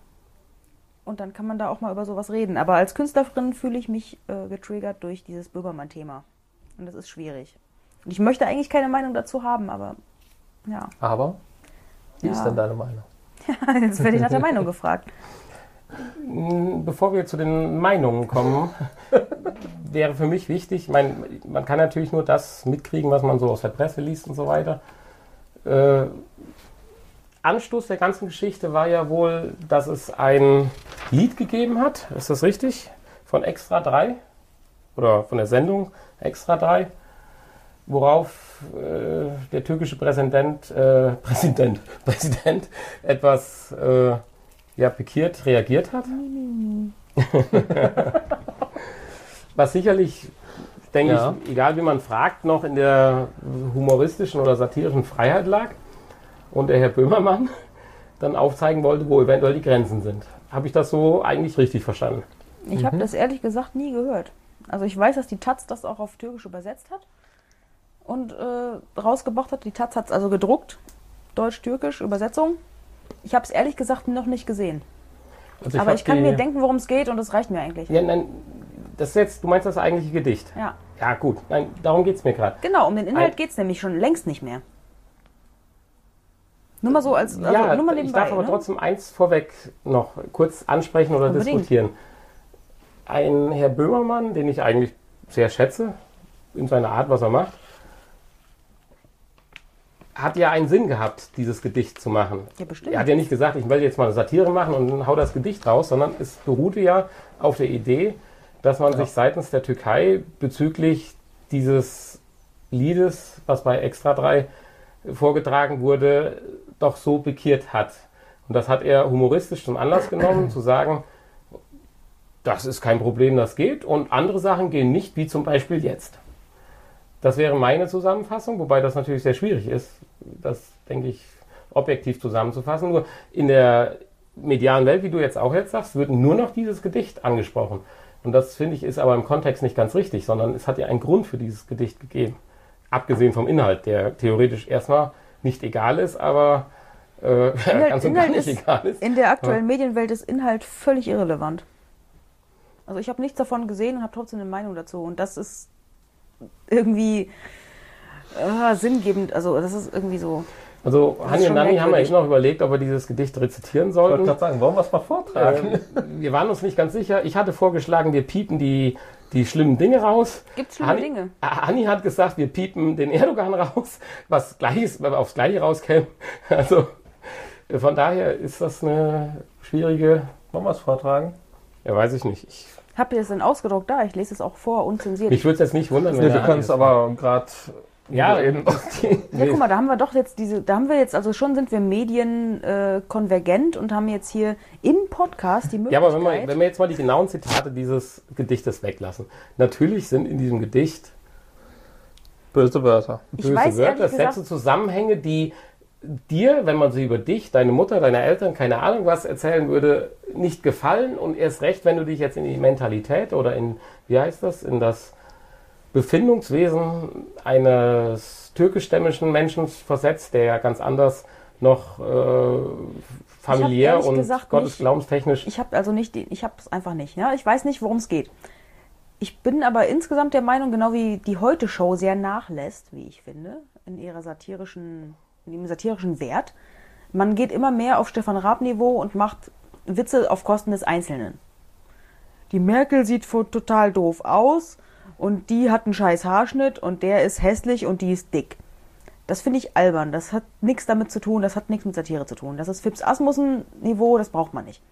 Und dann kann man da auch mal über sowas reden. Aber als Künstlerin fühle ich mich äh, getriggert durch dieses Böhmermann-Thema. Und das ist schwierig. Und ich möchte eigentlich keine Meinung dazu haben, aber ja. Aber, wie Ja. ist denn deine Meinung? Jetzt werde ich nach der Meinung gefragt. Bevor wir zu den Meinungen kommen, wäre für mich wichtig, ich meine, man kann natürlich nur das mitkriegen, was man so aus der Presse liest und so weiter. Äh, Anstoß der ganzen Geschichte war ja wohl, dass es ein Lied gegeben hat, ist das richtig? Von Extra drei oder von der Sendung Extra drei, worauf äh, der türkische Präsident, äh, Präsident, Präsident etwas äh, ja, pikiert reagiert hat. Was sicherlich, denke Ja. ich, egal wie man fragt, noch in der humoristischen oder satirischen Freiheit lag und der Herr Böhmermann dann aufzeigen wollte, wo eventuell die Grenzen sind. Habe ich das so eigentlich richtig verstanden? Ich habe das ehrlich gesagt nie gehört. Also ich weiß, dass die Taz das auch auf Türkisch übersetzt hat und äh, rausgebracht hat. Die Taz hat es also gedruckt, Deutsch-Türkisch, Übersetzung. Ich habe es ehrlich gesagt noch nicht gesehen. Also Aber hab ich kann die- mir denken, worum es geht und das reicht mir eigentlich. Ja, nein, das ist jetzt, du meinst das eigentliche Gedicht? Ja, Ja, gut. Nein, darum geht es mir gerade. genau, um den Inhalt Ein- geht es nämlich schon längst nicht mehr. Nur mal so als, also Ja, nur mal ich nebenbei. darf aber ne? trotzdem eins vorweg noch kurz ansprechen oder Unbedingt. diskutieren. Ein Herr Böhmermann, den ich eigentlich sehr schätze, in seiner Art, was er macht, hat ja einen Sinn gehabt, dieses Gedicht zu machen. Ja, bestimmt. Er hat ja nicht gesagt, ich will jetzt mal eine Satire machen und hau das Gedicht raus, sondern es beruhte ja auf der Idee, dass man sich seitens der Türkei bezüglich dieses Liedes, was bei Extra drei vorgetragen wurde, doch so pikiert hat. Und das hat er humoristisch zum Anlass genommen, zu sagen, das ist kein Problem, das geht. Und andere Sachen gehen nicht, wie zum Beispiel jetzt. Das wäre meine Zusammenfassung, wobei das natürlich sehr schwierig ist, das, denke ich, objektiv zusammenzufassen. Nur in der medialen Welt, wie du jetzt auch jetzt sagst, wird nur noch dieses Gedicht angesprochen. Und das, finde ich, ist aber im Kontext nicht ganz richtig, sondern es hat ja einen Grund für dieses Gedicht gegeben. Abgesehen vom Inhalt, der theoretisch erstmal nicht egal ist, aber äh, Inhalt, ganz und gar Inhalt nicht ist, egal ist. in der aktuellen Medienwelt ist Inhalt völlig irrelevant. Also ich habe nichts davon gesehen und habe trotzdem eine Meinung dazu. Und das ist irgendwie äh, sinngebend. Also das ist irgendwie so. Also Das ist Hanni und schon Nanni haben ja merkwürdig. eben noch überlegt, ob wir dieses Gedicht rezitieren Ich wollte sollten. gerade sagen, wollen wir es mal vortragen? Ähm, wir waren uns nicht ganz sicher. Ich hatte vorgeschlagen, wir piepen die, die schlimmen Dinge raus. Gibt's schlimme Hanni, Dinge? Hanni hat gesagt, wir piepen den Erdogan raus, was Gleiches, wenn wir aufs Gleiche rauskämen. Also von daher ist das eine schwierige, Wollen wir es vortragen? ja weiß ich nicht. Ich, Habt ihr es denn ausgedruckt da? Ich lese es auch vor, unzensiert. mich würde es jetzt nicht wundern, Nee, der wir Hanni können es das aber gerade Ja, reden. Ja, guck mal, da haben wir doch jetzt diese, da haben wir jetzt, also schon sind wir medienkonvergent äh, konvergent und haben jetzt hier im Podcast die Ja, Möglichkeit. aber wenn wir, wenn wir jetzt mal die genauen Zitate dieses Gedichtes weglassen. Natürlich sind in diesem Gedicht Böse Wörter. Ich böse weiß Wörter, ehrlich gesagt- Sätze, Zusammenhänge, die dir, wenn man sie über dich, deine Mutter, deine Eltern, keine Ahnung was erzählen würde, nicht gefallen und erst recht, wenn du dich jetzt in die Mentalität oder in, wie heißt das, in das Befindungswesen eines türkischstämmigen Menschen versetzt, der ja ganz anders noch äh, familiär und gesagt gottesglaubentechnisch. Ich habe also nicht, ich habe es einfach nicht. Ja? Ich weiß nicht, worum es geht. Ich bin aber insgesamt der Meinung, genau wie die Heute-Show sehr nachlässt, wie ich finde, in ihrer satirischen, in ihrem satirischen Wert. Man geht immer mehr auf Stefan Raab-Niveau und macht Witze auf Kosten des Einzelnen. Die Merkel sieht total doof aus und die hat einen scheiß Haarschnitt und der ist hässlich und die ist dick. Das finde ich albern. Das hat nichts damit zu tun, das hat nichts mit Satire zu tun. Das ist Fips Asmussen-Niveau, das braucht man nicht.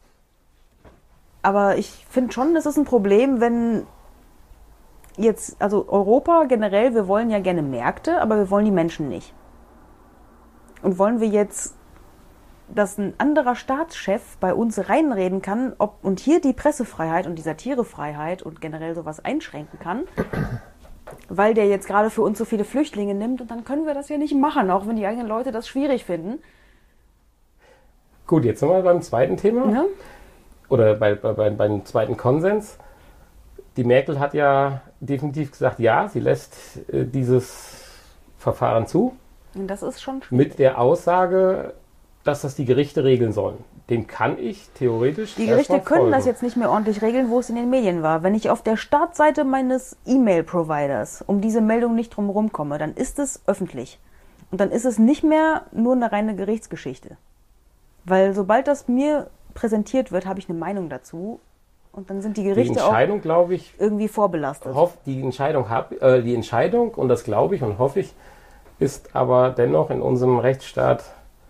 Aber ich finde schon, das ist ein Problem, wenn jetzt, also Europa generell, wir wollen ja gerne Märkte, aber wir wollen die Menschen nicht. Und wollen wir jetzt, dass ein anderer Staatschef bei uns reinreden kann, ob und hier die Pressefreiheit und die Satirefreiheit und generell sowas einschränken kann, weil der jetzt gerade für uns so viele Flüchtlinge nimmt und dann können wir das ja nicht machen, auch wenn die eigenen Leute das schwierig finden. Gut, jetzt sind wir beim zweiten Thema. Ja? Oder bei, bei, beim zweiten Konsens. Die Merkel hat ja definitiv gesagt, ja, sie lässt äh, dieses Verfahren zu. Und das ist schon schwierig. Mit der Aussage, dass das die Gerichte regeln sollen. Dem kann ich theoretisch Die Gerichte können folgen. das jetzt nicht mehr ordentlich regeln, wo es in den Medien war. Wenn ich auf der Startseite meines E-Mail-Providers um diese Meldung nicht drumherum komme, dann ist es öffentlich. Und dann ist es nicht mehr nur eine reine Gerichtsgeschichte. Weil sobald das mir präsentiert wird, habe ich eine Meinung dazu und dann sind die Gerichte die Entscheidung, auch glaube ich, irgendwie vorbelastet. Hoff, die, Entscheidung hab, äh, die Entscheidung, und das glaube ich und hoffe ich, ist aber dennoch in unserem Rechtsstaat.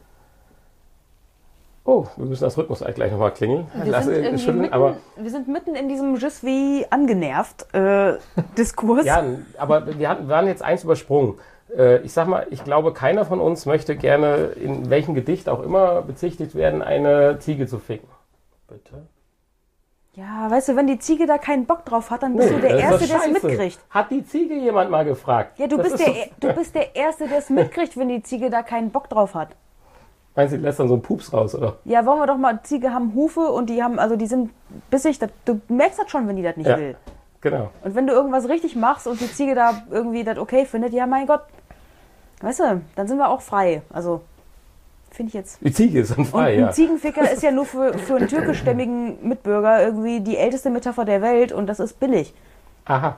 Oh, wir müssen das Rhythmuseid gleich nochmal klingeln. Wir, Lass, sind äh, irgendwie schütteln, mitten, aber, wir sind mitten in diesem Je suis angenervt äh, Diskurs. ja, aber wir, hatten, wir waren jetzt eins übersprungen. Äh, ich sag mal, ich glaube, keiner von uns möchte gerne, in welchem Gedicht auch immer, bezichtigt werden, eine Ziege zu ficken. Bitte? Ja, weißt du, wenn die Ziege da keinen Bock drauf hat, dann bist Nee, du der das ist Erste, doch der es scheiße. mitkriegt. Hat die Ziege jemand mal gefragt? Ja, du Das bist, ist der, doch- du bist der Erste, der es mitkriegt, wenn die Ziege da keinen Bock drauf hat. Meinst du, die lässt dann so einen Pups raus, oder? Ja, wollen wir doch mal, Ziege haben Hufe und die haben, also die sind bissig, das, du merkst das schon, wenn die das nicht Ja. will. Genau. Und wenn du irgendwas richtig machst und die Ziege da irgendwie das okay findet, ja mein Gott, weißt du, dann sind wir auch frei. Also, finde ich jetzt. Die Ziege ist dann Und frei, ein ja. Ziegenficker ist ja nur für, für einen türkischstämmigen Mitbürger irgendwie die älteste Metapher der Welt und das ist billig. Aha.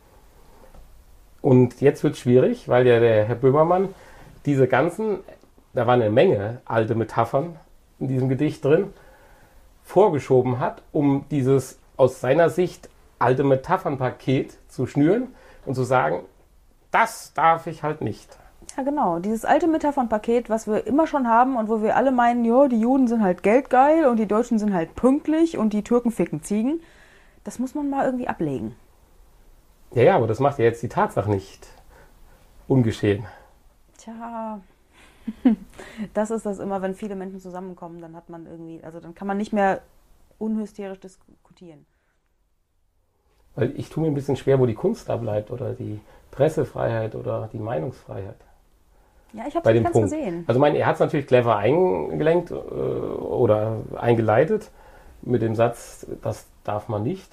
Und jetzt wird es schwierig, weil ja der Herr Böhmermann diese ganzen, da waren eine Menge alte Metaphern in diesem Gedicht drin, vorgeschoben hat, um dieses aus seiner Sicht alte Metaphernpaket zu schnüren und zu sagen, das darf ich halt nicht. Ja, genau. Dieses alte Metaphernpaket, was wir immer schon haben und wo wir alle meinen, ja, die Juden sind halt geldgeil und die Deutschen sind halt pünktlich und die Türken ficken Ziegen, das muss man mal irgendwie ablegen. Ja, ja, aber das macht ja jetzt die Tatsache nicht ungeschehen. Tja, das ist das immer, wenn viele Menschen zusammenkommen, dann hat man irgendwie, also dann kann man nicht mehr unhysterisch diskutieren. Weil ich tue mir ein bisschen schwer, wo die Kunst da bleibt oder die Pressefreiheit oder die Meinungsfreiheit. Ja, ich habe Bei es dem ganz Punkt. gesehen. Also mein, er hat es natürlich clever eingelenkt äh, oder eingeleitet mit dem Satz, das darf man nicht.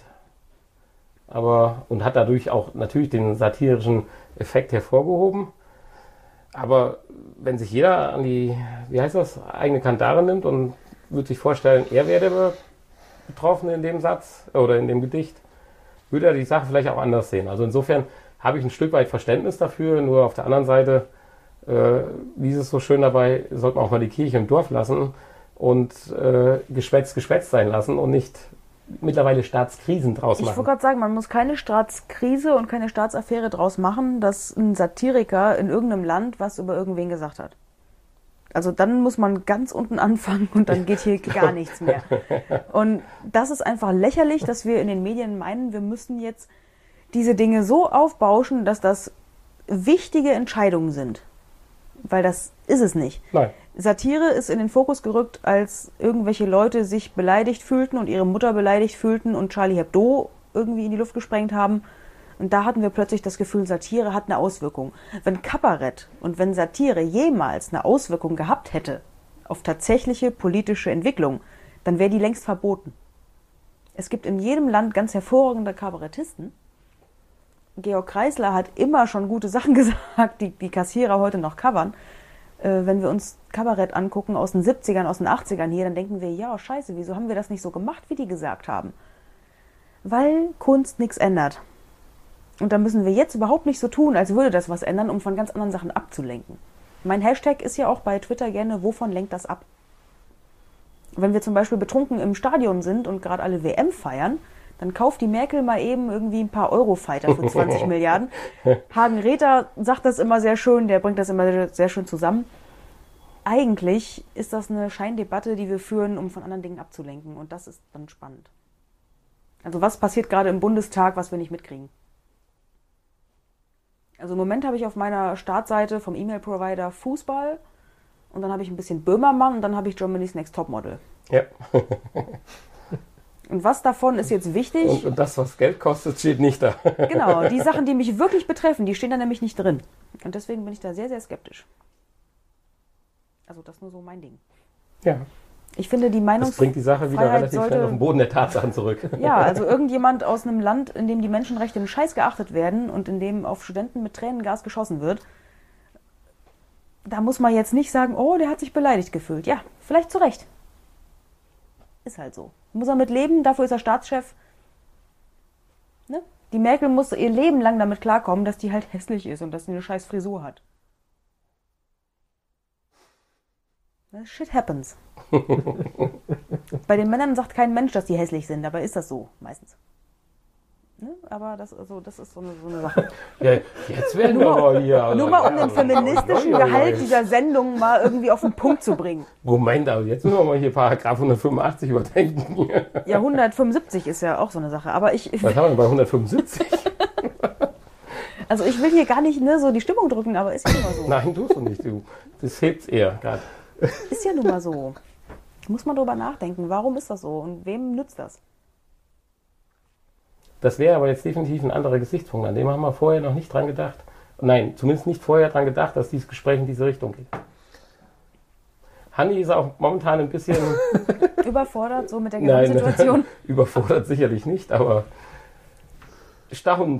Aber und hat dadurch auch natürlich den satirischen Effekt hervorgehoben. Aber wenn sich jeder an die, wie heißt das, eigene Kandare nimmt und würde sich vorstellen, er wäre der Betroffene in dem Satz oder in dem Gedicht, würde er die Sache vielleicht auch anders sehen. Also insofern habe ich ein Stück weit Verständnis dafür, nur auf der anderen Seite, äh, wie ist es so schön dabei, sollte man auch mal die Kirche im Dorf lassen und äh, Geschwätz geschwätzt sein lassen und nicht mittlerweile Staatskrisen draus Ich machen. wollte gerade sagen, man muss keine Staatskrise und keine Staatsaffäre draus machen, dass ein Satiriker in irgendeinem Land was über irgendwen gesagt hat. Also dann muss man ganz unten anfangen und dann geht hier gar nichts mehr. Und das ist einfach lächerlich, dass wir in den Medien meinen, wir müssen jetzt diese Dinge so aufbauschen, dass das wichtige Entscheidungen sind. Weil das ist es nicht. Nein. Satire ist in den Fokus gerückt, als irgendwelche Leute sich beleidigt fühlten und ihre Mutter beleidigt fühlten und Charlie Hebdo irgendwie in die Luft gesprengt haben. Und da hatten wir plötzlich das Gefühl, Satire hat eine Auswirkung. Wenn Kabarett und wenn Satire jemals eine Auswirkung gehabt hätte auf tatsächliche politische Entwicklung, dann wäre die längst verboten. Es gibt in jedem Land ganz hervorragende Kabarettisten. Georg Kreisler hat immer schon gute Sachen gesagt, die die Kassierer heute noch covern. Äh, wenn wir uns Kabarett angucken aus den siebzigern, aus den achtzigern hier, dann denken wir, ja, scheiße, wieso haben wir das nicht so gemacht, wie die gesagt haben? Weil Kunst nichts ändert. Und da müssen wir jetzt überhaupt nicht so tun, als würde das was ändern, um von ganz anderen Sachen abzulenken. Mein Hashtag ist ja auch bei Twitter gerne, wovon lenkt das ab? Wenn wir zum Beispiel betrunken im Stadion sind und gerade alle W M feiern, dann kauft die Merkel mal eben irgendwie ein paar Eurofighter für zwanzig Milliarden. Hagen Rether sagt das immer sehr schön, der bringt das immer sehr schön zusammen. Eigentlich ist das eine Scheindebatte, die wir führen, um von anderen Dingen abzulenken. Und das ist dann spannend. Also was passiert gerade im Bundestag, was wir nicht mitkriegen? Also im Moment habe ich auf meiner Startseite vom E-Mail-Provider Fußball und dann habe ich ein bisschen Böhmermann und dann habe ich Germany's Next Topmodel. Ja. Und was davon ist jetzt wichtig? Und, und das, was Geld kostet, steht nicht da. Genau, die Sachen, die mich wirklich betreffen, die stehen da nämlich nicht drin. Und deswegen bin ich da sehr, sehr skeptisch. Also das ist nur so mein Ding. Ja. Ich finde, die Das Meinungsfreiheit bringt die Sache wieder relativ sollte, schnell auf den Boden der Tatsachen zurück. Ja, also irgendjemand aus einem Land, in dem die Menschenrechte im Scheiß geachtet werden und in dem auf Studenten mit Tränengas geschossen wird, da muss man jetzt nicht sagen, oh, der hat sich beleidigt gefühlt. Ja, vielleicht zu Recht. Ist halt so. Muss er mit leben, dafür ist er Staatschef. Ne? Die Merkel muss ihr Leben lang damit klarkommen, dass die halt hässlich ist und dass sie eine scheiß Frisur hat. Shit happens. Bei den Männern sagt kein Mensch, dass die hässlich sind, dabei ist das so, meistens. Ne? Aber das, also, das ist so eine, so eine Sache. Ja, jetzt werden wir mal hier. Also, Nur mal um ja, den feministischen ja, ja, Gehalt ja. dieser Sendung mal irgendwie auf den Punkt zu bringen. Moment, aber jetzt müssen wir mal hier Paragraph hundertfünfundachtzig überdenken. Ja, hundertfünfundsiebzig ist ja auch so eine Sache. Aber ich, Was haben wir bei hundertfünfundsiebzig? also ich will hier gar nicht ne, so die Stimmung drücken, aber ist ja nun mal so. Nein, tust du nicht. Du. Das hebt's eher gerade. Ist ja nun mal so. Muss man drüber nachdenken, warum ist das so und wem nützt das? Das wäre aber jetzt definitiv ein anderer Gesichtspunkt. An dem haben wir vorher noch nicht dran gedacht. Nein, zumindest nicht vorher dran gedacht, dass dieses Gespräch in diese Richtung geht. Hanni ist auch momentan ein bisschen... Überfordert, so mit der Nein, Gesamtsituation? überfordert sicherlich nicht, aber staunt.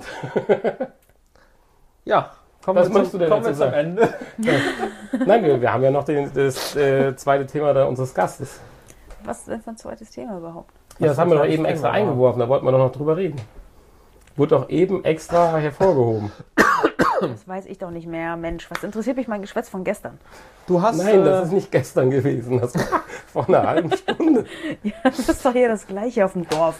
Ja, kommen Was wir, möchtest zum, du denn kommen wir dazu zum sagen? Ende. Nein, wir, wir haben ja noch den, das äh, zweite Thema da unseres Gastes. Was ist denn für ein zweites Thema überhaupt? Ja, das haben wir doch eben Thema extra war. eingeworfen, da wollten wir doch noch drüber reden. Wurde doch eben extra hervorgehoben. Das weiß ich doch nicht mehr. Mensch, was interessiert mich mein Geschwätz von gestern? Du hast, Nein, das äh, ist nicht gestern gewesen, das war vor einer halben Stunde. Ja, das ist doch hier das Gleiche auf dem Dorf.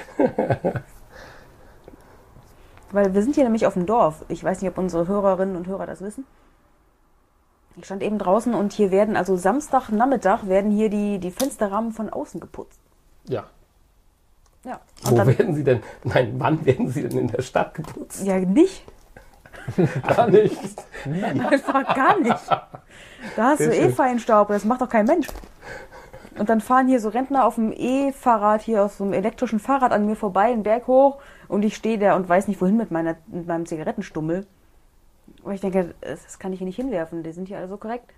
Weil wir sind hier nämlich auf dem Dorf. Ich weiß nicht, ob unsere Hörerinnen und Hörer das wissen. Ich stand eben draußen und hier werden, also Samstagnachmittag, werden hier die, die Fensterrahmen von außen geputzt. Ja. Ja. Wo Und dann, werden sie denn, nein, wann werden sie denn in der Stadt geputzt? ja, nicht. Gar nicht. Einfach gar nicht. Da hast Sehr du eh schön. Feinstaub, das macht doch kein Mensch. Und dann fahren hier so Rentner auf dem E-Fahrrad, hier auf so einem elektrischen Fahrrad an mir vorbei, einen Berg hoch. Und ich stehe da und weiß nicht wohin mit, meiner, mit meinem Zigarettenstummel. Und ich denke, das kann ich hier nicht hinwerfen, die sind hier alle so korrekt.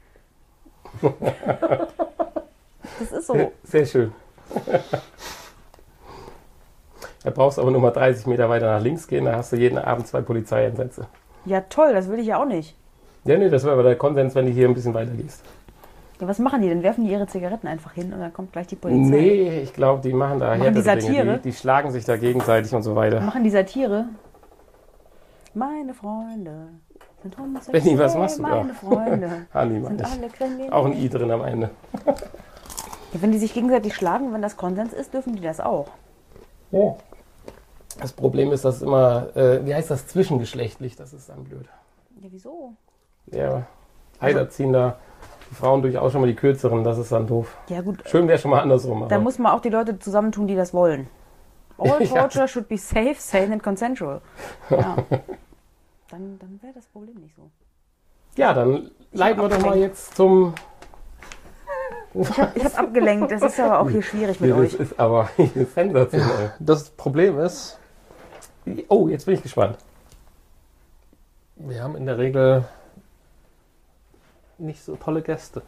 Das ist so. Sehr schön. Da brauchst du aber nur mal dreißig Meter weiter nach links gehen, da hast du jeden Abend zwei Polizeieinsätze. Ja toll, das will ich ja auch nicht. Ja, nee, das wäre aber der Konsens, wenn du hier ein bisschen weiter gehst. Ja, was machen die denn? Werfen die ihre Zigaretten einfach hin und dann kommt gleich die Polizei? Nee, ich glaube, die machen da Machen die härtere Dinge. Satire? Die, die schlagen sich da gegenseitig und so weiter. Machen die Satire? Meine Freunde sind homosexuell. Benni, was machst du da? Meine Freunde Hanni, Mann, sind ich. alle kriminell. Auch ein I drin am Ende. Ja, wenn die sich gegenseitig schlagen, wenn das Konsens ist, dürfen die das auch. Ja. Das Problem ist, dass immer, äh, wie heißt das, zwischengeschlechtlich, das ist dann blöd. Ja, wieso? Ja, Eider ziehen da die Frauen durchaus schon mal die kürzeren, das ist dann doof. Ja gut, Schön wäre schon mal andersrum. Aber da muss man auch die Leute zusammentun, die das wollen. All Ja. torture should be safe, sane and consensual. Ja. Dann, dann wäre das Problem nicht so. ja, dann leiten wir doch mal abgelenkt. jetzt zum... Ich habe abgelenkt, das ist aber auch hier schwierig mit Nee, das euch. ist aber sensationell. das Problem ist, Oh, jetzt bin ich gespannt. wir haben in der Regel nicht so tolle Gäste.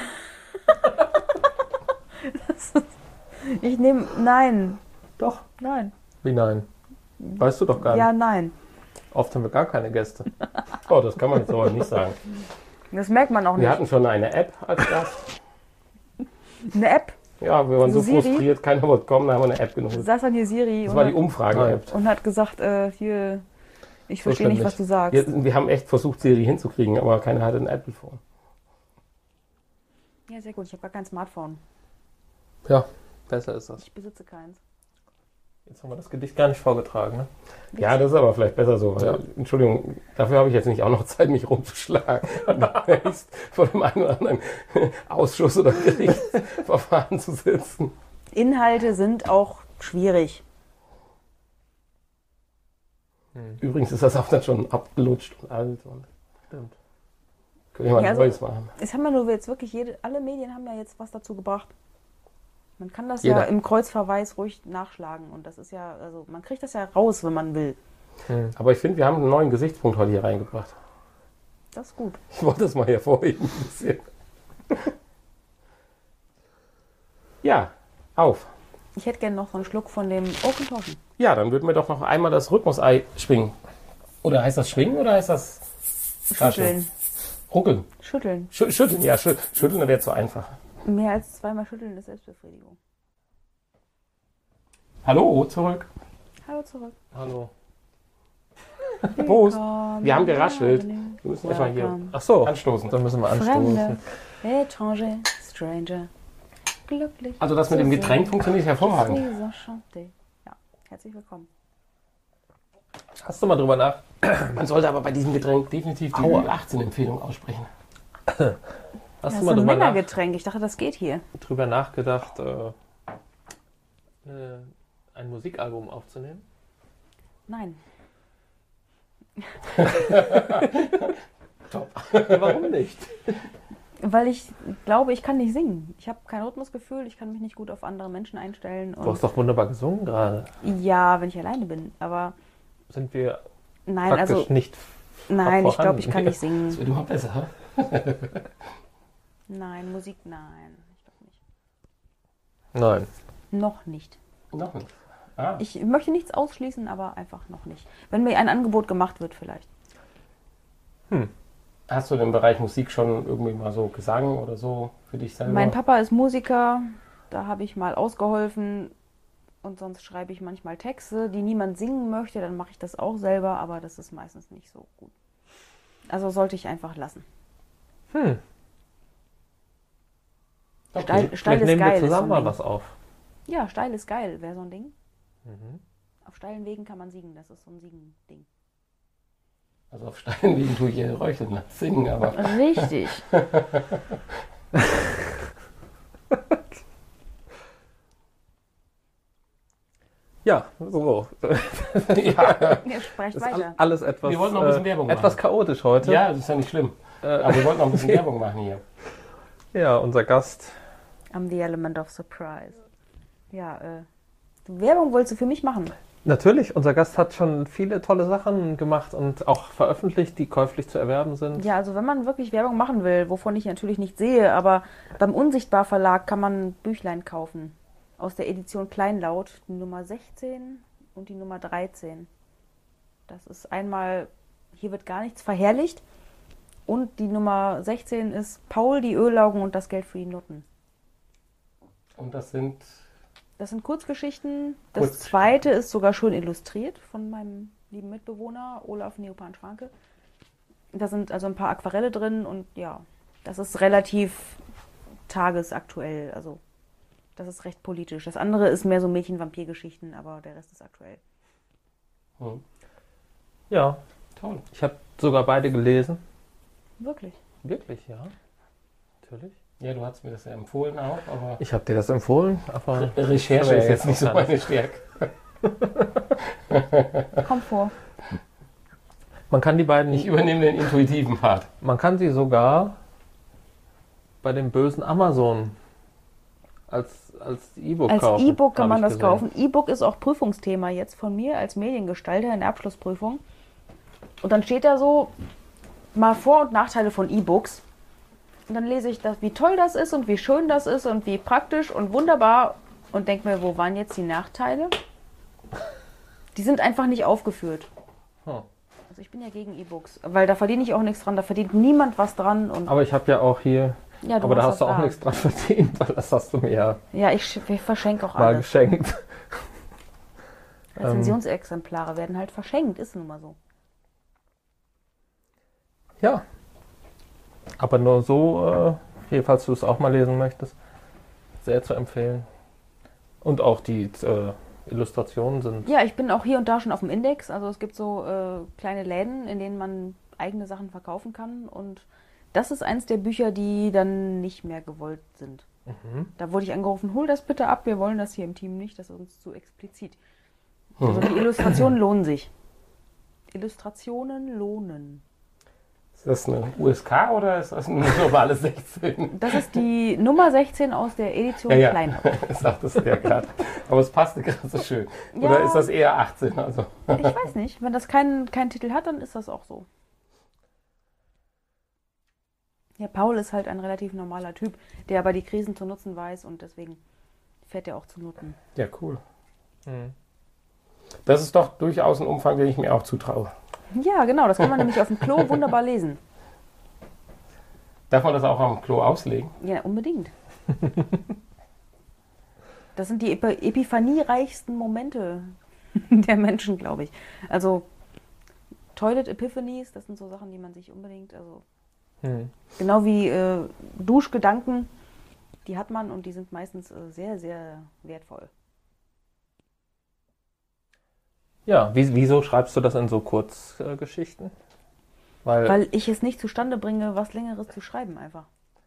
Ich nehme, nein, Doch. nein. Wie nein? Weißt du doch gar Ja, nicht. nein. Oft haben wir gar keine Gäste. Oh, das kann man jetzt aber nicht sagen. Das merkt man auch Wir nicht. hatten schon eine App als Gast. Eine App. Ja, wir waren so Siri? frustriert, keiner wollte kommen, dann haben wir eine App genutzt. Saß dann hier Siri Das und, war die hat, Umfrage-App. und hat gesagt, äh, hier, ich verstehe schlimm nicht, was nicht. du sagst. Wir, wir haben echt versucht, Siri hinzukriegen, aber keiner hatte ein Apple-Phone. Ja, sehr gut. Ich habe gar kein Smartphone. Ja, besser ist das. Ich besitze keins. Jetzt haben wir das Gedicht gar nicht vorgetragen. Ne? Ja, das ist aber vielleicht besser so. Weil, Ja. Entschuldigung, dafür habe ich jetzt nicht auch noch Zeit, mich rumzuschlagen. Demnächst vor dem einen oder anderen Ausschuss oder Gerichtsverfahren zu sitzen. Inhalte sind auch schwierig. Übrigens ist das auch dann schon abgelutscht und alt. Und Stimmt. können wir mal Ja, ein also- Neues machen. Es haben ja nur jetzt wirklich jede, alle Medien haben ja jetzt was dazu gebracht. Man kann das ja Jeder. im Kreuzverweis ruhig nachschlagen und das ist ja, also man kriegt das ja raus, wenn man will. Aber ich finde, wir haben einen neuen Gesichtspunkt heute hier reingebracht. Das ist gut. Ich wollte das mal hervorheben. Ein bisschen. Ja, auf. Ich hätte gerne noch so einen Schluck von dem Oakentorschen. Ja, dann würden wir doch noch einmal das Rhythmusei schwingen. Oder heißt das schwingen oder heißt das Schütteln. ruckeln? Schütteln. Schü schütteln, ja, schü schütteln wäre zu einfach. Mehr als zweimal schütteln ist Selbstbefriedigung. Hallo, zurück. Hallo zurück. Hallo. Prost. Willkommen Wir haben geraschelt. im Wir müssen erstmal hier Welcome. Ach so, anstoßen. dann müssen wir Fremde, anstoßen. étranger, stranger, glücklich. Also das mit dem zu Getränk sehen. funktioniert hervorragend. Je suis enchanté. Ja, herzlich willkommen. Hast du mal drüber nach? Man sollte aber bei diesem Getränk definitiv die Aua. Ü achtzehn-Empfehlung aussprechen. Hast Das du ist mal ein drüber, nach, Männergetränk. Ich dachte, das geht hier. drüber nachgedacht, äh, äh, ein Musikalbum aufzunehmen? Nein. Top. Warum nicht? Weil ich glaube, ich kann nicht singen. Ich habe kein Rhythmusgefühl, ich kann mich nicht gut auf andere Menschen einstellen. Du Und hast doch wunderbar gesungen gerade. ja, wenn ich alleine bin. Aber Sind wir nein, praktisch also nicht nein, ich glaube, vorhanden. ich kann nicht Das singen. wird immer besser. Nein, Musik, nein. Ich glaube nicht. Nein. Noch nicht. Noch nicht. Ah, Ich möchte nichts ausschließen, aber einfach noch nicht. Wenn mir ein Angebot gemacht wird, vielleicht. hast du den Bereich Musik schon irgendwie mal so Gesang oder so für dich selber? Mein Papa ist Musiker, da habe ich mal ausgeholfen und sonst schreibe ich manchmal Texte, die niemand singen möchte, dann mache ich das auch selber, aber das ist meistens nicht so gut. Also sollte ich einfach lassen. Hm. Okay. Steil, steil Vielleicht ist nehmen geil. wir ist so zusammen ein mal Ding. was auf. Ja, steil ist geil, wäre so ein Ding. Mhm. Auf steilen Wegen kann man siegen, das ist so ein Siegen-Ding. Also auf Steinen liegen tue ich hier röcheln, das singen, aber Richtig. Ja, so. ja, Ihr sprecht Das ist weiter. all- alles etwas, Wir wollten noch ein bisschen äh, Werbung etwas machen. chaotisch heute. ja, das ist ja nicht schlimm. Äh, Aber wir wollten noch ein bisschen Werbung machen hier. ja, unser Gast. I'm the element of surprise. Ja, äh, Werbung wolltest du für mich machen? Natürlich, unser Gast hat schon viele tolle Sachen gemacht und auch veröffentlicht, die käuflich zu erwerben sind. Ja, also wenn man wirklich Werbung machen will, wovon ich natürlich nicht sehe, aber beim Unsichtbar Verlag kann man Büchlein kaufen. Aus der Edition Kleinlaut, die Nummer sechzehn und die Nummer dreizehn. Das ist einmal, hier wird gar nichts verherrlicht. Und die Nummer sechzehn ist Paul, die Ölaugen und das Geld für die Nutten. Und das sind Das sind Kurzgeschichten. Das Kurzgeschichten. zweite ist sogar schön illustriert von meinem lieben Mitbewohner Olaf Neopan-Schwanke. Da sind also ein paar Aquarelle drin und ja, das ist relativ tagesaktuell. Also das ist recht politisch. Das andere ist mehr so Mädchen-Vampir-Geschichten, aber der Rest ist aktuell. hm, Ja, toll. ich habe sogar beide gelesen. Wirklich. Wirklich, ja. Natürlich. Ja, du hast mir das ja empfohlen auch, aber Ich habe dir das empfohlen, aber Recherche Aber ist jetzt jetzt nicht so auch gar meine Stärke. Kommt vor. man kann die beiden Ich übernehme den intuitiven Part. Man kann sie sogar bei dem bösen Amazon als, als E-Book Als kaufen. E-Book kann hab man ich das gesehen. kaufen. E-Book ist auch Prüfungsthema jetzt von mir als Mediengestalter in der Abschlussprüfung. Und dann steht da so mal Vor- und Nachteile von E-Books. Und dann lese ich, das, wie toll das ist und wie schön das ist und wie praktisch und wunderbar. Und denke mir, wo waren jetzt die Nachteile? Die sind einfach nicht aufgeführt. Hm. Also ich bin ja gegen E-Books, weil da verdiene ich auch nichts dran, da verdient niemand was dran. Und Aber ich habe ja auch hier, ja, du aber da hast hast du das auch da. nichts dran verdient, weil das hast du mir ja Ja, ich, sch- ich verschenke auch mal alles. geschenkt. Rezensionsexemplare werden halt verschenkt, ist nun mal so. Ja. Aber nur so, äh, hier, falls du es auch mal lesen möchtest, sehr zu empfehlen. Und auch die äh, Illustrationen sind. Ja, ich bin auch hier und da schon auf dem Index. Also es gibt so äh, kleine Läden, in denen man eigene Sachen verkaufen kann. Und das ist eins der Bücher, die dann nicht mehr gewollt sind. Mhm. Da wurde ich angerufen, hol das bitte ab, wir wollen das hier im Team nicht, das ist uns zu explizit. Also die Illustrationen lohnen sich. Illustrationen lohnen. Ist das eine U S K oder ist das eine normale sechzehn? Das ist die Nummer sechzehn aus der Edition Ja, ja. Kleinlaut. Das sagtest du ja gerade. Aber es passte gerade so schön. Ja. Oder ist das eher achtzehn? Also. Ich weiß nicht, wenn das keinen keinen Titel hat, dann ist das auch so. Ja, Paul ist halt ein relativ normaler Typ, der aber die Krisen zu nutzen weiß und deswegen fährt er auch zu Noten. Ja, cool. Mhm. Das ist doch durchaus ein Umfang, den ich mir auch zutraue. Ja, genau, das kann man nämlich auf dem Klo wunderbar lesen. Darf man das auch am Klo auslegen? Ja, unbedingt. Das sind die Ep- epiphaniereichsten Momente der Menschen, glaube ich. Also Toilet Epiphanies, das sind so Sachen, die man sich unbedingt, also Mhm. genau wie äh, Duschgedanken, die hat man und die sind meistens äh, sehr, sehr wertvoll. Ja, wie, wieso schreibst du das in so Kurzgeschichten? Weil, Weil ich es nicht zustande bringe, was Längeres zu schreiben einfach.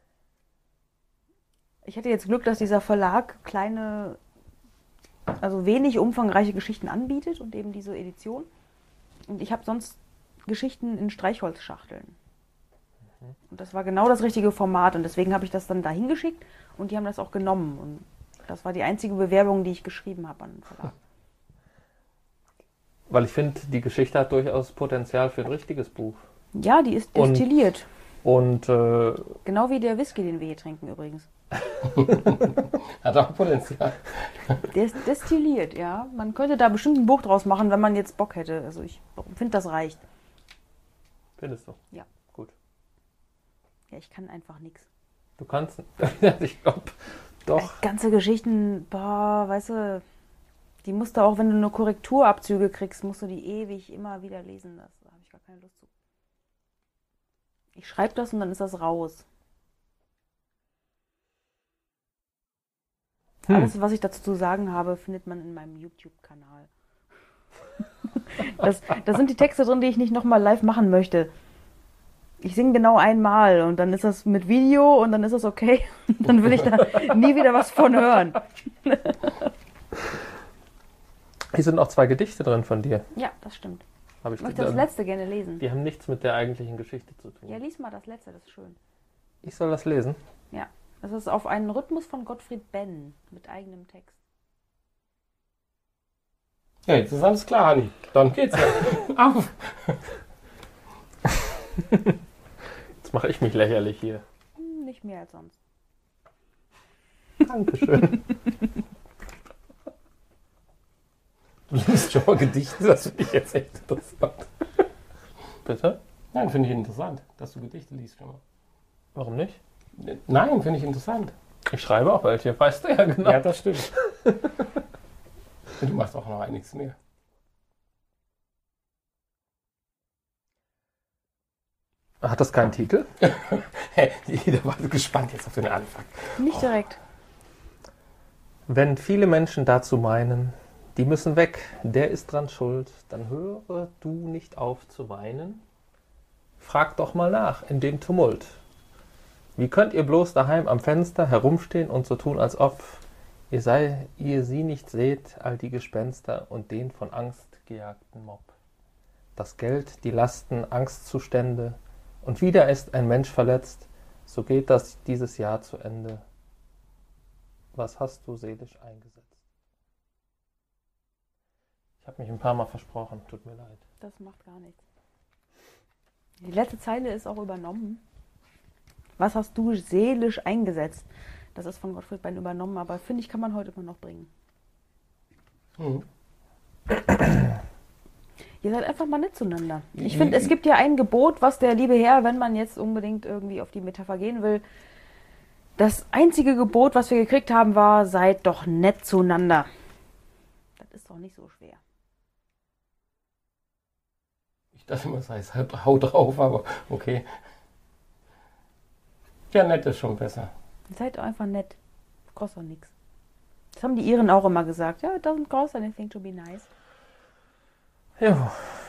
Ich hatte jetzt Glück, dass dieser Verlag kleine, also wenig umfangreiche Geschichten anbietet und eben diese Edition. Und ich habe sonst Geschichten in Streichholzschachteln. Und das war genau das richtige Format und deswegen habe ich das dann dahin geschickt und die haben das auch genommen. Und das war die einzige Bewerbung, die ich geschrieben habe an den Verlag. weil ich finde, die Geschichte hat durchaus Potenzial für ein richtiges Buch. Ja, die ist Und- destilliert. Und äh, Genau wie der Whisky, den wir hier trinken übrigens. Hat auch Potenzial. Der ist destilliert, ja. Man könnte da bestimmt ein Buch draus machen, wenn man jetzt Bock hätte. Also ich finde, das reicht. findest du? Ja. Gut. Ja, ich kann einfach nichts. Du kannst, ich glaube, doch. Ganze Geschichten, boah, weißt du, die musst du auch, wenn du nur Korrekturabzüge kriegst, musst du die ewig immer wieder lesen. Das, da habe ich gar keine Lust zu. Ich schreibe das und dann ist das raus. Hm. Alles, was ich dazu zu sagen habe, findet man in meinem YouTube-Kanal. das, da sind die Texte drin, die ich nicht nochmal live machen möchte. Ich singe genau einmal und dann ist das mit Video und dann ist das okay. Dann will ich da nie wieder was von hören. Hier sind auch zwei Gedichte drin von dir. Ja, das stimmt. Habe Ich ich möchte das letzte gerne lesen. Die haben nichts mit der eigentlichen Geschichte zu tun. Ja, lies mal das letzte, das ist schön. Ich soll das lesen? Ja, das ist auf einen Rhythmus von Gottfried Benn mit eigenem Text. Ja, jetzt ist alles klar, Hanni. Dann geht's ja. Auf! Jetzt mache ich mich lächerlich hier. Hm, nicht mehr als sonst. Dankeschön. Du liest schon mal Gedichte, das finde ich jetzt echt interessant. Bitte? Nein, finde ich interessant, dass du Gedichte liest schon mal. Warum nicht? Nein, finde ich interessant. Ich schreibe auch welche, weißt du ja genau. Ja, das stimmt. Und du machst auch noch einiges mehr. Hat das keinen Titel? Hey, jeder war gespannt jetzt auf den Anfang. Nicht direkt. Wenn viele Menschen dazu meinen, die müssen weg, der ist dran schuld, dann höre du nicht auf zu weinen. Frag doch mal nach in dem Tumult. Wie könnt ihr bloß daheim am Fenster herumstehen und so tun, als ob ihr sei, ihr sie nicht seht, all die Gespenster und den von Angst gejagten Mob. Das Geld, die Lasten, Angstzustände, und wieder ist ein Mensch verletzt, so geht das dieses Jahr zu Ende. Was hast du seelisch eingesetzt? Ich habe mich ein paar Mal versprochen, tut mir leid. Das macht gar nichts. Die letzte Zeile ist auch übernommen. Was hast du seelisch eingesetzt? Das ist von Gottfried Benn übernommen, aber finde ich, kann man heute immer noch bringen. Mhm. Ihr seid einfach mal nett zueinander. Ich finde, es gibt ja ein Gebot, was der liebe Herr, wenn man jetzt unbedingt irgendwie auf die Metapher gehen will, das einzige Gebot, was wir gekriegt haben, war, seid doch nett zueinander. Das ist doch nicht so schwer. Ich dachte immer, es heißt halt hau drauf, aber okay. Ja, nett ist schon besser. Seid doch einfach nett. Kostet doch nichts. Das haben die Iren auch immer gesagt. Ja, it doesn't cost anything to be nice. Ja.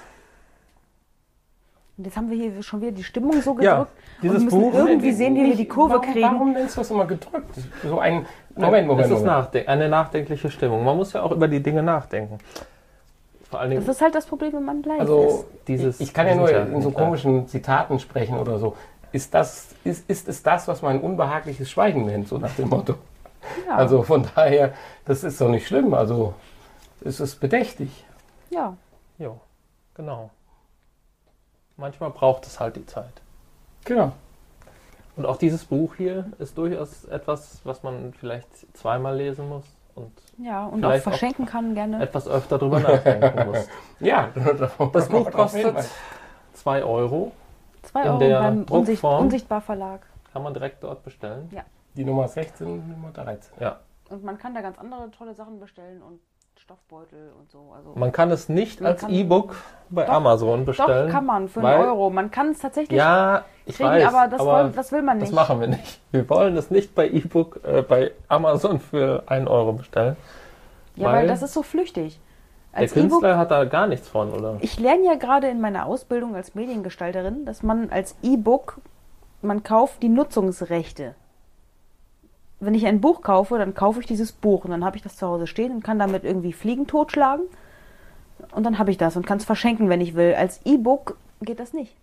Und jetzt haben wir hier schon wieder die Stimmung so Ja, gedrückt. dieses und müssen Buch- irgendwie sehen, wie wir die Kurve warum, kriegen. Warum nennst du das immer gedrückt? So ein Moment, Moment, Es ist Moment. nachdenk eine nachdenkliche Stimmung. Man muss ja auch über die Dinge nachdenken. Vor allen Dingen, Das ist halt das Problem, wenn man gleich Also ist. dieses- ich kann ja die nur sind ja in so nicht da. komischen Zitaten sprechen oder so. Ist das, ist, ist es das, was man unbehagliches Schweigen nennt, so nach dem Motto? Ja, Also von daher, das ist doch nicht schlimm. Also es ist bedächtig. ja. Jo, genau. Manchmal braucht es halt die Zeit. Genau. Und auch dieses Buch hier ist durchaus etwas, was man vielleicht zweimal lesen muss und Ja, und auch Vielleicht auch- verschenken kann gerne. etwas öfter drüber nachdenken muss. Ja, Das Buch kostet zwei Euro, Zwei in Euro der beim Unsicht, Druckform. Unsichtbar Verlag. kann man direkt dort bestellen. Die Nummer sechzehn, Nummer dreizehn. Ja. Und man kann da ganz andere tolle Sachen bestellen und Stoffbeutel und so. Also Man kann es nicht Man als kann- E-Book bei Doch, Amazon bestellen. doch, kann man, für weil- einen Euro. Man kann es tatsächlich Ja, ich kriegen, weiß, aber, das, wollen, das will man das nicht. machen wir nicht. Wir wollen es nicht bei E-Book, äh, bei Amazon für einen Euro bestellen. ja, weil weil das ist so flüchtig. Der Als E-Book, Künstler hat da gar nichts von, oder? ich lerne ja gerade in meiner Ausbildung als Mediengestalterin, dass man als E-Book, man kauft die Nutzungsrechte. Wenn ich ein Buch kaufe, dann kaufe ich dieses Buch und dann habe ich das zu Hause stehen und kann damit irgendwie Fliegen totschlagen und dann habe ich das und kann es verschenken, wenn ich will. Als E-Book geht das nicht.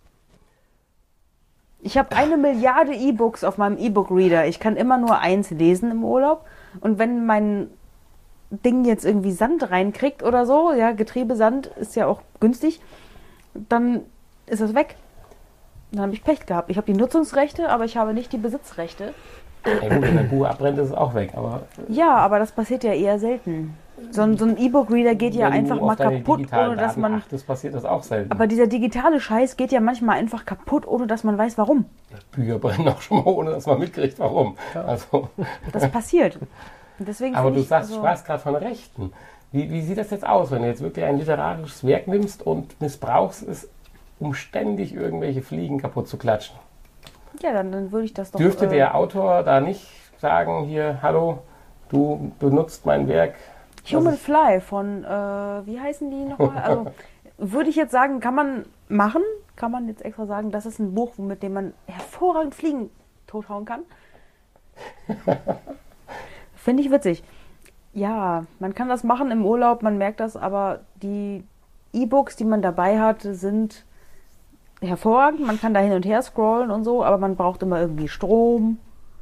Ich habe eine Milliarde E-Books auf meinem E-Book-Reader. Ich kann immer nur eins lesen im Urlaub und wenn mein Ding jetzt irgendwie Sand reinkriegt oder so, ja, Getriebesand ist ja auch günstig, dann ist es weg. Dann habe ich Pech gehabt. Ich habe die Nutzungsrechte, aber ich habe nicht die Besitzrechte. Ja, gut, wenn ein Buch abbrennt, ist es auch weg. Aber Ja, aber das passiert ja eher selten. So ein, so ein E-Book-Reader geht ja wenn einfach du mal auf deine kaputt, digitalen ohne dass Daten man... achtest, passiert das auch selten. Aber dieser digitale Scheiß geht ja manchmal einfach kaputt, ohne dass man weiß, warum. Bücher brennen auch schon mal, ohne dass man mitkriegt, warum. Also, Das passiert. Und deswegen aber finde du ich, sagst, also, sprachst gerade von Rechten. Wie, wie sieht das jetzt aus, wenn du jetzt wirklich ein literarisches Werk nimmst und missbrauchst es, um ständig irgendwelche Fliegen kaputt zu klatschen? ja, dann, dann würde ich das doch... Dürfte äh, der Autor da nicht sagen, hier, hallo, du benutzt mein Werk? Human Das ist- Fly von, äh, wie heißen die nochmal? Also, würde ich jetzt sagen, kann man machen, kann man jetzt extra sagen, das ist ein Buch, mit dem man hervorragend Fliegen tothauen kann. Finde ich witzig. Ja, man kann das machen im Urlaub, man merkt das, aber die E-Books, die man dabei hat, sind hervorragend. Man kann da hin und her scrollen und so, aber man braucht immer irgendwie Strom.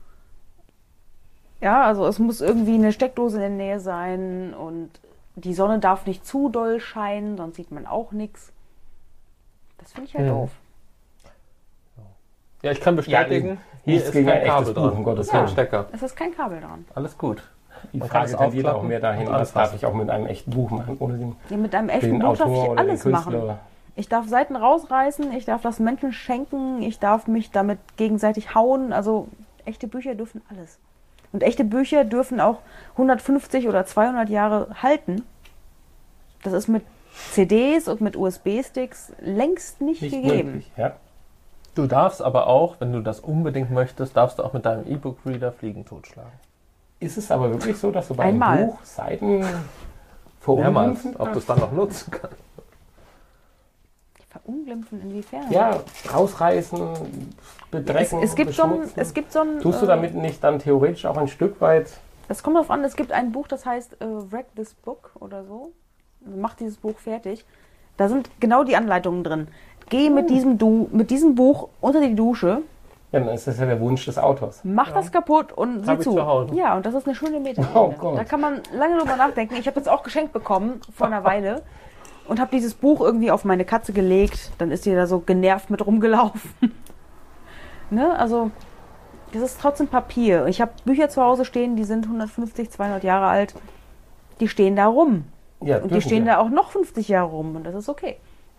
Ja, also es muss irgendwie eine Steckdose in der Nähe sein und die Sonne darf nicht zu doll scheinen, sonst sieht man auch nichts. Das finde ich halt Hm. doof. Ja, ich kann bestätigen, hier nichts ist gegen kein ein echtes Kabel Buch, dran. um Gottes Kein Willen. Stecker. Es ist kein Kabel dran. Alles gut. Die Man kann Frage es tendiert auch aufklappen mehr dahin, und was darf anfassen. ich auch mit einem echten Buch machen, ohne den, Ja, mit einem echten den Buch darf Autor ich oder den alles Künstler. machen. Ich darf Seiten rausreißen, ich darf das Menschen schenken, ich darf mich damit gegenseitig hauen. Also echte Bücher dürfen alles. Und echte Bücher dürfen auch hundertfünfzig oder zweihundert Jahre halten. Das ist mit C Ds und mit U S B-Sticks längst nicht, Nicht gegeben. möglich. Ja? Du darfst aber auch, wenn du das unbedingt möchtest, darfst du auch mit deinem E-Book-Reader Fliegen totschlagen. Ist es aber wirklich so, dass du bei Einmal. einem Buch Seiten Mehrmals, verunglimpfen ob du es dann noch nutzen kannst. Verunglimpfen inwiefern? Ja, rausreißen, es, bedrecken, es, gibt so ein, beschmutzen. es gibt so ein... Tust du äh, damit nicht dann theoretisch auch ein Stück weit... Es kommt darauf an, es gibt ein Buch, das heißt äh, Wreck This Book oder so. Mach dieses Buch fertig. Da sind genau die Anleitungen drin. Geh mit, diesem, du mit diesem Buch unter die Dusche, Ja, dann ist das ja der Wunsch des Autors. mach das kaputt und sieh Hab ich zu. zu Hause. Ja, und das ist eine schöne Metaebene. Oh Gott. Da kann man lange drüber nachdenken. Ich habe das auch geschenkt bekommen vor einer Weile und habe dieses Buch irgendwie auf meine Katze gelegt. Dann ist die da so genervt mit rumgelaufen. Ne? Also, das ist trotzdem Papier. Ich habe Bücher zu Hause stehen, die sind hundertfünfzig, zweihundert Jahre alt. Die stehen da rum. Ja, Und die dürfen stehen wir. da auch noch fünfzig Jahre rum und das ist okay.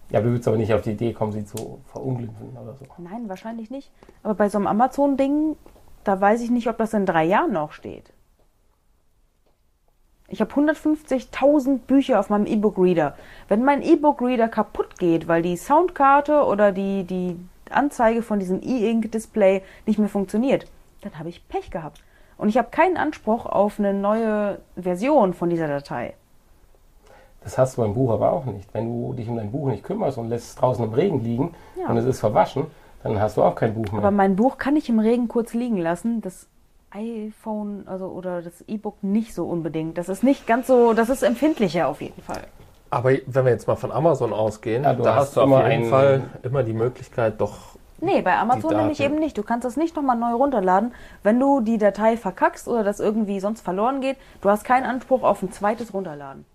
Ja, du würdest aber nicht auf die Idee kommen, sie zu verunglimpfen oder so. Nein, wahrscheinlich nicht. Aber bei so einem Amazon-Ding, da weiß ich nicht, ob das in drei Jahren noch steht. Ich habe hundertfünfzigtausend Bücher auf meinem E-Book-Reader. Wenn mein E-Book-Reader kaputt geht, weil die Soundkarte oder die, die Anzeige von diesem E-Ink-Display nicht mehr funktioniert, dann habe ich Pech gehabt. Und ich habe keinen Anspruch auf eine neue Version von dieser Datei. Das hast du beim Buch aber auch nicht. Wenn du dich um dein Buch nicht kümmerst und lässt es draußen im Regen liegen Ja. und es ist verwaschen, dann hast du auch kein Buch mehr. Aber mein Buch kann ich im Regen kurz liegen lassen. Das iPhone also oder das E-Book nicht so unbedingt. Das ist nicht ganz so, das ist empfindlicher auf jeden Fall. Aber wenn wir jetzt mal von Amazon ausgehen, Ja, du da hast hast du auf immer jeden einen- Fall immer die Möglichkeit, doch. Nee, bei Amazon Die nämlich Daten. eben nicht. Du kannst das nicht nochmal neu runterladen. Wenn du die Datei verkackst oder das irgendwie sonst verloren geht, du hast keinen Anspruch auf ein zweites Runterladen.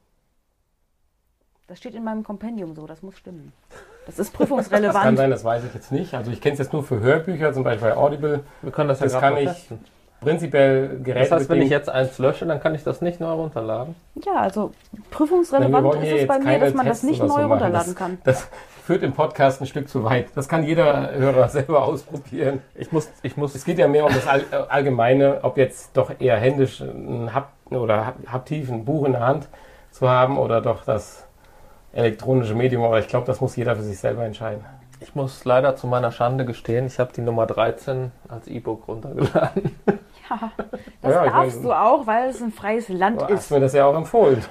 Das steht in meinem Kompendium so, das muss stimmen. Das ist Das kann prüfungsrelevant. sein, das weiß ich jetzt nicht. Also ich kenne es jetzt nur für Hörbücher, zum Beispiel bei Audible. Wir können das ja Das gerade kann mal ich testen. prinzipiell Geräte Das heißt, wenn ich bedingt- jetzt eins lösche, dann kann ich das nicht neu runterladen. Ja, also Nein, wir prüfungsrelevant wollen hier ist es bei jetzt mir, keine dass man das Tests nicht oder so neu machen. runterladen das, kann. Das führt im Podcast ein Stück zu weit. Das kann jeder Hörer selber ausprobieren. Ich muss, ich muss, Es geht ja mehr um das All- äh, Allgemeine, ob jetzt doch eher händisch ein Hap oder hap- haptiv ein Buch in der Hand zu haben oder doch das elektronische Medium. Aber ich glaube, das muss jeder für sich selber entscheiden. ich muss leider zu meiner Schande gestehen, ich habe die Nummer dreizehn als E-Book runtergeladen. Ja, das Ja, ich darfst mein- du auch, weil es ein freies Land Du ist. hast mir das ja auch empfohlen.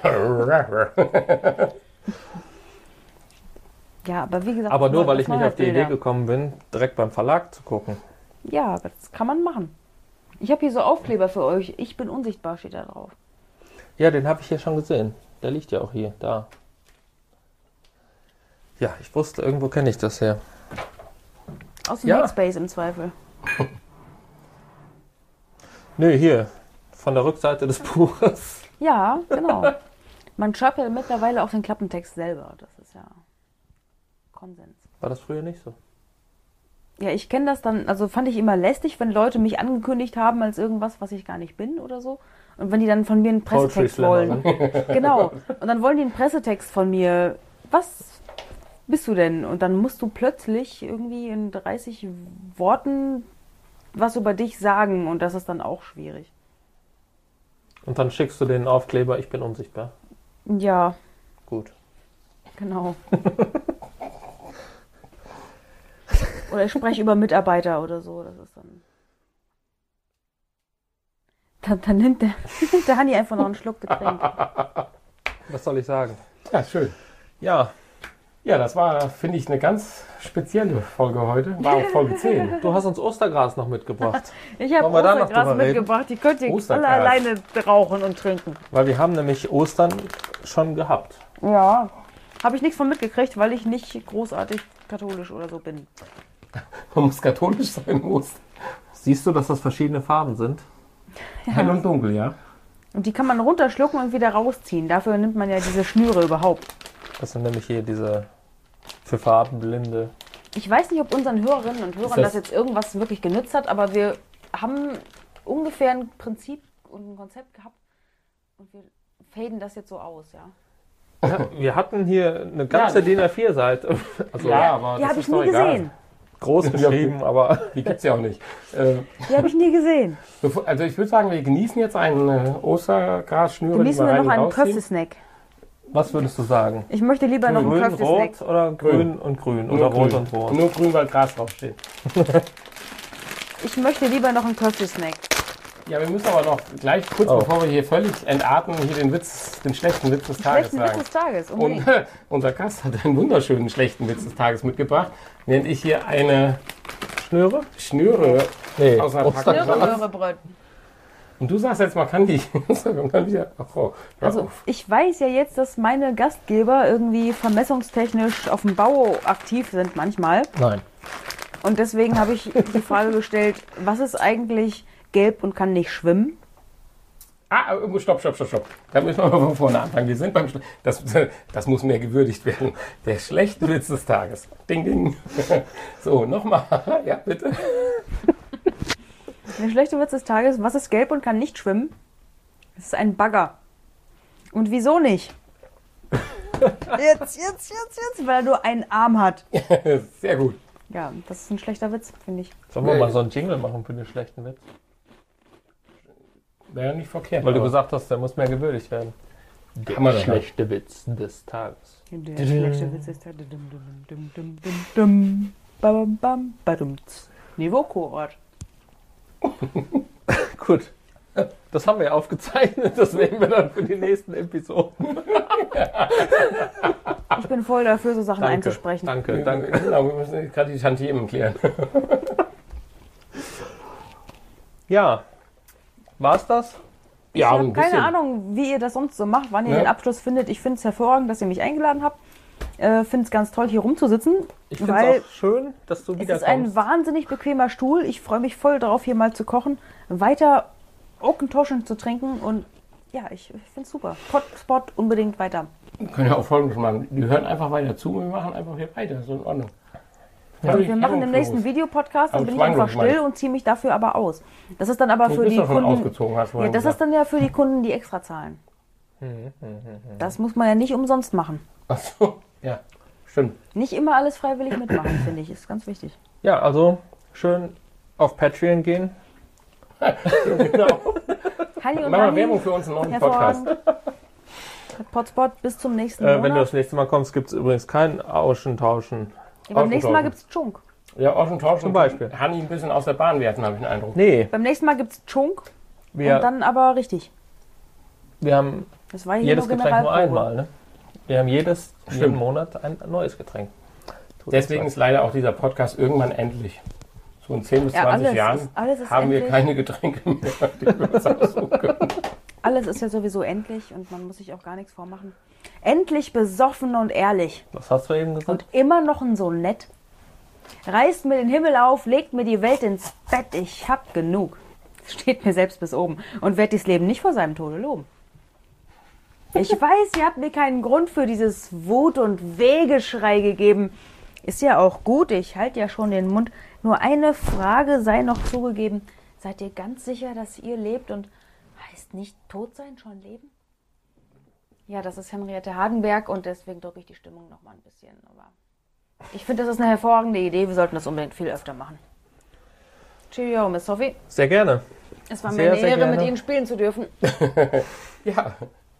Ja, aber wie gesagt, Aber nur, weil das ich nicht auf die Idee Neuheitsbilder. gekommen bin, direkt beim Verlag zu gucken. Ja, das kann man machen. Ich habe hier so Aufkleber für euch. Ich bin unsichtbar, steht da drauf. Ja, den habe ich hier schon gesehen. Der liegt ja auch hier, da. Ja, ich wusste, irgendwo kenne ich das her. Aus dem Ja. Hackspace im Zweifel. Nö, hier, von der Rückseite des Buches. Ja, genau. Man schreibt ja mittlerweile auch den Klappentext selber. Das ist ja Konsens. War das früher nicht so? Ja, ich kenne das dann, also fand ich immer lästig, wenn Leute mich angekündigt haben als irgendwas, was ich gar nicht bin oder so. Und wenn die dann von mir einen Pressetext wollen. Genau. Und dann wollen die einen Pressetext von mir. Was bist du denn? Und dann musst du plötzlich irgendwie in dreißig Worten was über dich sagen. Und das ist dann auch schwierig. Und dann schickst du den Aufkleber, ich bin unsichtbar. Ja, Gut. genau. Oder ich spreche über Mitarbeiter oder so. Das ist dann. Dann, dann nimmt, der, nimmt der Hanni einfach noch einen Schluck Getränk. Was soll ich sagen? Ja, schön. Ja, Ja, das war, finde ich, eine ganz spezielle Folge heute. War auch Folge zehn. du hast uns Ostergras noch mitgebracht. Ich habe Wollen wir da noch Ostergras drüber reden? mitgebracht. Die könnt ihr Ostergras. alle alleine rauchen und trinken. Weil wir haben nämlich Ostern schon gehabt. Ja. Habe ich nichts von mitgekriegt, weil ich nicht großartig katholisch oder so bin. Man muss katholisch sein, muss. Siehst du, dass das verschiedene Farben sind? Hell und dunkel, ja. Und die kann man runterschlucken und wieder rausziehen. Dafür nimmt man ja diese Schnüre überhaupt. Das sind nämlich hier diese für Farbenblinde. Ich weiß nicht, ob unseren Hörerinnen und Hörern das- das jetzt irgendwas wirklich genützt hat, aber wir haben ungefähr ein Prinzip und ein Konzept gehabt und wir faden das jetzt so aus, ja. Ja, wir hatten hier eine ganze Ja. D I N A vier Seite. Also Ja, aber Die das habe ich ist doch nie egal. gesehen. groß geschrieben, aber Die gibt's ja auch nicht. Äh, Die habe ich nie gesehen. bevor, also ich würde sagen, wir genießen jetzt eine Ostergrasschnüre, Genießen wir rein noch einen und rausziehen. Köfte-Snack. was würdest du sagen? Ich möchte lieber noch einen Grün, Köfte-Snack. rot oder grün und grün Nur oder rot grün. und rot? Nur grün, weil Gras draufsteht. Ich möchte lieber noch einen Köfte-Snack. Ja, wir müssen aber noch gleich, kurz Oh. bevor wir hier völlig entarten, hier den Witz, den schlechten Witz des Tages Schlechten Witz sagen. des Tages. Und Unbedingt. äh, unser Gast hat einen wunderschönen schlechten Witz des Tages mitgebracht, während ich hier eine Schnüre? Schnüre Nee, aus einer Ostergras. Packung Möhre, Möhre, Bröt. Und du sagst jetzt, man kann die. man kann wieder, ach, oh, hör Also auf. ich weiß ja jetzt, dass meine Gastgeber irgendwie vermessungstechnisch auf dem Bau aktiv sind manchmal. Nein. Und deswegen habe ich die Frage gestellt, was ist eigentlich gelb und kann nicht schwimmen? Ah, äh, stopp, stopp, stopp, stopp. Da müssen wir mal von vorne anfangen. Wir sind beim. Schle- Das, das muss mehr gewürdigt werden. Der schlechte Witz des Tages. Ding, ding. So, nochmal. Ja, bitte. Der schlechte Witz des Tages, was ist gelb und kann nicht schwimmen? Es ist ein Bagger. Und wieso nicht? Jetzt, jetzt, jetzt, jetzt, weil er nur einen Arm hat. Sehr gut. Ja, das ist ein schlechter Witz, finde ich. Sollen wir mal so einen Jingle machen für den schlechten Witz? Wäre nicht verkehrt. Weil du aber- gesagt hast, der muss mehr gewürdigt werden. Der Haben wir doch schlechte Witz des Tages. Der schlechte Witz ist der dum, dum, dum, dum, dum, dum, bam, bam, badumts. Niveau-Kohort. Gut. Das haben wir ja aufgezeichnet, das nehmen wir dann für die nächsten Episoden. Ich bin voll dafür, so Sachen Danke, einzusprechen. danke, danke. Genau, wir müssen jetzt gerade die Tantiemen klären. Ja, war's das? Ich Ja, habe ein keine bisschen. Ahnung, wie ihr das sonst so macht, wann ihr Ja. den Abschluss findet. Ich finde es hervorragend, dass ihr mich eingeladen habt. Äh, finde es ganz toll, hier rumzusitzen. Ich finde Weil es auch schön, dass du es wieder ist ein kommst. wahnsinnig bequemer Stuhl. Ich freue mich voll darauf, hier mal zu kochen, weiter Oakentoschen zu trinken und ja, ich, ich finde es super. Potspot unbedingt weiter. Wir können ja auch Folgendes machen. Die hören einfach weiter zu und wir machen einfach hier weiter. So in Ordnung. Und wir machen den nächsten Videopodcast, dann Also bin ich einfach zwanglos, meine still und ziehe mich dafür aber aus. Das ist dann aber Du für bist die doch schon Kunden. ausgezogen, hast du Ja, vorhin das ist gesagt. dann ja für die Kunden, die extra zahlen. Das muss man ja nicht umsonst machen. Ach so, ja, stimmt. Nicht immer alles freiwillig mitmachen, finde ich. Ist ganz wichtig. Ja, also schön auf Patreon gehen. Genau. Hani und Machen wir Hani, Werbung für unseren neuen Podcast. hervorragend. Potspot, bis zum nächsten Äh, Monat. wenn du das nächste Mal kommst, gibt es übrigens kein Auschentauschen. ja, beim nächsten Mal Außentauschen. gibt es Chunk. Ja, auch schon tauschen. Zum Beispiel. Hanni ein bisschen aus der Bahn werfen, habe ich den Eindruck. Nee, Beim nächsten Mal gibt es Chunk wir, und dann aber richtig. wir haben Das war hier jedes nur Getränk nur Generalprobe. einmal. Ne? Wir haben jedes, jeden Stimmt. Monat ein neues Getränk. Tut Deswegen uns ist leider auch dieser Podcast irgendwann endlich. So in zehn bis Ja, zwanzig alles Jahren ist- alles ist haben wir endlich. keine Getränke mehr, die wir uns aussuchen können. Alles ist ja sowieso endlich und man muss sich auch gar nichts vormachen. Endlich besoffen und ehrlich. leid. Was hast du eben gesagt? Und immer noch ein so nett. Reißt mir den Himmel auf, legt mir die Welt ins Bett. Ich hab genug. Steht mir selbst bis oben. Und werd dies Leben nicht vor seinem Tode loben. Ich weiß, ihr habt mir keinen Grund für dieses Wut- und Wehgeschrei gegeben. Ist ja auch gut, ich halte ja schon den Mund. Nur eine Frage sei noch zugegeben. Seid ihr ganz sicher, dass ihr lebt und heißt nicht tot sein schon leben? Ja, das ist Henriette Hardenberg und deswegen drücke ich die Stimmung noch mal ein bisschen. Aber ich finde, das ist eine hervorragende Idee. Wir sollten das unbedingt viel öfter machen. Cheerio, Miss Sophie. Sehr gerne. Es war mir Sehr, eine sehr Ehre, gerne. mit Ihnen spielen zu dürfen. Ja.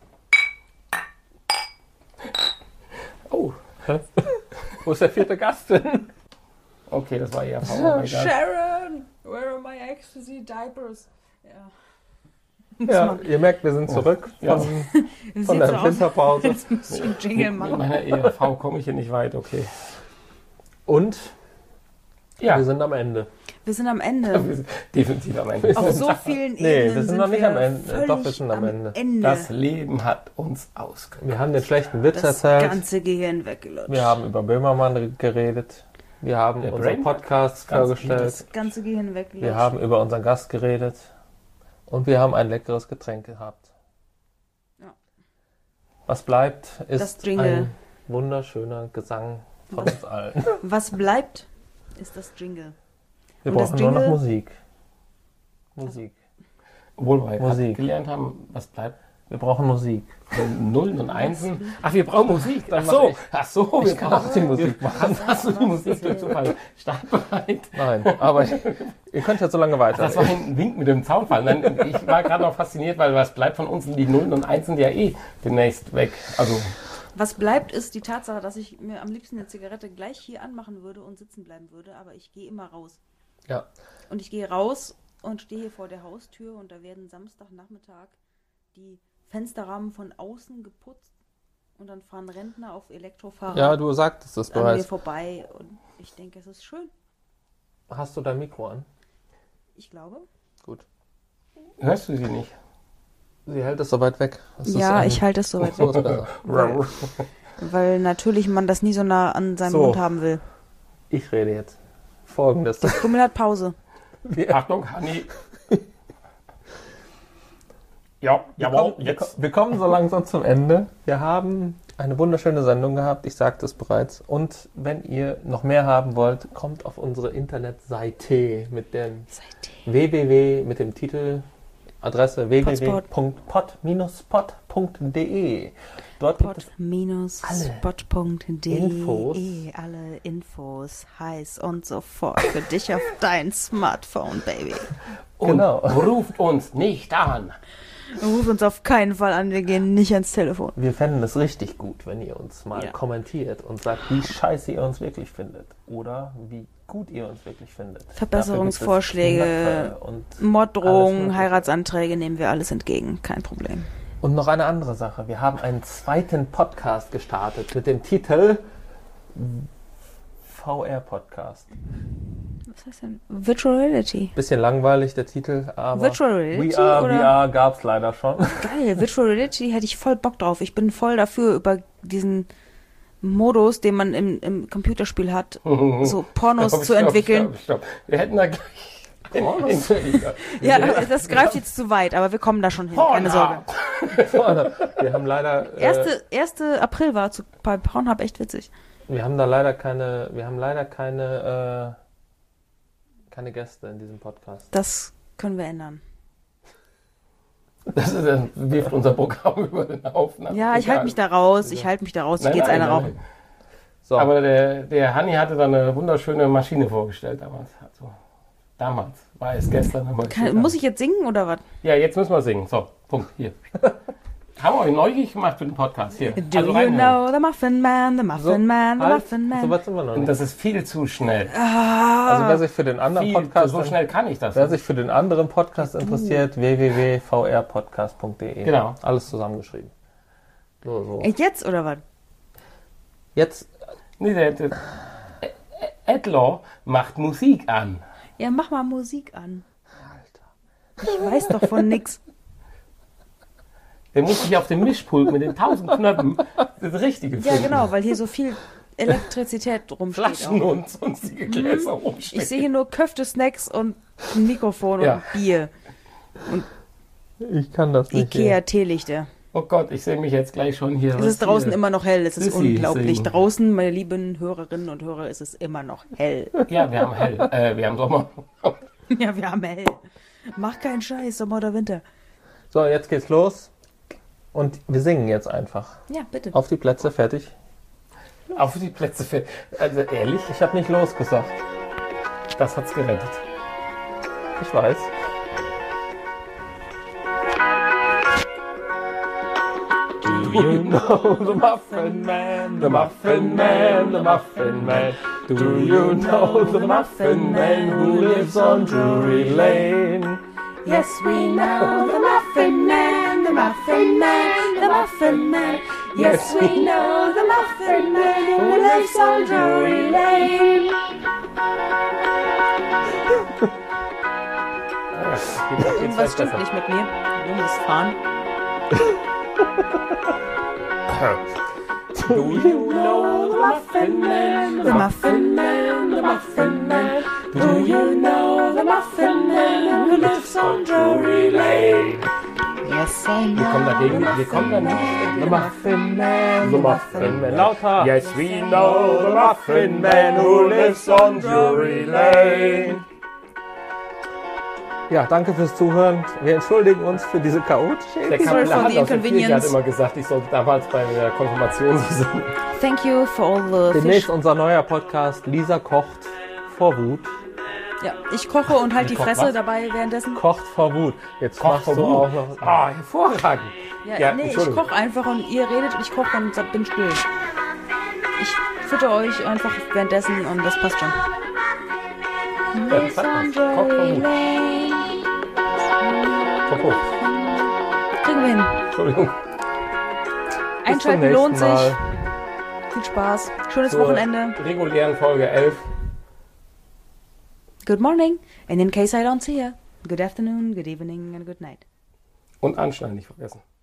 Oh, Hä? Wo ist der vierte Gast denn? okay, das war eher Power. Sharon, where are my ecstasy diapers? Ja. Ja, ihr merkt, wir sind zurück Ja. von, Sieht von so der aus, Winterpause. als müsste ich einen Jingle Mit machen. meiner E R V komme ich hier nicht weit, okay. Und Ja, wir sind am Ende. Wir sind am Ende. wir sind definitiv am Ende. Auf so vielen Nee, Ebenen wir sind noch nicht am Ende. völlig Doch, wir sind am Ende. Das Leben hat uns ausgemacht. Wir haben den schlechten Witz Das erzählt. ganze Gehirn weggelutscht. Wir haben über Böhmermann geredet. Wir haben Der unseren Brain- Podcast Ganz vorgestellt. Das ganze Gehirn weggelutscht. Wir haben über unseren Gast geredet. Und wir haben ein leckeres Getränk gehabt. Ja. Was bleibt, ist Das Jingle. ein wunderschöner Gesang von uns allen. Was bleibt, ist das Jingle. Wir Und das brauchen nur noch Jingle- Musik. Musik. Obwohl wir Musik. gerade gelernt haben, was bleibt. Wir brauchen Musik. Nullen und Einsen. Ach, wir brauchen Musik. Ach Dann so, mach ich. ach so, wir Ich kann auch die Musik machen. Hast du die Musik durch Zufall startbereit? Nein, aber ich, ihr könnt jetzt so lange weiter. Das war ein Wink mit dem Zaunfall. Nein, ich war gerade noch fasziniert, weil was bleibt von uns? Die Nullen und Einsen ja eh demnächst weg. Also, Was bleibt, ist die Tatsache, dass ich mir am liebsten eine Zigarette gleich hier anmachen würde und sitzen bleiben würde, aber ich gehe immer raus. Ja. Und ich gehe raus und stehe hier vor der Haustür und da werden Samstagnachmittag die Fensterrahmen von außen geputzt und dann fahren Rentner auf Elektrofahrrad Ja, du sagtest es an mir bereits. vorbei und ich denke, es ist schön. Hast du dein Mikro an? Ich glaube. Gut. hörst du sie nicht? Sie hält es so weit weg. Es ist Ja, ein- ich halte es so weit So weg, ist besser. weil, weil natürlich man das nie so nah an seinem So. Mund haben will. Ich rede jetzt. Folgendes. Kummel hat Pause. Wir, Achtung, Hanni. Ja, wir, jawohl, kommen, jetzt. wir kommen so langsam zum Ende. Wir haben eine wunderschöne Sendung gehabt, ich sagte es bereits. Und wenn ihr noch mehr haben wollt, kommt auf unsere Internetseite mit dem Seitdem. www, mit dem Titel, Adresse w w w punkt pod Bindestrich Punkt de. Dort gibt es pod-spot Punkt de. Infos. Alle Infos, heiß und sofort für dich auf dein Smartphone, Baby. Und Genau. ruft uns nicht an. Ruf uns auf keinen Fall an, wir gehen nicht ans Telefon. Wir fänden es richtig gut, wenn ihr uns mal Ja. kommentiert und sagt, wie scheiße ihr uns wirklich findet. Oder wie gut ihr uns wirklich findet. Verbesserungsvorschläge, Dafür gibt es Knöpfe und alles Morddrohungen, Mögliche. Heiratsanträge nehmen wir alles entgegen, kein Problem. Und noch eine andere Sache. Wir haben einen zweiten Podcast gestartet mit dem Titel V R-Podcast. Was heißt denn? Virtual Reality. Bisschen langweilig, der Titel, aber Virtual Reality V R, oder? V R gab es leider schon. Geil, Virtual Reality hätte ich voll Bock drauf. Ich bin voll dafür, über diesen Modus, den man im, im Computerspiel hat, so Pornos Stopp, zu stopp, entwickeln. Stopp, stopp. Wir hätten da gleich... Pornos? Ja, das greift jetzt zu weit, aber wir kommen da schon hin, keine Sorge. Wir haben leider, äh, Erste, erste April war zu, bei Pornhub echt witzig. wir haben da leider keine, wir haben leider keine, äh, keine Gäste in diesem Podcast. Das können wir ändern. Das ist, das wirft unser Programm über den Haufen. Ja, ich halte mich da raus, ich halte mich da raus, ich Nein, gehe jetzt nein, einer nein, rauchen. nein. So, Aber der, der Hanni hatte da eine wunderschöne Maschine vorgestellt damals. Also, damals war es gestern. haben wir Kann, gesehen. muss ich jetzt singen oder was? Ja, jetzt müssen wir singen. So, Punkt. Hier. Haben wir euch neugierig gemacht für den Podcast. Hier. Do Also you reinhören. know the Muffin Man, the so Muffin Man, the halt, Muffin Man? so weit sind wir noch Und nicht. das ist viel zu schnell. Also wer sich für den anderen Viel, Podcast, so schnell kann ich das. wer sich für den anderen Podcast interessiert, w w w punkt v r podcast punkt de. Genau. Alles zusammengeschrieben. So, so. Echt jetzt oder was? Jetzt, Nee, der, der Edlaw macht Musik an. Ja, mach mal Musik an. Ich weiß doch von nix. Der muss sich auf dem Mischpult mit den tausend Knöpfen das Richtige Ja, finden. genau, weil hier so viel Elektrizität rumsteht. Flaschen Auch. und sonstige Gläser rumstehen. Ich sehe hier nur Köfte, Snacks und ein Mikrofon Ja. und Bier. ich kann das nicht. Ikea Teelichter. Oh Gott, ich sehe mich jetzt gleich schon hier. Es ist draußen immer noch hell, es ist Sissi unglaublich. singen. Draußen, meine lieben Hörerinnen und Hörer, ist es immer noch hell. Ja, wir haben hell. Äh, wir haben Sommer. Ja, wir haben hell. Mach keinen Scheiß, Sommer oder Winter. So, jetzt geht's los. Und wir singen jetzt einfach. Ja, bitte. Auf die Plätze, fertig. Auf die Plätze für. Also ehrlich, Ich habe nicht los gesagt. das hat's gerettet. Ich weiß. Do you know the Muffin Man, the Muffin Man, the Muffin Man? Do you know the Muffin Man who lives on Drury Lane? Yes, we know the Muffin Man, the Muffin Man, the Muffin Man. Yes, we know the Muffin Man who lives on Drury Lane. Irgendwas stimmt nicht mit mir. Du musst fahren. Do you know the Muffin Man? The Muffin Man, the Muffin Man. Do you know the Muffin Man who lives on Drury Lane? Yes, I know. Wir kommen dagegen, wir kommen da nicht. The Muffin Man, the Muffin Man. Lauter! Yes, we know the Muffin Man who lives on Drury Lane. Ja, danke fürs Zuhören. Wir entschuldigen uns für diese chaotische Der Episode. Sorry for Kaplan the aus der Kirche hat inconvenience. immer gesagt, ich sollte damals bei der Konfirmation so singen. Thank you for all the Demnächst fish. unser neuer Podcast. Lisa kocht vor Wut. Ja, ich koche und halt die Koch Fresse was? dabei währenddessen. Kocht vor Wut. Jetzt Koch machst vor du Wut. auch noch. Ah, hervorragend. Ja, Ja, nee, ich Entschuldigung. koche einfach und ihr redet und ich koche und sag, bin still. Ich fütter euch einfach währenddessen und das passt schon. Ja, das hat was. Koch vor Wut. Chapeau. Kriegen wir hin. Entschuldigung. Einschalten nächsten lohnt sich. Mal. Viel Spaß. Schönes Zur Wochenende. regulären Folge elf. Good morning. And in case I don't see you, good afternoon, good evening and good night. Und anschneiden nicht vergessen.